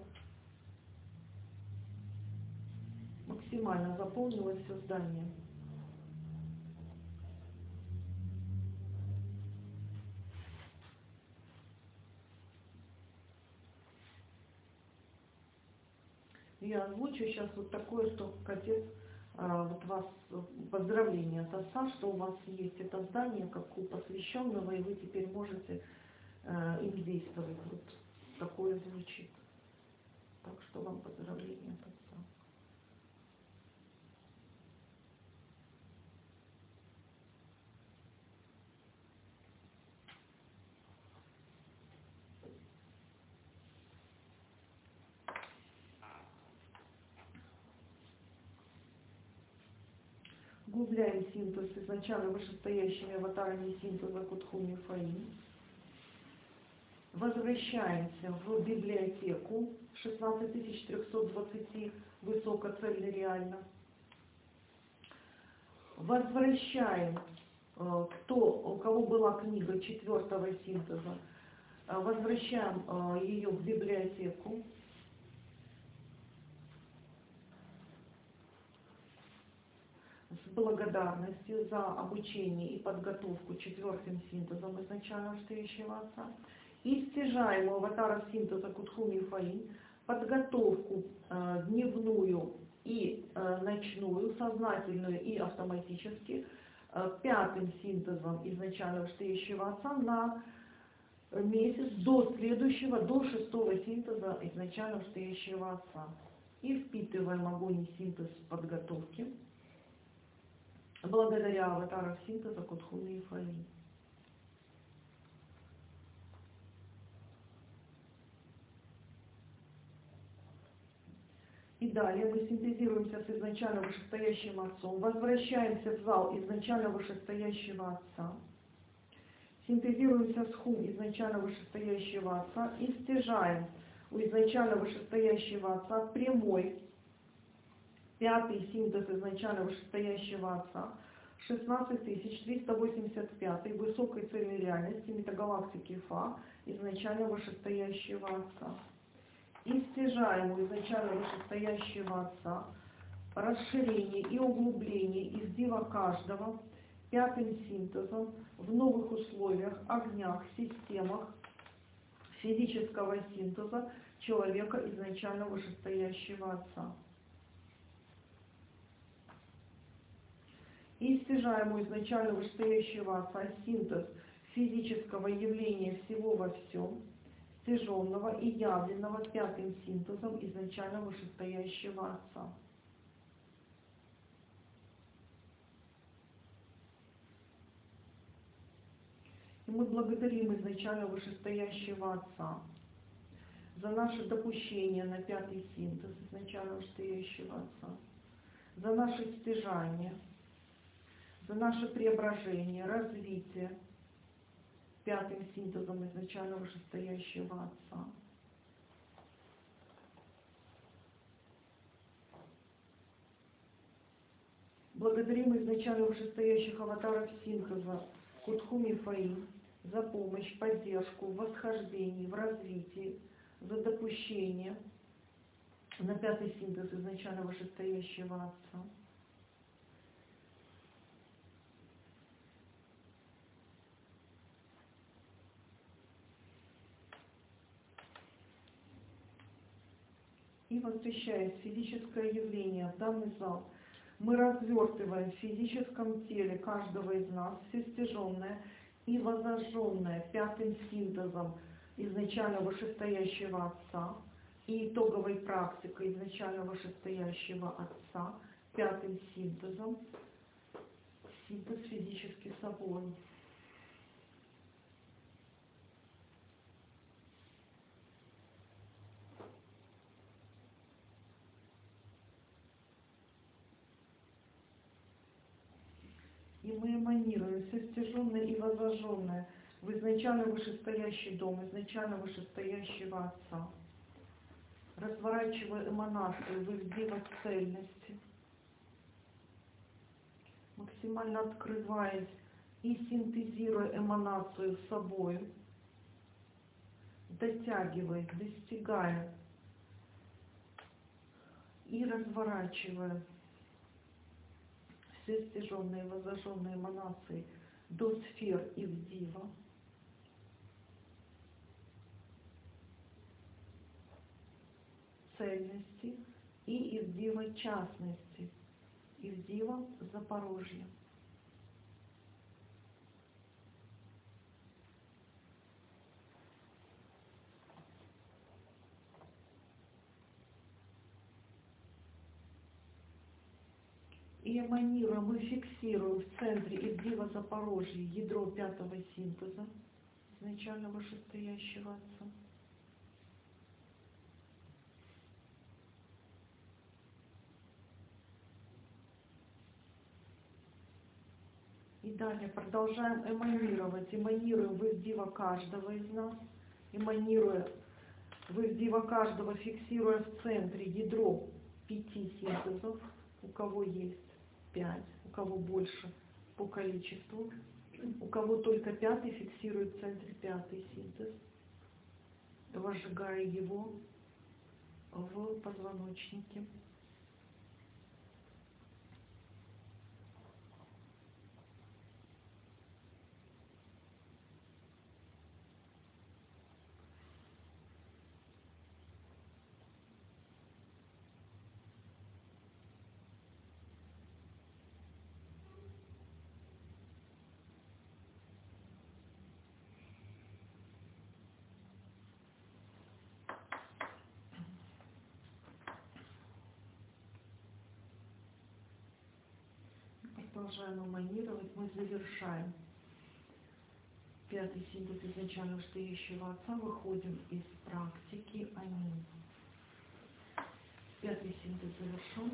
максимально заполнила все здание. Я озвучу сейчас вот такое, что отец, вот вас поздравление от отца, что у вас есть это здание, как у посвященного, и вы теперь можете им действовать. Вот такое звучит. Так что вам поздравление от отца. Углубляем синтез изначально вышестоящими аватарами синтеза Кутхуми Фаи. Возвращаемся в библиотеку 16320 высокоцельно реально. Возвращаем, у кого была книга 4-го синтеза, возвращаем ее в библиотеку. С благодарностью за обучение и подготовку 4-м синтезом изначально стоящего отца. И стяжаем у аватара синтеза Кутхуми Фаи подготовку дневную и ночную, сознательную и автоматически 5-м синтезом изначально стоящего отца на месяц до следующего, до 6-го синтеза изначально стоящего отца. И впитываем огонь и синтез подготовки благодаря аватарам синтеза Кутхуми Фаи. И далее мы синтезируемся с изначально вышестоящим отцом, возвращаемся в зал изначально вышестоящего отца, синтезируемся с хум изначально вышестоящего отца и стяжаем у изначально вышестоящего отца прямой 5-й синтез изначально вышестоящего отца 16385 высокой цельной реальности метагалактики Фа изначально вышестоящего отца. И стяжаем у изначально вышестоящего отца расширение и углубление из дива каждого 5-м синтезом в новых условиях, огнях, системах физического синтеза человека изначально вышестоящего отца. И стяжаем у изначально вышестоящего отца синтез физического явления всего во всем, стяженного и явленного 5-м синтезом изначально вышестоящего отца. И мы благодарим изначально вышестоящего отца за наше допущение на 5-й синтез изначально вышестоящего отца, за наше стяжание, за наше преображение, развитие 5-м синтезом изначально вышестоящего отца. Благодарим изначально вышестоящих аватаров синтеза Кутхуми Фаи за помощь, поддержку в восхождении, в развитии, за допущение на 5-й синтез изначально вышестоящего отца. И возвращаясь физическое явление в данный зал, мы развертываем в физическом теле каждого из нас все стяженное и возожженное 5-м синтезом изначально вышестоящего отца и итоговой практикой изначально вышестоящего отца 5-м синтезом, синтез физически собой. И мы эманируем все стяженное и возложенное в изначально вышестоящий дом, изначально вышестоящего Отца. Разворачивая эманацию в их диво цельности, максимально открываясь и синтезируя эманацию с собой, дотягивая, достигая и разворачивая все стяженные и возложенные эманации до сфер и в диво, цельности и из дива частности, из дива Запорожья. И эманируем, и фиксируем в центре из дива Запорожья ядро пятого синтеза, изначально вышестоящего Отца. И далее продолжаем эманировать, эманируем в их диво каждого из нас, эманируя в их диво каждого, фиксируя в центре ядро 5 синтезов, у кого есть 5, у кого больше по количеству, у кого только 5, фиксирует в центре 5 синтез, возжигая его в позвоночнике. Продолжаем эманировать, мы завершаем 5-й синтез изначально вышестоящего Отца, выходим из практики. Аминь. 5-й синтез завершен.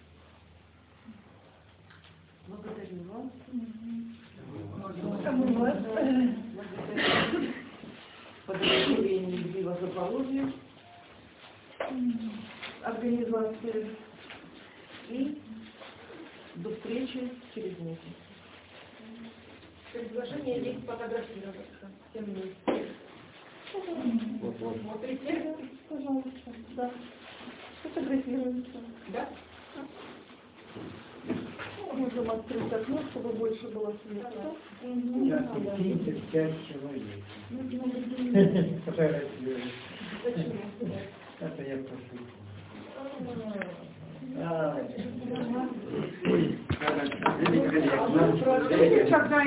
Благодарю вас. Благодарю подразделение Дива Запорожья, организации, и до встречи через месяц. Предложение есть фотографироваться. Всем вместе. Смотрите. Пожалуйста, да. Фотографируемся. Да? Можем открыть окно, чтобы больше было света. Сейчас 5 человек. Фотографируют. Почему? Это я прошу.